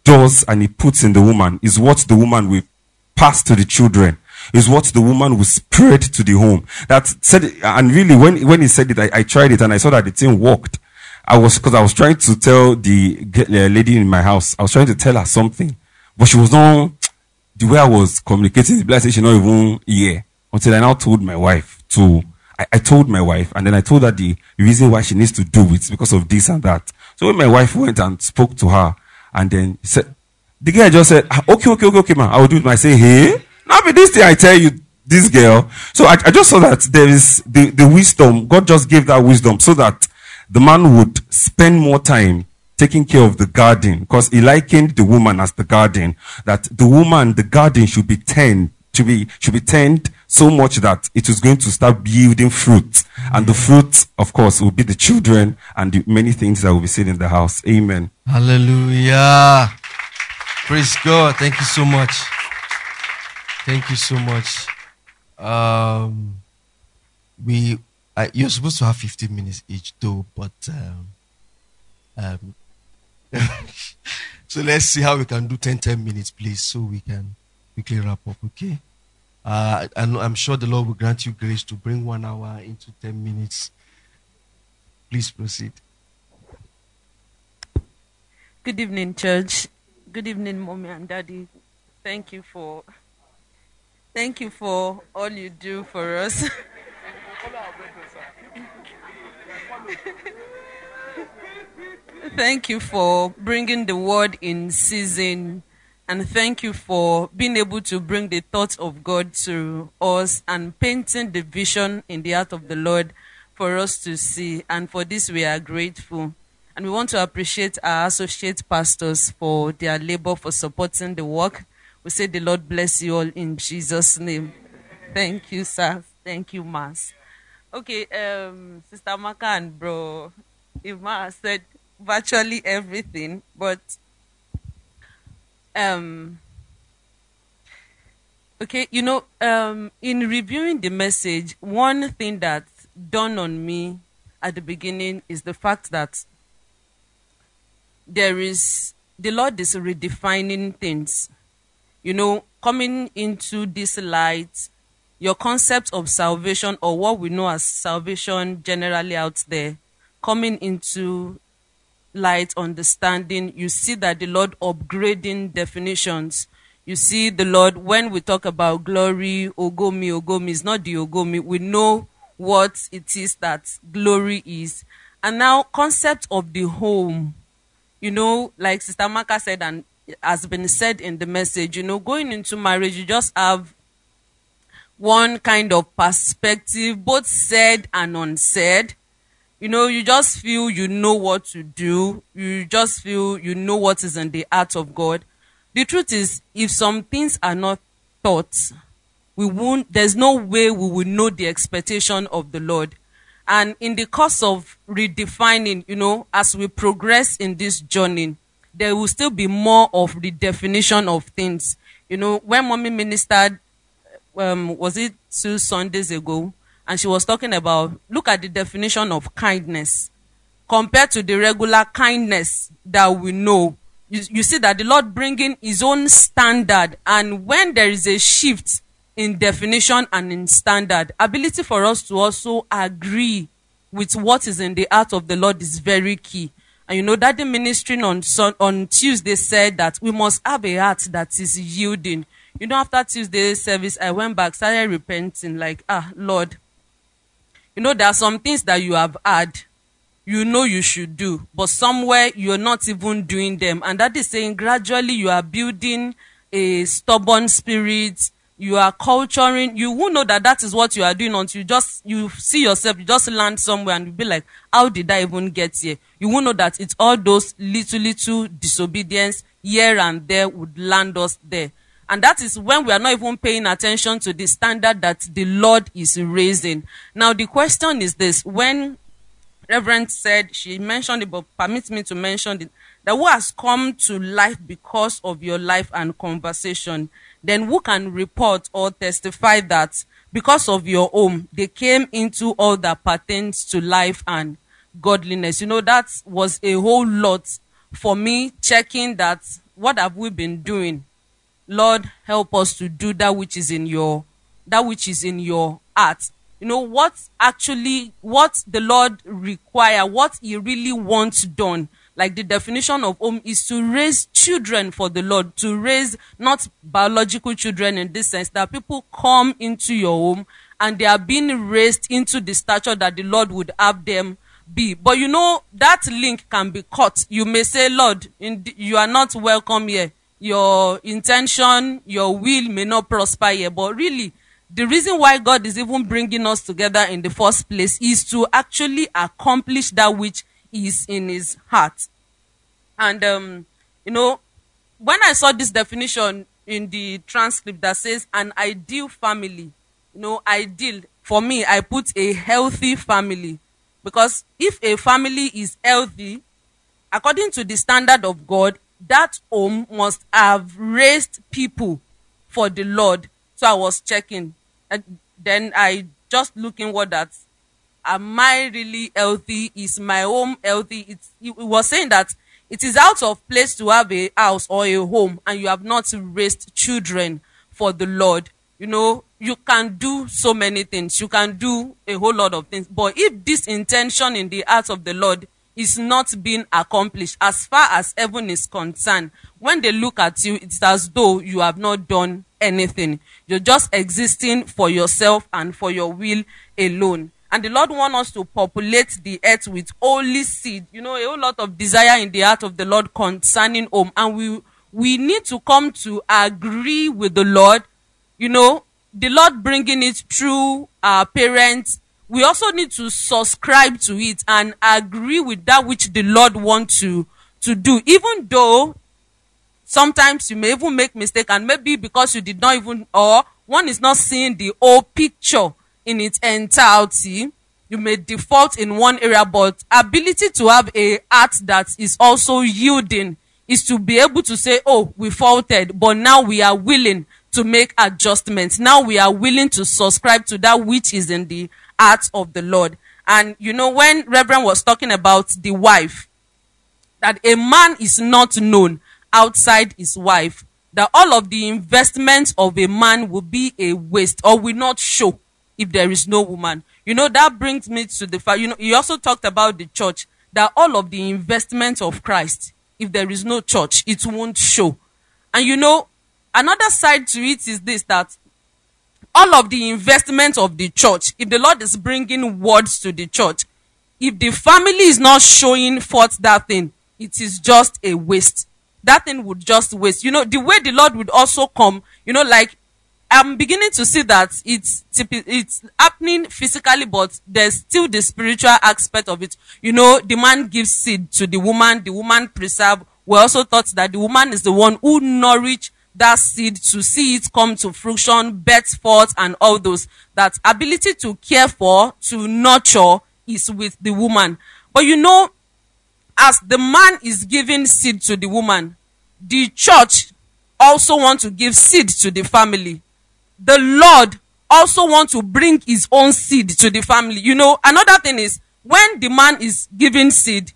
does and he puts in the woman is what the woman will pass to the children, is what the woman will spread to the home. That said, and really when, when he said it, I, I tried it and I saw that the thing worked. I was, cause I was trying to tell the uh, lady in my house, I was trying to tell her something, but she was not, the way I was communicating, the blessing she not even here. Until I now told my wife to, I, I told my wife, and then I told her the reason why she needs to do it because of this and that. So when my wife went and spoke to her, and then said, the girl just said, ah, okay, okay, okay, okay, man, I will do it. I say, hey, now be this thing I tell you, this girl. So I, I just saw that there is the, the wisdom, God just gave that wisdom so that the man would spend more time taking care of the garden, because he likened the woman as the garden, that the woman, the garden should be tend, to be, should be tend so much that it is going to start yielding fruit. And the fruit, of course, will be the children and the many things that will be seen in the house. Amen. Hallelujah. Praise God. Thank you so much. Thank you so much. Um, we, uh, you're supposed to have fifteen minutes each though, but, um, um, so let's see how we can do ten, ten minutes, please, so we can quickly wrap up, okay? Uh, and I'm sure the Lord will grant you grace to bring one hour into ten minutes. Please proceed. Good evening, church. Good evening, mommy and daddy. Thank you for, thank you for all you do for us. Thank you for bringing the word in season. And thank you for being able to bring the thoughts of God to us and painting the vision in the heart of the Lord for us to see. And for this, we are grateful. And we want to appreciate our associate pastors for their labor, for supporting the work. We say the Lord bless you all in Jesus' name. Thank you, sir. Thank you, Mas. Okay, um, Sister Maka and Bro Ima said virtually everything, but um, okay, you know, um, in reviewing the message, one thing that dawned on me at the beginning is the fact that there is, the Lord is redefining things. You know, coming into this light, your concept of salvation, or what we know as salvation generally out there, coming into light, understanding, you see that the Lord upgrading definitions. You see the Lord, when we talk about glory, ogomi, ogomi is not the ogomi. We know what it is that glory is. And now, concept of the home, you know, like Sister Maka said, and has been said in the message, you know, going into marriage, you just have one kind of perspective, both said and unsaid. You know, you just feel you know what to do. You just feel you know what is in the heart of God. The truth is, if some things are not taught, we won't, there's no way we will know the expectation of the Lord. And in the course of redefining, you know, as we progress in this journey, there will still be more of the definition of things. You know, when Mommy ministered, um, was it two Sundays ago? And she was talking about, look at the definition of kindness compared to the regular kindness that we know. You, you see that the Lord bringing his own standard. And when there is a shift in definition and in standard, ability for us to also agree with what is in the heart of the Lord is very key. And you know, that the ministering on, on Tuesday said that we must have a heart that is yielding. You know, after Tuesday service, I went back, started repenting, like, ah, Lord, you know, there are some things that you have had, you know you should do, but somewhere you're not even doing them. And that is saying gradually you are building a stubborn spirit, you are culturing, you won't know that that is what you are doing until you just, you see yourself, you just land somewhere and you be like, how did I even get here? You won't know that it's all those little, little disobedience here and there would land us there. And that is when we are not even paying attention to the standard that the Lord is raising. Now, the question is this. When Reverend said, she mentioned it, but permit me to mention it, that who has come to life because of your life and conversation, then who can report or testify that because of your home, they came into all that pertains to life and godliness. You know, that was a whole lot for me, checking that what have we been doing? Lord, help us to do that which is in your, that which is in your heart. You know, what actually, what the Lord require, what he really wants done. Like the definition of home is to raise children for the Lord, to raise not biological children in this sense, that people come into your home and they are being raised into the stature that the Lord would have them be. But you know, that link can be cut. You may say, Lord, in the, you are not welcome here. Your intention, your will may not prosper here. But really, the reason why God is even bringing us together in the first place is to actually accomplish that which is in his heart. And, um, you know, when I saw this definition in the transcript that says an ideal family, you know, ideal, for me, I put a healthy family. Because if a family is healthy, according to the standard of God, that home must have raised people for the Lord. So I was checking. And then I just looking what that, am I really healthy? Is my home healthy? It's, it was saying that it is out of place to have a house or a home and you have not raised children for the Lord. You know, you can do so many things. You can do a whole lot of things. But if this intention in the heart of the Lord is not being accomplished, as far as heaven is concerned, when they look at you, it's as though you have not done anything. You're just existing for yourself and for your will alone. And the Lord wants us to populate the earth with holy seed. You know, a whole lot of desire in the heart of the Lord concerning home. And we we need to come to agree with the Lord. You know, the Lord bringing it through our parents. We also need to subscribe to it and agree with that which the Lord wants to, to do. Even though sometimes you may even make mistake, and maybe because you did not even, or one is not seeing the whole picture in its entirety, you may default in one area, but ability to have a heart that is also yielding is to be able to say, oh, we faulted, but now we are willing to make adjustments. Now we are willing to subscribe to that which is in the heart of the Lord. And you know, when Reverend was talking about the wife, that a man is not known outside his wife, that all of the investments of a man will be a waste or will not show if there is no woman. You know, that brings me to the fact, you know, he also talked about the church, that all of the investments of Christ, if there is no church, it won't show. And you know, another side to it is this, that all of the investment of the church, if the Lord is bringing words to the church, if the family is not showing forth that thing, it is just a waste. That thing would just waste. You know, the way the Lord would also come, you know, like, I'm beginning to see that it's it's happening physically, but there's still the spiritual aspect of it. You know, the man gives seed to the woman, the woman preserve. We also thought that the woman is the one who nourishes that seed to see it come to fruition, birth forth, and all those. That ability to care for, to nurture is with the woman. But you know, as the man is giving seed to the woman, the church also wants to give seed to the family. The Lord also wants to bring his own seed to the family. You know, another thing is, when the man is giving seed,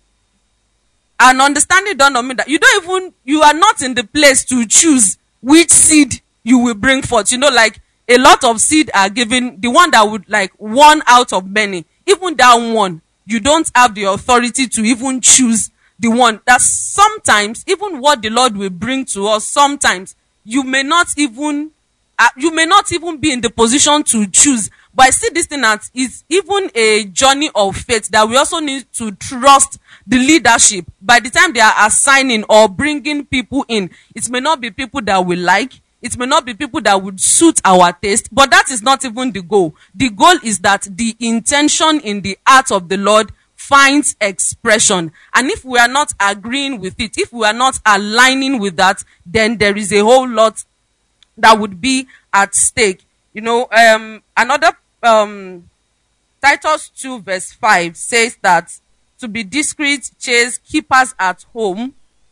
and understanding dawned on me that you don't even, you are not in the place to choose which seed you will bring forth. You know, like, a lot of seed are given, the one that would, like, one out of many, even that one, you don't have the authority to even choose the one. That sometimes, even what the Lord will bring to us, sometimes, you may not even, uh, you may not even be in the position to choose. But I see this thing as is even a journey of faith, that we also need to trust the leadership. By the time they are assigning or bringing people in, it may not be people that we like. It may not be people that would suit our taste, but that is not even the goal. The goal is that the intention in the heart of the Lord finds expression. And if we are not agreeing with it, if we are not aligning with that, then there is a whole lot that would be at stake. You know, um, another, um, Titus two verse five says that to be discreet, chaste, keepers at home,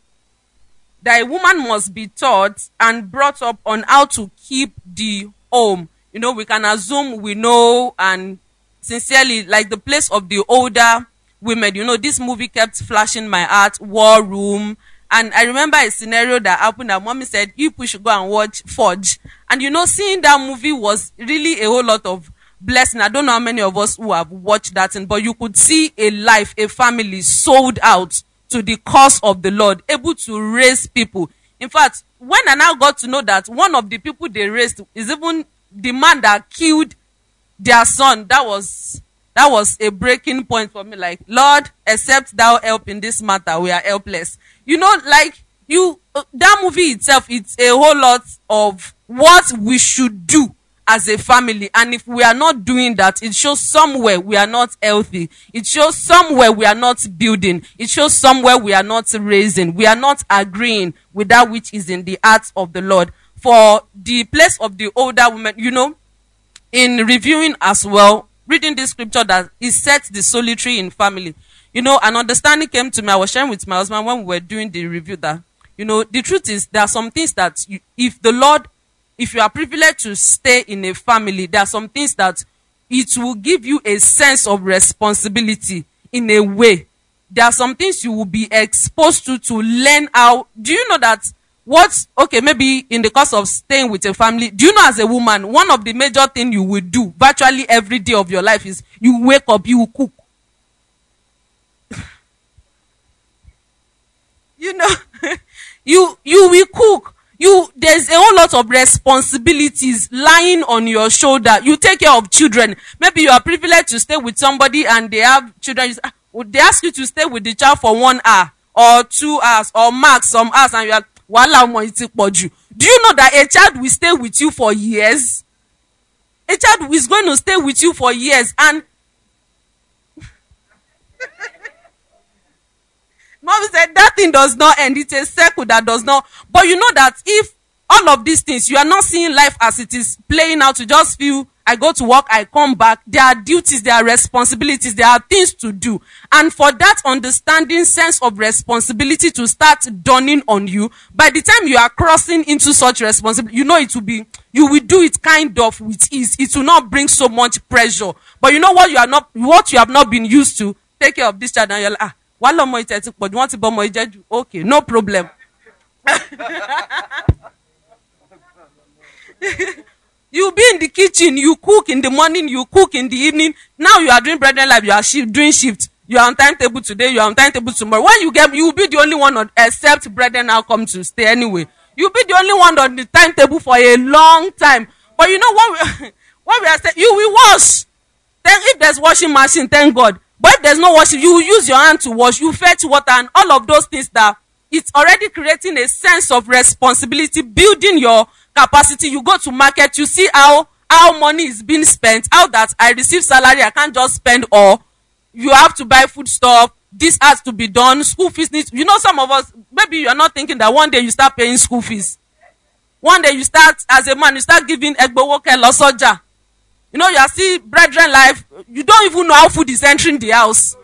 that a woman must be taught and brought up on how to keep the home. You know, we can assume we know, and sincerely, like the place of the older women. You know, this movie kept flashing my heart, War Room, And I remember a scenario that happened that mommy said, you people should go and watch Forge. And you know, seeing that movie was really a whole lot of blessing. I don't know how many of us who have watched that, thing, but you could see a life, a family sold out to the cause of the Lord, able to raise people. In fact, when I now got to know that one of the people they raised is even the man that killed their son, that was that was a breaking point for me. Like, Lord, except thou help in this matter, we are helpless. You know, like you, uh, that movie itself, it's a whole lot of what we should do as a family. And if we are not doing that, it shows somewhere we are not healthy. It shows somewhere we are not building. It shows somewhere we are not raising. We are not agreeing with that which is in the heart of the Lord. For the place of the older women, you know, in reviewing as well, reading this scripture that it sets the solitary in family. You know, an understanding came to me. I was sharing with my husband when we were doing the review that, you know, the truth is there are some things that you, if the Lord, if you are privileged to stay in a family, there are some things that it will give you a sense of responsibility in a way. There are some things you will be exposed to to learn how. Do you know that what, okay, maybe in the course of staying with a family, do you know as a woman, one of the major things you will do virtually every day of your life is you wake up, you cook. You know, you you will cook. You there's a whole lot of responsibilities lying on your shoulder. You take care of children. Maybe you are privileged to stay with somebody and they have children. They ask you to stay with the child for one hour or two hours or max some hours, and you are wala mo iti poju. Do you know that a child will stay with you for years? A child is going to stay with you for years, and Mom said that thing does not end. It's a circle that does not. But you know that if all of these things, you are not seeing life as it is playing out, to just feel, I go to work, I come back. There are duties, there are responsibilities, there are things to do. And for that understanding sense of responsibility to start dawning on you, by the time you are crossing into such responsibility, you know it will be, you will do it kind of with ease. It will not bring so much pressure. But you know what you are not, what you have not been used to, take care of this child, and you're like, ah, okay, no problem. You be in the kitchen, you cook in the morning, you cook in the evening. Now you are doing Brethren Life, you are shift, doing shift. You are on timetable today, you are on timetable tomorrow. When you get, you will be the only one on, except Brethren now come to stay anyway. You'll be the only one on the timetable for a long time. But you know what we, what we are saying, you will wash. Then if there's washing machine, thank God. But if there's no washing, you will use your hand to wash, you fetch water, and all of those things that it's already creating a sense of responsibility, building your capacity. You go to market, you see how how money is being spent, how that I receive salary, I can't just spend all. You have to buy food stuff. This has to be done. School fees needs. You know, some of us, maybe you are not thinking that one day you start paying school fees. One day you start, as a man, you start giving egbowoke losoja. You know, you are see Brethren Life. You don't even know how food is entering the house.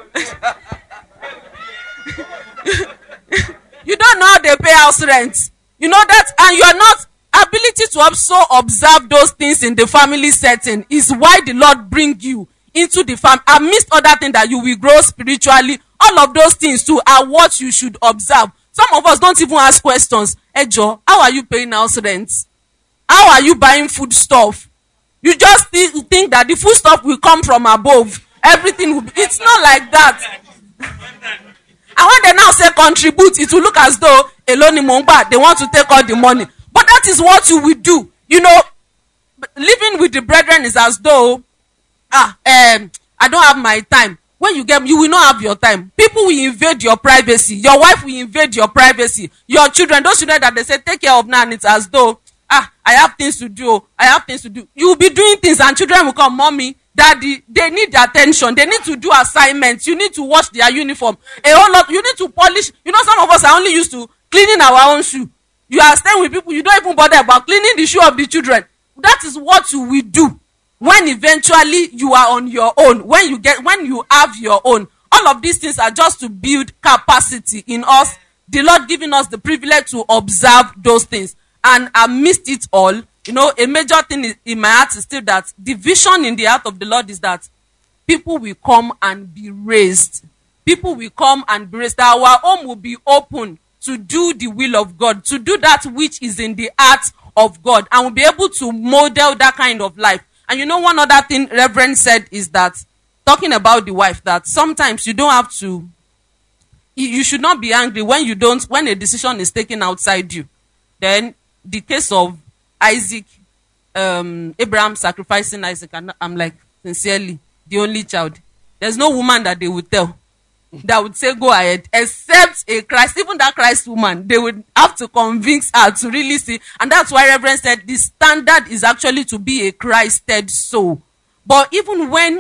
You don't know how they pay house rent. You know that, and you are not ability to also observe those things in the family setting is why the Lord bring you into the family. Amidst other things that you will grow spiritually, all of those things too are what you should observe. Some of us don't even ask questions. Hey Joe, how are you paying house rent? How are you buying food stuff? You just th- think that the food stuff will come from above. Everything will be. It's not like that. And when they now say contribute, it will look as though Eloni Mongba, they want to take all the money. But that is what you will do. You know, living with the brethren is as though, ah, um, I don't have my time. When you get, you will not have your time. People will invade your privacy. Your wife will invade your privacy. Your children, those children that they say take care of now, and it's as though, ah, I have things to do. I have things to do. You will be doing things, and children will come, mommy, daddy. They need attention. They need to do assignments. You need to wash their uniform. A whole lot. You need to polish. You know, some of us are only used to cleaning our own shoe. You are staying with people. You don't even bother about cleaning the shoe of the children. That is what you will do when eventually you are on your own. When you get, when you have your own. All of these things are just to build capacity in us. The Lord giving us the privilege to observe those things. And amidst it all, you know, a major thing in my heart is still that the vision in the heart of the Lord is that people will come and be raised. People will come and be raised. That our home will be open to do the will of God, to do that which is in the heart of God, and will be able to model that kind of life. And you know, one other thing Reverend said is that, talking about the wife, that sometimes you don't have to, you should not be angry when you don't, when a decision is taken outside you. Then the case of Isaac, um, Abraham sacrificing Isaac, and I'm like, sincerely, the only child. There's no woman that they would tell that would say go ahead, except a Christ. Even that Christ woman, they would have to convince her to really see. And that's why Reverend said the standard is actually to be a Christed soul. But even when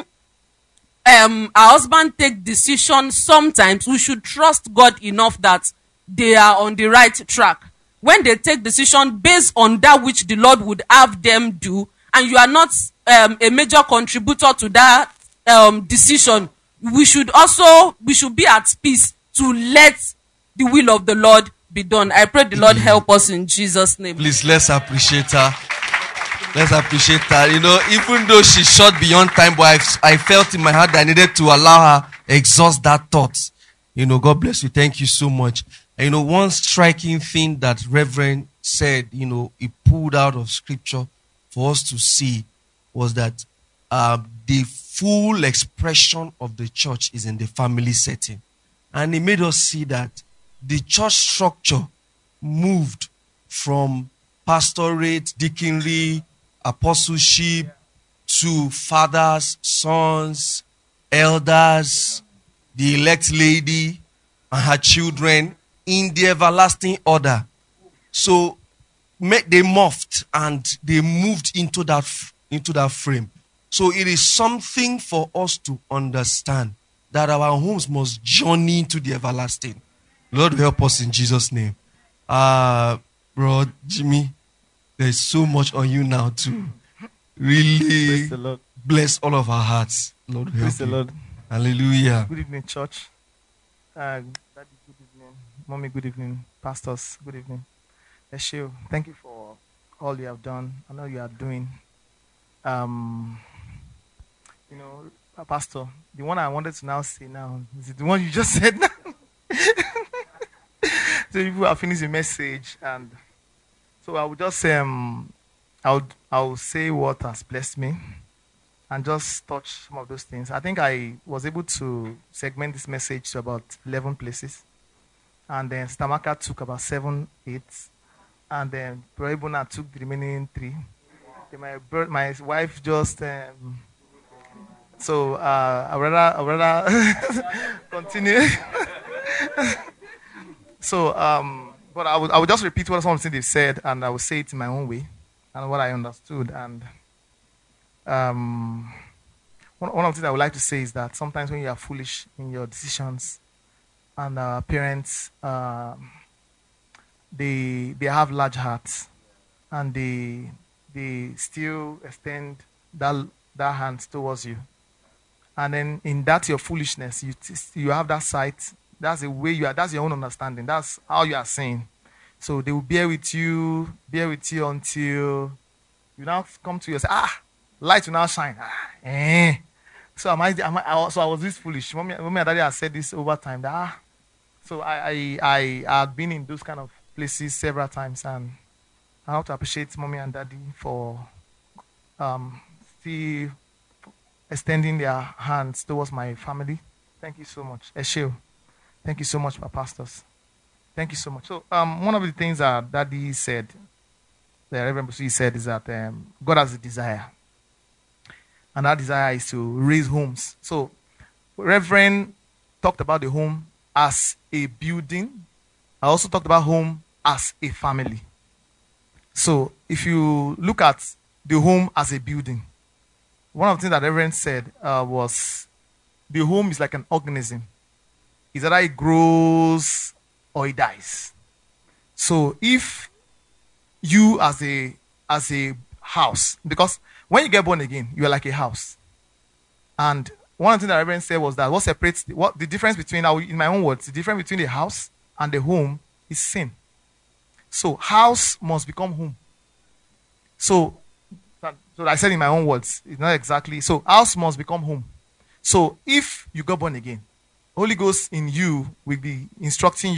um, our husband take decisions, sometimes we should trust God enough that they are on the right track. When they take decision based on that which the Lord would have them do, and you are not um, a major contributor to that um, decision, we should also, we should be at peace to let the will of the Lord be done. I pray the Lord help us in Jesus' name. Please, let's appreciate her. Let's appreciate her. You know, even though she's short beyond time, but I, I felt in my heart that I needed to allow her exhaust that thought. You know, God bless you. Thank you so much. And, you know, one striking thing that Reverend said, you know, he pulled out of scripture for us to see was that uh, the full expression of the church is in the family setting. And he made us see that the church structure moved from pastorate, deaconry, apostleship to fathers, sons, elders, the elect lady and her children in the everlasting order. So they morphed and they moved into that, into that frame. So it is something for us to understand that our homes must journey into the everlasting. Lord, help us in Jesus' name. Uh, bro, Jimmy, there's so much on you now to really bless all of our hearts. Lord, help Praise you. the Lord. Hallelujah. Good evening, church. Uh, Daddy, good evening. Mommy, good evening. Pastors, good evening. Eshio, thank you for all you have done. I know you are doing. Um, you know, Pastor, the one I wanted to now say now is the one you just said now. So people have finished the message, and so I will just um, I would I will say what has blessed me, and just touch some of those things. I think I was able to segment this message to about eleven places, and then Stamaka took about seven, eight, and then Proebuna took the remaining three. Then my bro- my wife just um, so uh, I rather I rather continue. So, um, but I would I would just repeat what something they've said, and I will say it in my own way, and what I understood. And um, one one of the things I would like to say is that sometimes when you are foolish in your decisions, and uh, parents, uh, they they have large hearts, and they they still extend that that hand towards you, and then in that your foolishness, you you have that sight. That's the way you are. That's your own understanding. That's how you are saying. So they will bear with you, bear with you until you now come to yourself. Ah, light will now shine. Ah, eh. So am I? Am I? So I was this foolish. Mommy, mommy and daddy have said this over time. That, ah. So I, I, I, I had been in those kind of places several times, and I have to appreciate mommy and daddy for um, still extending their hands towards my family. Thank you so much, Eshio. Thank you so much, my pastors. Thank you so much. So, um, one of the things that Daddy said, the Reverend Busi said, is that um, God has a desire, and that desire is to raise homes. So, Reverend talked about the home as a building. I also talked about home as a family. So, if you look at the home as a building, one of the things that Reverend said uh, was the home is like an organism. Is that it grows or it dies. So if you as a as a house, because when you get born again, you are like a house. And one of the things that Reverend said was that what separates the, what the difference between, in my own words, the difference between the house and the home is sin. So house must become home. So, so I said in my own words, it's not exactly. So house must become home. So if you got born again, Holy Ghost in you will be instructing you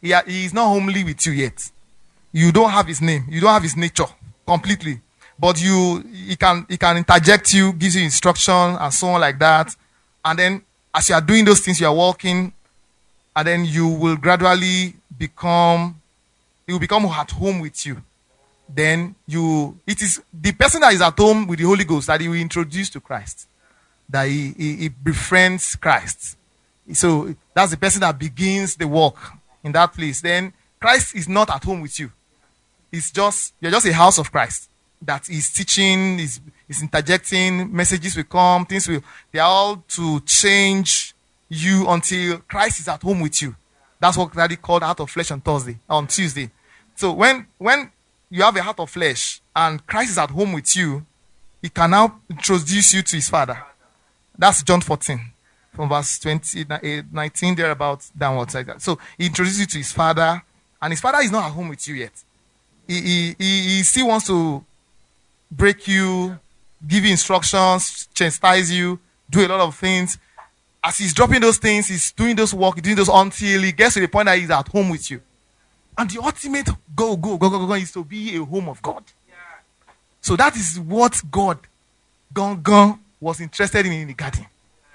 he, ha- he is not homely with you yet. You don't have his name. You don't have his nature completely. But you, he can, he can interject you, gives you instruction and so on like that. And then as you are doing those things, you are walking, and then you will gradually become, he will become at home with you. Then you, it is the person that is at home with the Holy Ghost that he will introduce to Christ. That he, he, he befriends Christ. So that's the person that begins the work in that place. Then Christ is not at home with you. It's just, you're just a house of Christ that is teaching, is, is interjecting, messages will come, things will, they are all to change you until Christ is at home with you. That's what Daddy called heart of flesh on Thursday, on Tuesday. So when, when you have a heart of flesh and Christ is at home with you, he can now introduce you to his Father. That's John fourteen, from verse twenty, nineteen, thereabouts, downwards like that. So he introduces you to his Father, and his Father is not at home with you yet. He, he, he, he still wants to break you, give you instructions, chastise you, do a lot of things. As he's dropping those things, he's doing those work, doing those until he gets to the point that he's at home with you. And the ultimate go, go, go, go, go is to be a home of God. So that is what God, gone, gone, was interested in in the garden.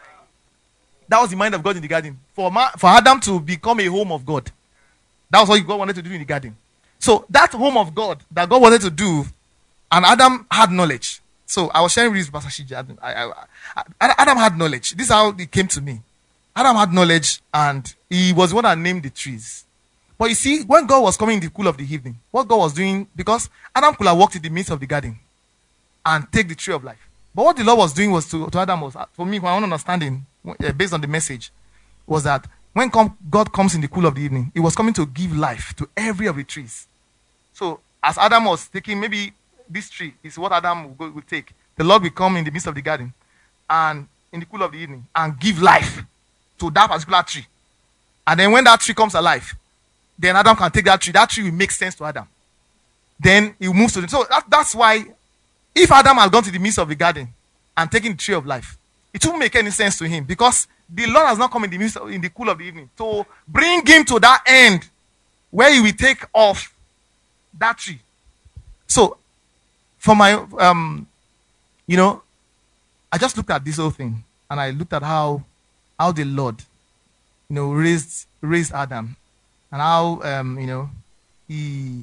That was the mind of God in the garden. For, Ma- for Adam to become a home of God. That was what God wanted to do in the garden. So that home of God that God wanted to do, and Adam had knowledge. So I was sharing with this passage. I, I, I, Adam had knowledge. This is how it came to me. Adam had knowledge, and he was the one that named the trees. But you see, when God was coming in the cool of the evening, what God was doing, because Adam could have walked in the midst of the garden and take the tree of life. But what the Lord was doing was to, to Adam was, for me, my own understanding, uh, based on the message, was that when com- God comes in the cool of the evening, he was coming to give life to every of the trees. So as Adam was taking, maybe this tree is what Adam will, go, will take. The Lord will come in the midst of the garden and in the cool of the evening and give life to that particular tree. And then when that tree comes alive, then Adam can take that tree. That tree will make sense to Adam. Then he moves to it. So that, that's why if Adam had gone to the midst of the garden and taken the tree of life, it wouldn't make any sense to him, because the Lord has not come in the midst of, in the cool of the evening to bring him to that end where he will take off that tree. So, for my, um, you know, I just looked at this whole thing, and I looked at how, how the Lord, you know, raised raised Adam, and how, um, you know, he,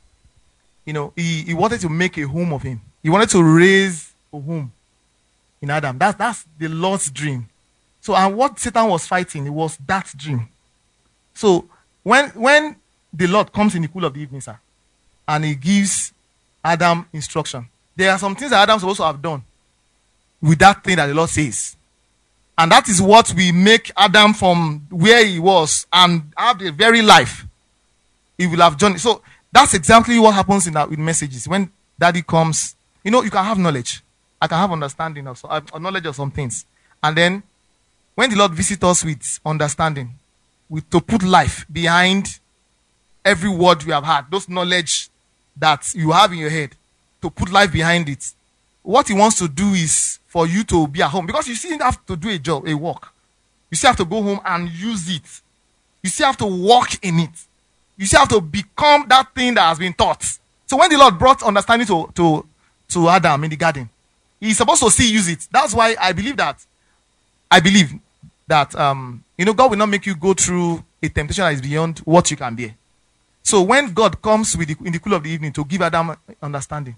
you know, he, he wanted to make a home of him. He wanted to raise a home in Adam. That's that's the Lord's dream. So, and what Satan was fighting, it was that dream. So, when when the Lord comes in the cool of the evening, sir, and he gives Adam instruction, there are some things that Adam's supposed to have done with that thing that the Lord says. And that is what we make Adam from where he was and have the very life he will have done. So that's exactly what happens in our with messages. When Daddy comes, you know, you can have knowledge. I can have understanding of so, uh, knowledge of some things. And then when the Lord visits us with understanding, with to put life behind every word we have had, those knowledge that you have in your head, to put life behind it. What he wants to do is for you to be at home, because you still have to do a job, a work. You still have to go home and use it. You still have to walk in it. You still have to become that thing that has been taught. So when the Lord brought understanding to, to, to Adam in the garden, he's supposed to still use it. That's why I believe that, I believe that, um, you know, God will not make you go through a temptation that is beyond what you can bear. So when God comes with the, in the cool of the evening to give Adam understanding,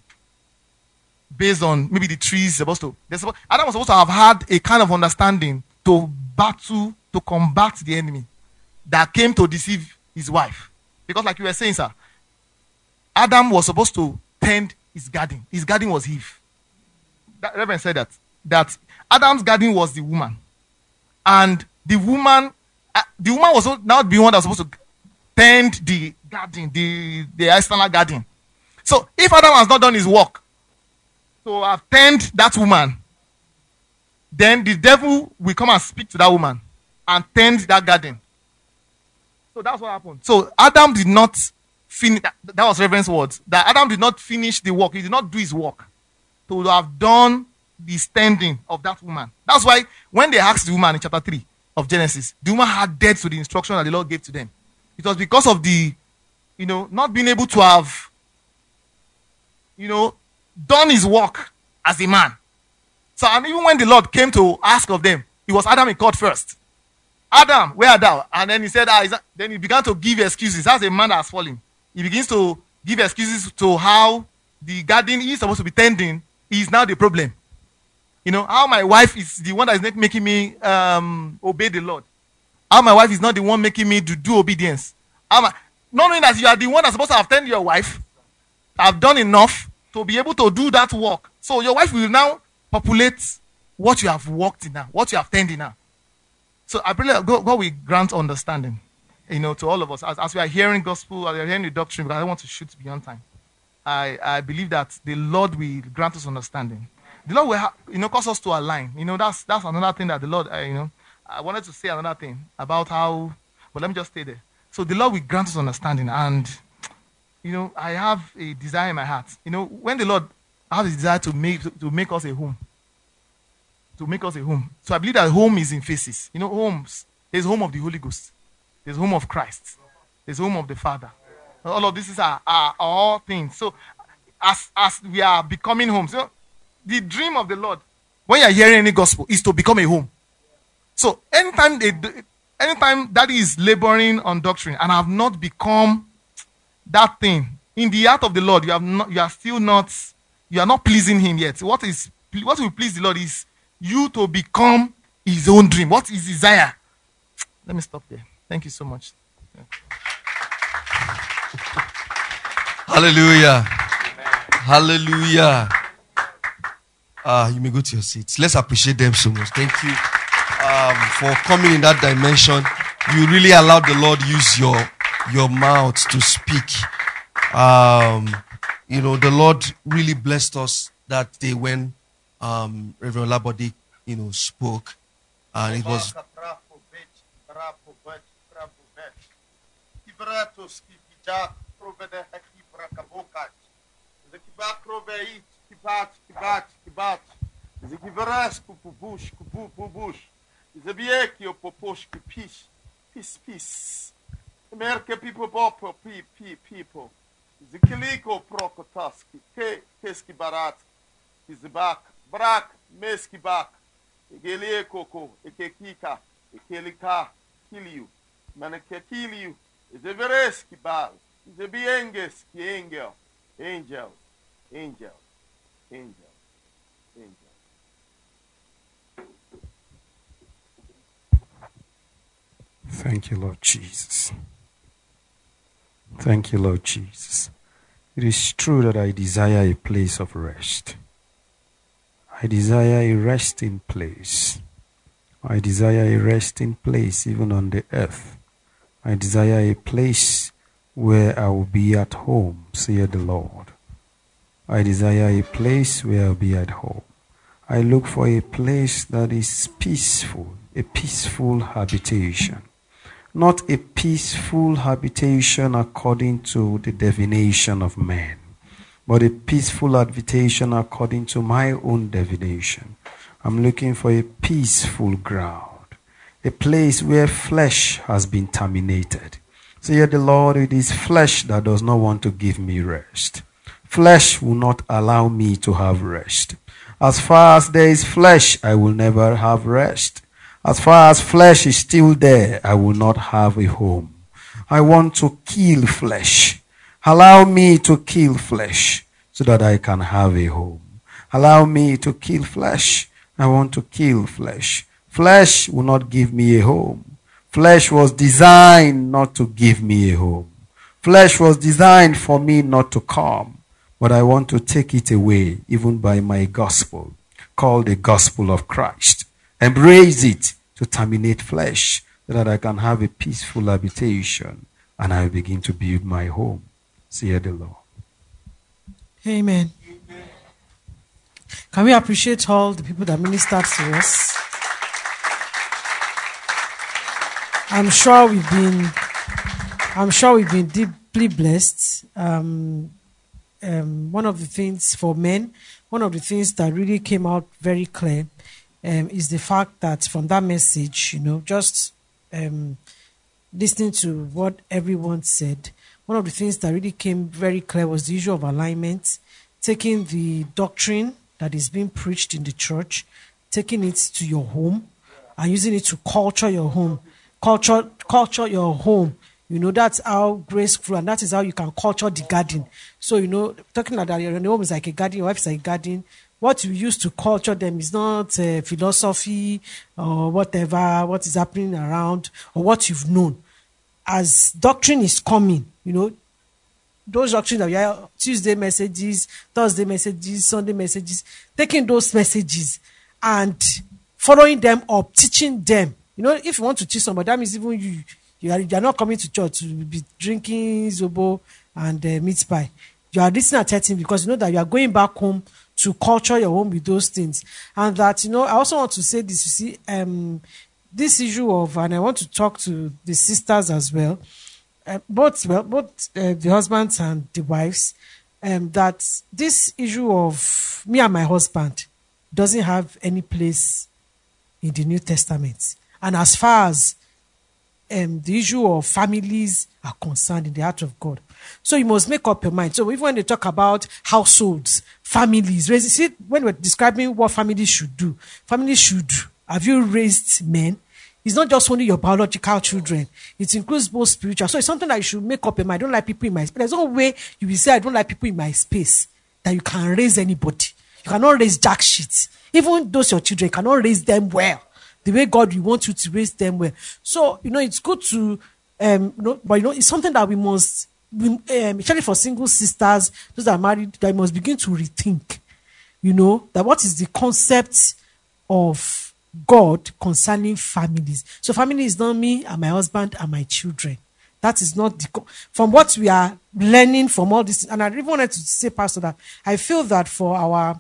based on maybe the trees supposed to, supposed, Adam was supposed to have had a kind of understanding to battle, to combat the enemy that came to deceive his wife. Because like you were saying, sir, Adam was supposed to tend his garden. His garden was Eve. That Reverend said that, that Adam's garden was the woman. And the woman, uh, the woman was now the one that was supposed to tend the garden, the, the external garden. So if Adam has not done his work to have tend that woman, then the devil will come and speak to that woman and tend that garden. So that's what happened. So Adam did not finish, that, that was Reverend's words, that Adam did not finish the work. He did not do his work to have done the standing of that woman. That's why when they asked the woman in chapter three of Genesis, the woman had dead to the instruction that the Lord gave to them. It was because of the, you know, not being able to have, you know, done his work as a man. So, and even when the Lord came to ask of them, it was Adam he called first. Adam, where art thou? And then he said, ah, is that? Then he began to give excuses. As a man that has fallen, he begins to give excuses to how the garden he's supposed to be tending is now the problem. You know, how my wife is the one that is making me um, obey the Lord. How my wife is not the one making me to do obedience. How my, not knowing that you are the one that's supposed to have tended your wife, have done enough to be able to do that work. So your wife will now populate what you have worked in now, what you have tended now. So I pray that God, God will grant understanding, you know, to all of us. As, as we are hearing gospel, as we are hearing the doctrine, because I don't want to shoot beyond time. I, I believe that the Lord will grant us understanding. The Lord will, ha- you know, cause us to align. You know, that's that's another thing that the Lord, uh, you know, I wanted to say another thing about how, but let me just stay there. So the Lord will grant us understanding. And, you know, I have a desire in my heart. You know, when the Lord has a desire to make, to, to make us a home, to make us a home. So I believe that home is in phases. You know, homes. There's home of the Holy Ghost. There's home of Christ. There's home of the Father. All of this are, are, are all things. So as, as we are becoming homes, you know, the dream of the Lord, when you're hearing any gospel, is to become a home. So anytime they, anytime that is laboring on doctrine and have not become that thing, in the heart of the Lord, you have not, you are still not, you are not pleasing him yet. What is, what will please the Lord is you to become his own dream. What is desire? Let me stop there. Thank you so much. Yeah. Hallelujah. Hallelujah. Uh, you may go to your seats. Let's appreciate them so much. Thank you um, for coming in that dimension. You really allowed the Lord use your your mouth to speak. Um, you know, the Lord really blessed us that day when um, Reverend Labode, you know, spoke, and it was. Peace, peace. America people, people, people. Zikiliko prokotaski, ke keski barat, izbak, brak, meski bak, egelie koko, ekekika, ekelika, kiliu, manekekiliu, izevereski bal, izebienges, ki angel, angel, angel, angel, angel. Thank you, Lord Jesus. Thank you, Lord Jesus. It is true that I desire a place of rest. I desire a resting place. I desire a resting place even on the earth. I desire a place where I will be at home, saith the Lord. I desire a place where I'll be at home. I look for a place that is peaceful, a peaceful habitation. Not a peaceful habitation according to the divination of man, but a peaceful habitation according to my own divination. I'm looking for a peaceful ground, a place where flesh has been terminated. So yet the Lord, it is flesh that does not want to give me rest. Flesh will not allow me to have rest. As far as there is flesh, I will never have rest. As far as flesh is still there, I will not have a home. I want to kill flesh. Allow me to kill flesh so that I can have a home. Allow me to kill flesh. I want to kill flesh. Flesh will not give me a home. Flesh was designed not to give me a home. Flesh was designed for me not to come. But I want to take it away even by my gospel, called the gospel of Christ. Embrace it to terminate flesh so that I can have a peaceful habitation and I begin to build my home. See the Lord. Amen. Amen. Can we appreciate all the people that ministered to us? I'm sure we've been I'm sure we've been deeply blessed. Um, um, one of the things for men, one of the things that really came out very clear Um, is the fact that from that message, you know, just um, listening to what everyone said, one of the things that really came very clear was the issue of alignment, taking the doctrine that is being preached in the church, taking it to your home, and using it to culture your home. Culture, culture your home. You know, that's how graceful, and that is how you can culture the garden. So, you know, talking about that, your home is like a garden, your wife is like a garden. What you use to culture them is not uh, philosophy or whatever, what is happening around or what you've known. As doctrine is coming, you know, those doctrines that we have, Tuesday messages, Thursday messages, Sunday messages, taking those messages and following them up, teaching them. You know, if you want to teach somebody, that means even you, you are, you are not coming to church to be drinking zobo and uh, meat pie. You are listening at thirteen because you know that you are going back home to culture your home with those things. And that, you know, I also want to say this, you see, um, this issue of, and I want to talk to the sisters as well, uh, both, well, both uh, the husbands and the wives, um, that this issue of me and my husband doesn't have any place in the New Testament. And as far as um, the issue of families are concerned in the heart of God. So you must make up your mind. So even when they talk about households, families, see, when we're describing what families should do, families should, have you raised men? It's not just only your biological children. It includes both spiritual. So it's something that you should make up your mind. I don't like people in my space. There's no way you will say, I don't like people in my space, that you can raise anybody. You cannot raise jack shit. Even those your children, you cannot raise them well. The way God will want you to raise them well. So, you know, it's good to, um, you know, but you know, it's something that we must, um, especially for single sisters, those that are married, that must begin to rethink, you know, that what is the concept of God concerning families. So family is not me and my husband and my children. That is not the, co- from what we are learning from all this. And I really wanted to say, Pastor, that I feel that for our,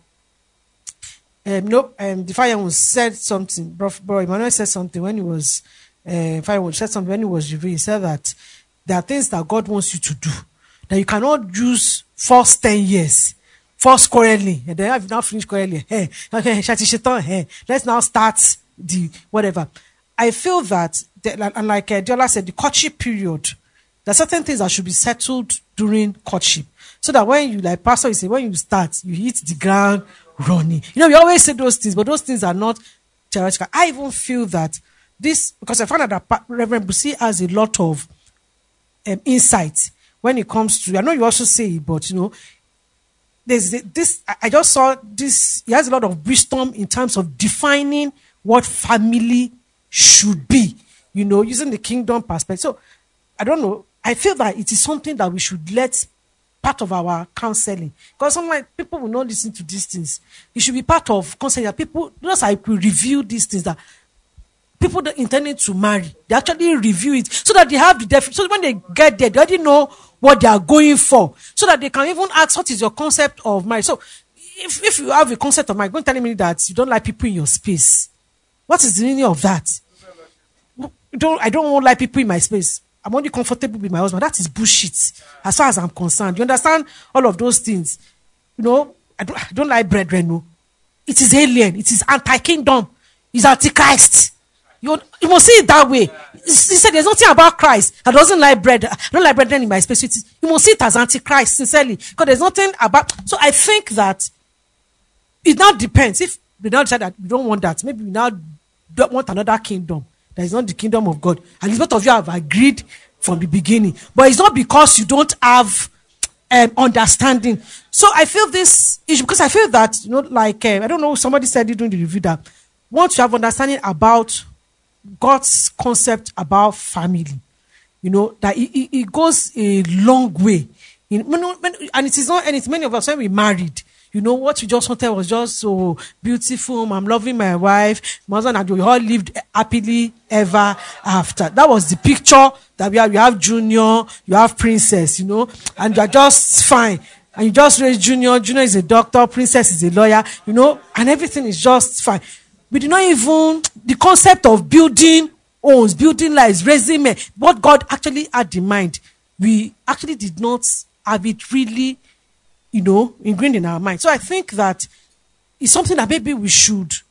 Um, no, um, the Firewood said something. Bro, bro Emmanuel said something when he was, uh, Firewood said something when he was revealed. He said that there are things that God wants you to do, that you cannot use first ten years, first quarterly, and then have now finished quarterly. Hey, okay, hey, let's now start the whatever. I feel that, the, and like uh, Diola said, the courtship period, there are certain things that should be settled during courtship, so that when you, like Pastor, you say, when you start, you hit the ground running. You know, we always say those things, but those things are not theoretical. I even feel that this, because I found out that Reverend Busi has a lot of um, insight when it comes to, I know you also say it, but you know, there's this, I just saw this, he has a lot of wisdom in terms of defining what family should be, you know, using the kingdom perspective. So, I don't know, I feel that it is something that we should let part of our counseling, because sometimes people will not listen to these things. It should be part of counseling. People, just like we review these things, that people that intending to marry, they actually review it so that they have the definition. So when they get there, they already know what they are going for, so that they can even ask, what is your concept of marriage? So if, if you have a concept of marriage, don't tell me that you don't like people in your space. What is the meaning of that? Don't, I don't like people in my space. I'm only comfortable with my husband. That is bullshit, as far as I'm concerned. You understand all of those things? You know, I don't, I don't like brethren. No, it is alien. It is anti-kingdom. It's anti-Christ. You, you must see it that way. He said there's nothing about Christ that doesn't like bread. I don't like brethren in my space. It is, you must see it as anti-Christ, sincerely, because there's nothing about. So I think that it now depends. If we now decide that we don't want that, maybe we now don't want another kingdom. That is not the kingdom of God. And both of you have agreed from the beginning. But it's not because you don't have um, understanding. So I feel this issue, because I feel that, you know, like, uh, I don't know, somebody said it during the review, that once you have understanding about God's concept about family, you know, that it, it, it goes a long way. In, and it is not, and it's many of us, when we married, you know, what we just wanted was just so beautiful. I'm loving my wife. My husband and we all lived happily ever after. That was the picture that we have. You have Junior, you have Princess, you know, and you're just fine. And you just raise Junior. Junior is a doctor. Princess is a lawyer, you know, and everything is just fine. We did not even, the concept of building homes, building lives, raising men, what God actually had in mind, we actually did not have it really, you know, ingrained in our mind. So I think that it's something that maybe we should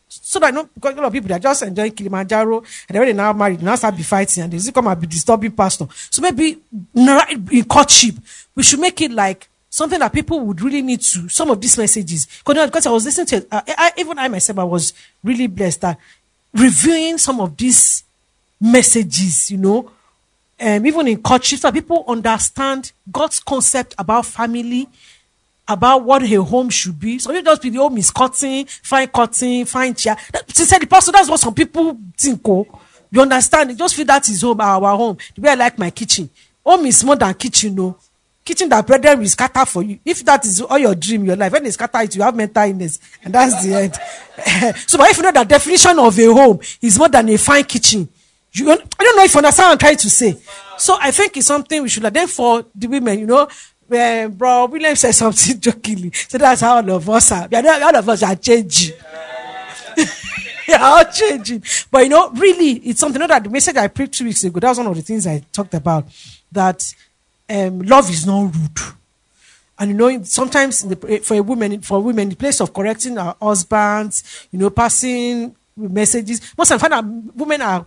So that I know, because a lot of people, they're just enjoying Kilimanjaro, and then when they now married, they now start be fighting, and they still come and be disturbing pastor. So maybe in courtship, we should make it like something that people would really need to, some of these messages. Because I was listening to it, uh, I, even I myself, I was really blessed that reviewing some of these messages, you know, um, even in courtship, so people understand God's concept about family, about what a home should be. So you just be the home is cutting, fine cutting, fine chair. Sincerely, pastor, that's what some people think. Oh, you understand? You just feel that is home, our home. The way I like my kitchen. Home is more than kitchen, no. Kitchen that brethren will scatter for you. If that is all your dream, your life, when they scatter it, you have mental illness, and that's the end. So, but if you know the definition of a home is more than a fine kitchen, you, I don't know if you understand what I'm trying to say. So I think it's something we should learn. Then for the women, you know. When bro William said something jokingly, so that's how all of us are. All of us are changing. We are all changing. But you know, really, it's something. You know, that the message I preached two weeks ago, that was one of the things I talked about. That um, love is not rude. And you know, sometimes in the, for a woman, for women, in the place of correcting our husbands, you know, passing messages, most of the time, women are.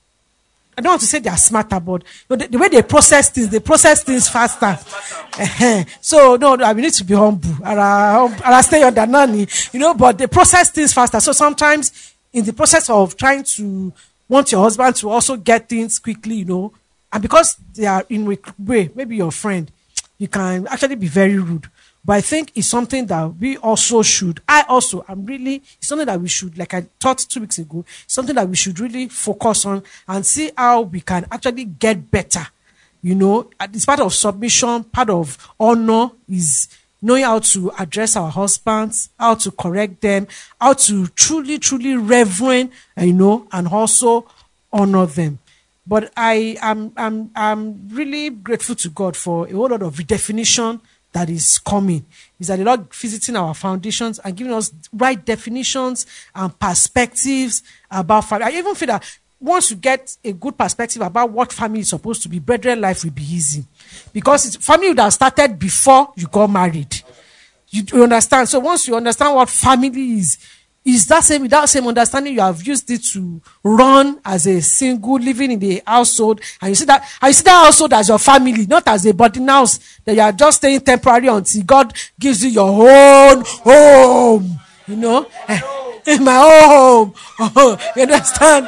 I don't want to say they are smarter, but you know, the, the way they process things, they process things faster. Uh-huh. So, no, no, we need to be humble. I'll stay on the nanny, you know, but they process things faster. So sometimes in the process of trying to want your husband to also get things quickly, you know, and because they are in a way, maybe your friend, you can actually be very rude. But I think it's something that we also should, I also, I'm really, it's something that we should, like I taught two weeks ago, something that we should really focus on and see how we can actually get better. You know, it's part of submission, part of honor is knowing how to address our husbands, how to correct them, how to truly, truly reverend, you know, and also honor them. But I am, I'm, I'm really grateful to God for a whole lot of redefinition that is coming. Is that the Lord visiting our foundations and giving us right definitions and perspectives about family. I even feel that once you get a good perspective about what family is supposed to be, brethren life will be easy. Because it's, family would have started before you got married. You, you understand? So once you understand what family is, is that same, with that same understanding, you have used it to run as a single, living in the household, and you see that, and you see that household as your family, not as a boarding house that you are just staying temporary until God gives you your own home. You know, in my own home. Oh, you understand?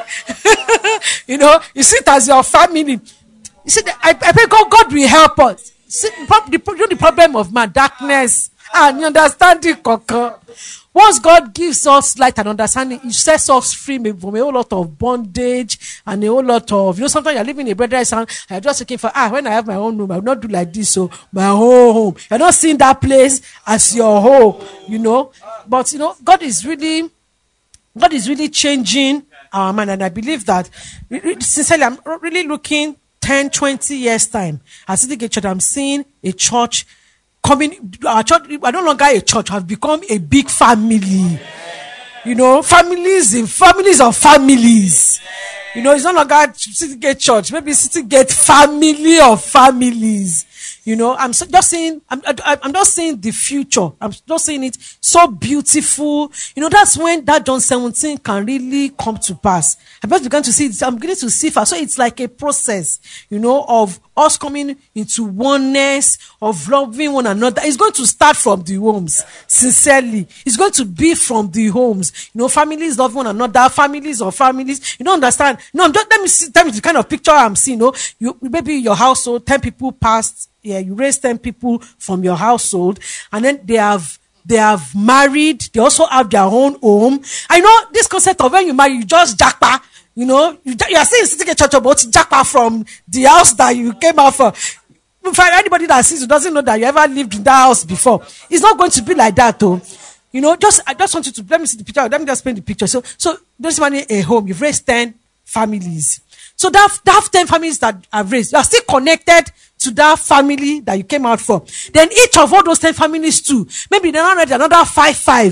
You know, you see it as your family. You see, I, I pray God, God will help us. See, the, the, the problem of man, darkness, and you understand it, Coco. Once God gives us light and understanding, He sets us free from a whole lot of bondage and a whole lot of, you know, sometimes you're living in a brother's house and you're just looking for, ah, when I have my own room, I will not do like this, so my whole home. You're not seeing that place as your home, you know. But, you know, God is really, God is really changing our mind. And I believe that, sincerely, I'm really looking ten, twenty years time. At City Gate Church, I'm seeing a church coming, our church, we're no longer a church, have become a big family. You know, families in families of families. You know, it's no longer City Gate Church, maybe City Gate family of families. You know, I'm so, just saying, I'm, I, I'm just saying the future. I'm just saying it so beautiful. You know, that's when that John seventeen can really come to pass. I just began to see it. I'm beginning to see it. So it's like a process, you know, of us coming into oneness, of loving one another. It's going to start from the homes, sincerely. It's going to be from the homes. You know, families love one another, families or families. You don't understand. No, I'm just, let me see, tell me the kind of picture I'm seeing. You know, you, maybe your household, ten people passed. Yeah, you raise ten people from your household, and then they have they have married. They also have their own home. I know this concept of when you marry, you just jackpa. You know, you, you are saying City Gate Church, but jackpa from the house that you came out from. For anybody that sees you doesn't know that you ever lived in that house before, it's not going to be like that, though. You know, just I just want you to let me see the picture. Let me just paint the picture. So, so there's money a home. You've raised ten families. So that that ten families that I've raised, you are still connected to that family that you came out from. Then each of all those ten families too, maybe they're not ready another five, five.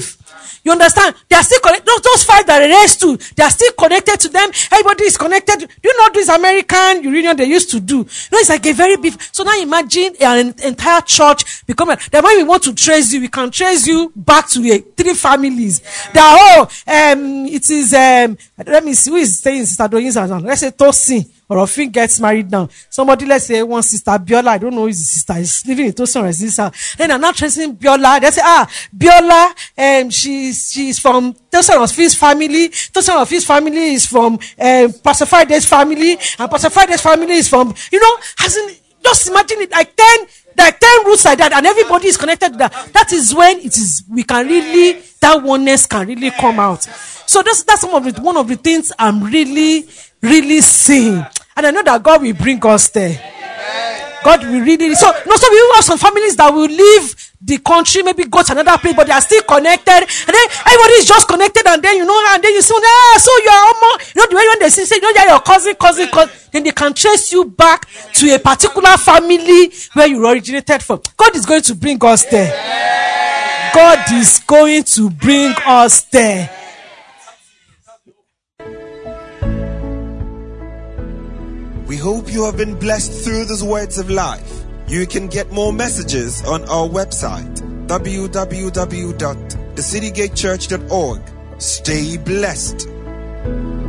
You understand? They are still connected. Those, those five that are raised to, they are still connected to them. Everybody is connected. Do you know this American reunion they used to do? You know, it's like a very big. So now imagine an entire church become. A, then when we want to trace you, we can trace you back to a, three families. They are all. Um, it is. Um, let me see who is saying Sister Doyin's. Let's say Tosin. Or Ofin gets married now. Somebody, let's say, one sister, Biola, I don't know who is the sister, is living in Tosin or sister. Then I'm not tracing Biola. They say, ah, Biola, um, she's, she's from Tosin Ofin's family. Tosin Ofin's family is from, um, Pastor Friday's family. And Pastor Friday's family is from, you know, hasn't, just imagine it like ten, like ten roots like that, and everybody is connected to that. That is when it is, we can really, that oneness can really come out. So that's, that's some of the, one of the things I'm really, really seeing. And I know that God will bring us there. God will really, so, no, so we have some families that will leave the country, maybe go to another place, but they are still connected. And then everybody is just connected, and then, you know, and then you see, ah, so you are almost, you know, the way when they say, you know, you're your cousin, cousin, cousin, then they can trace you back to a particular family where you originated from. God is going to bring us there. God is going to bring us there. We hope you have been blessed through these words of life. You can get more messages on our website, w w w dot the city gate church dot org. Stay blessed.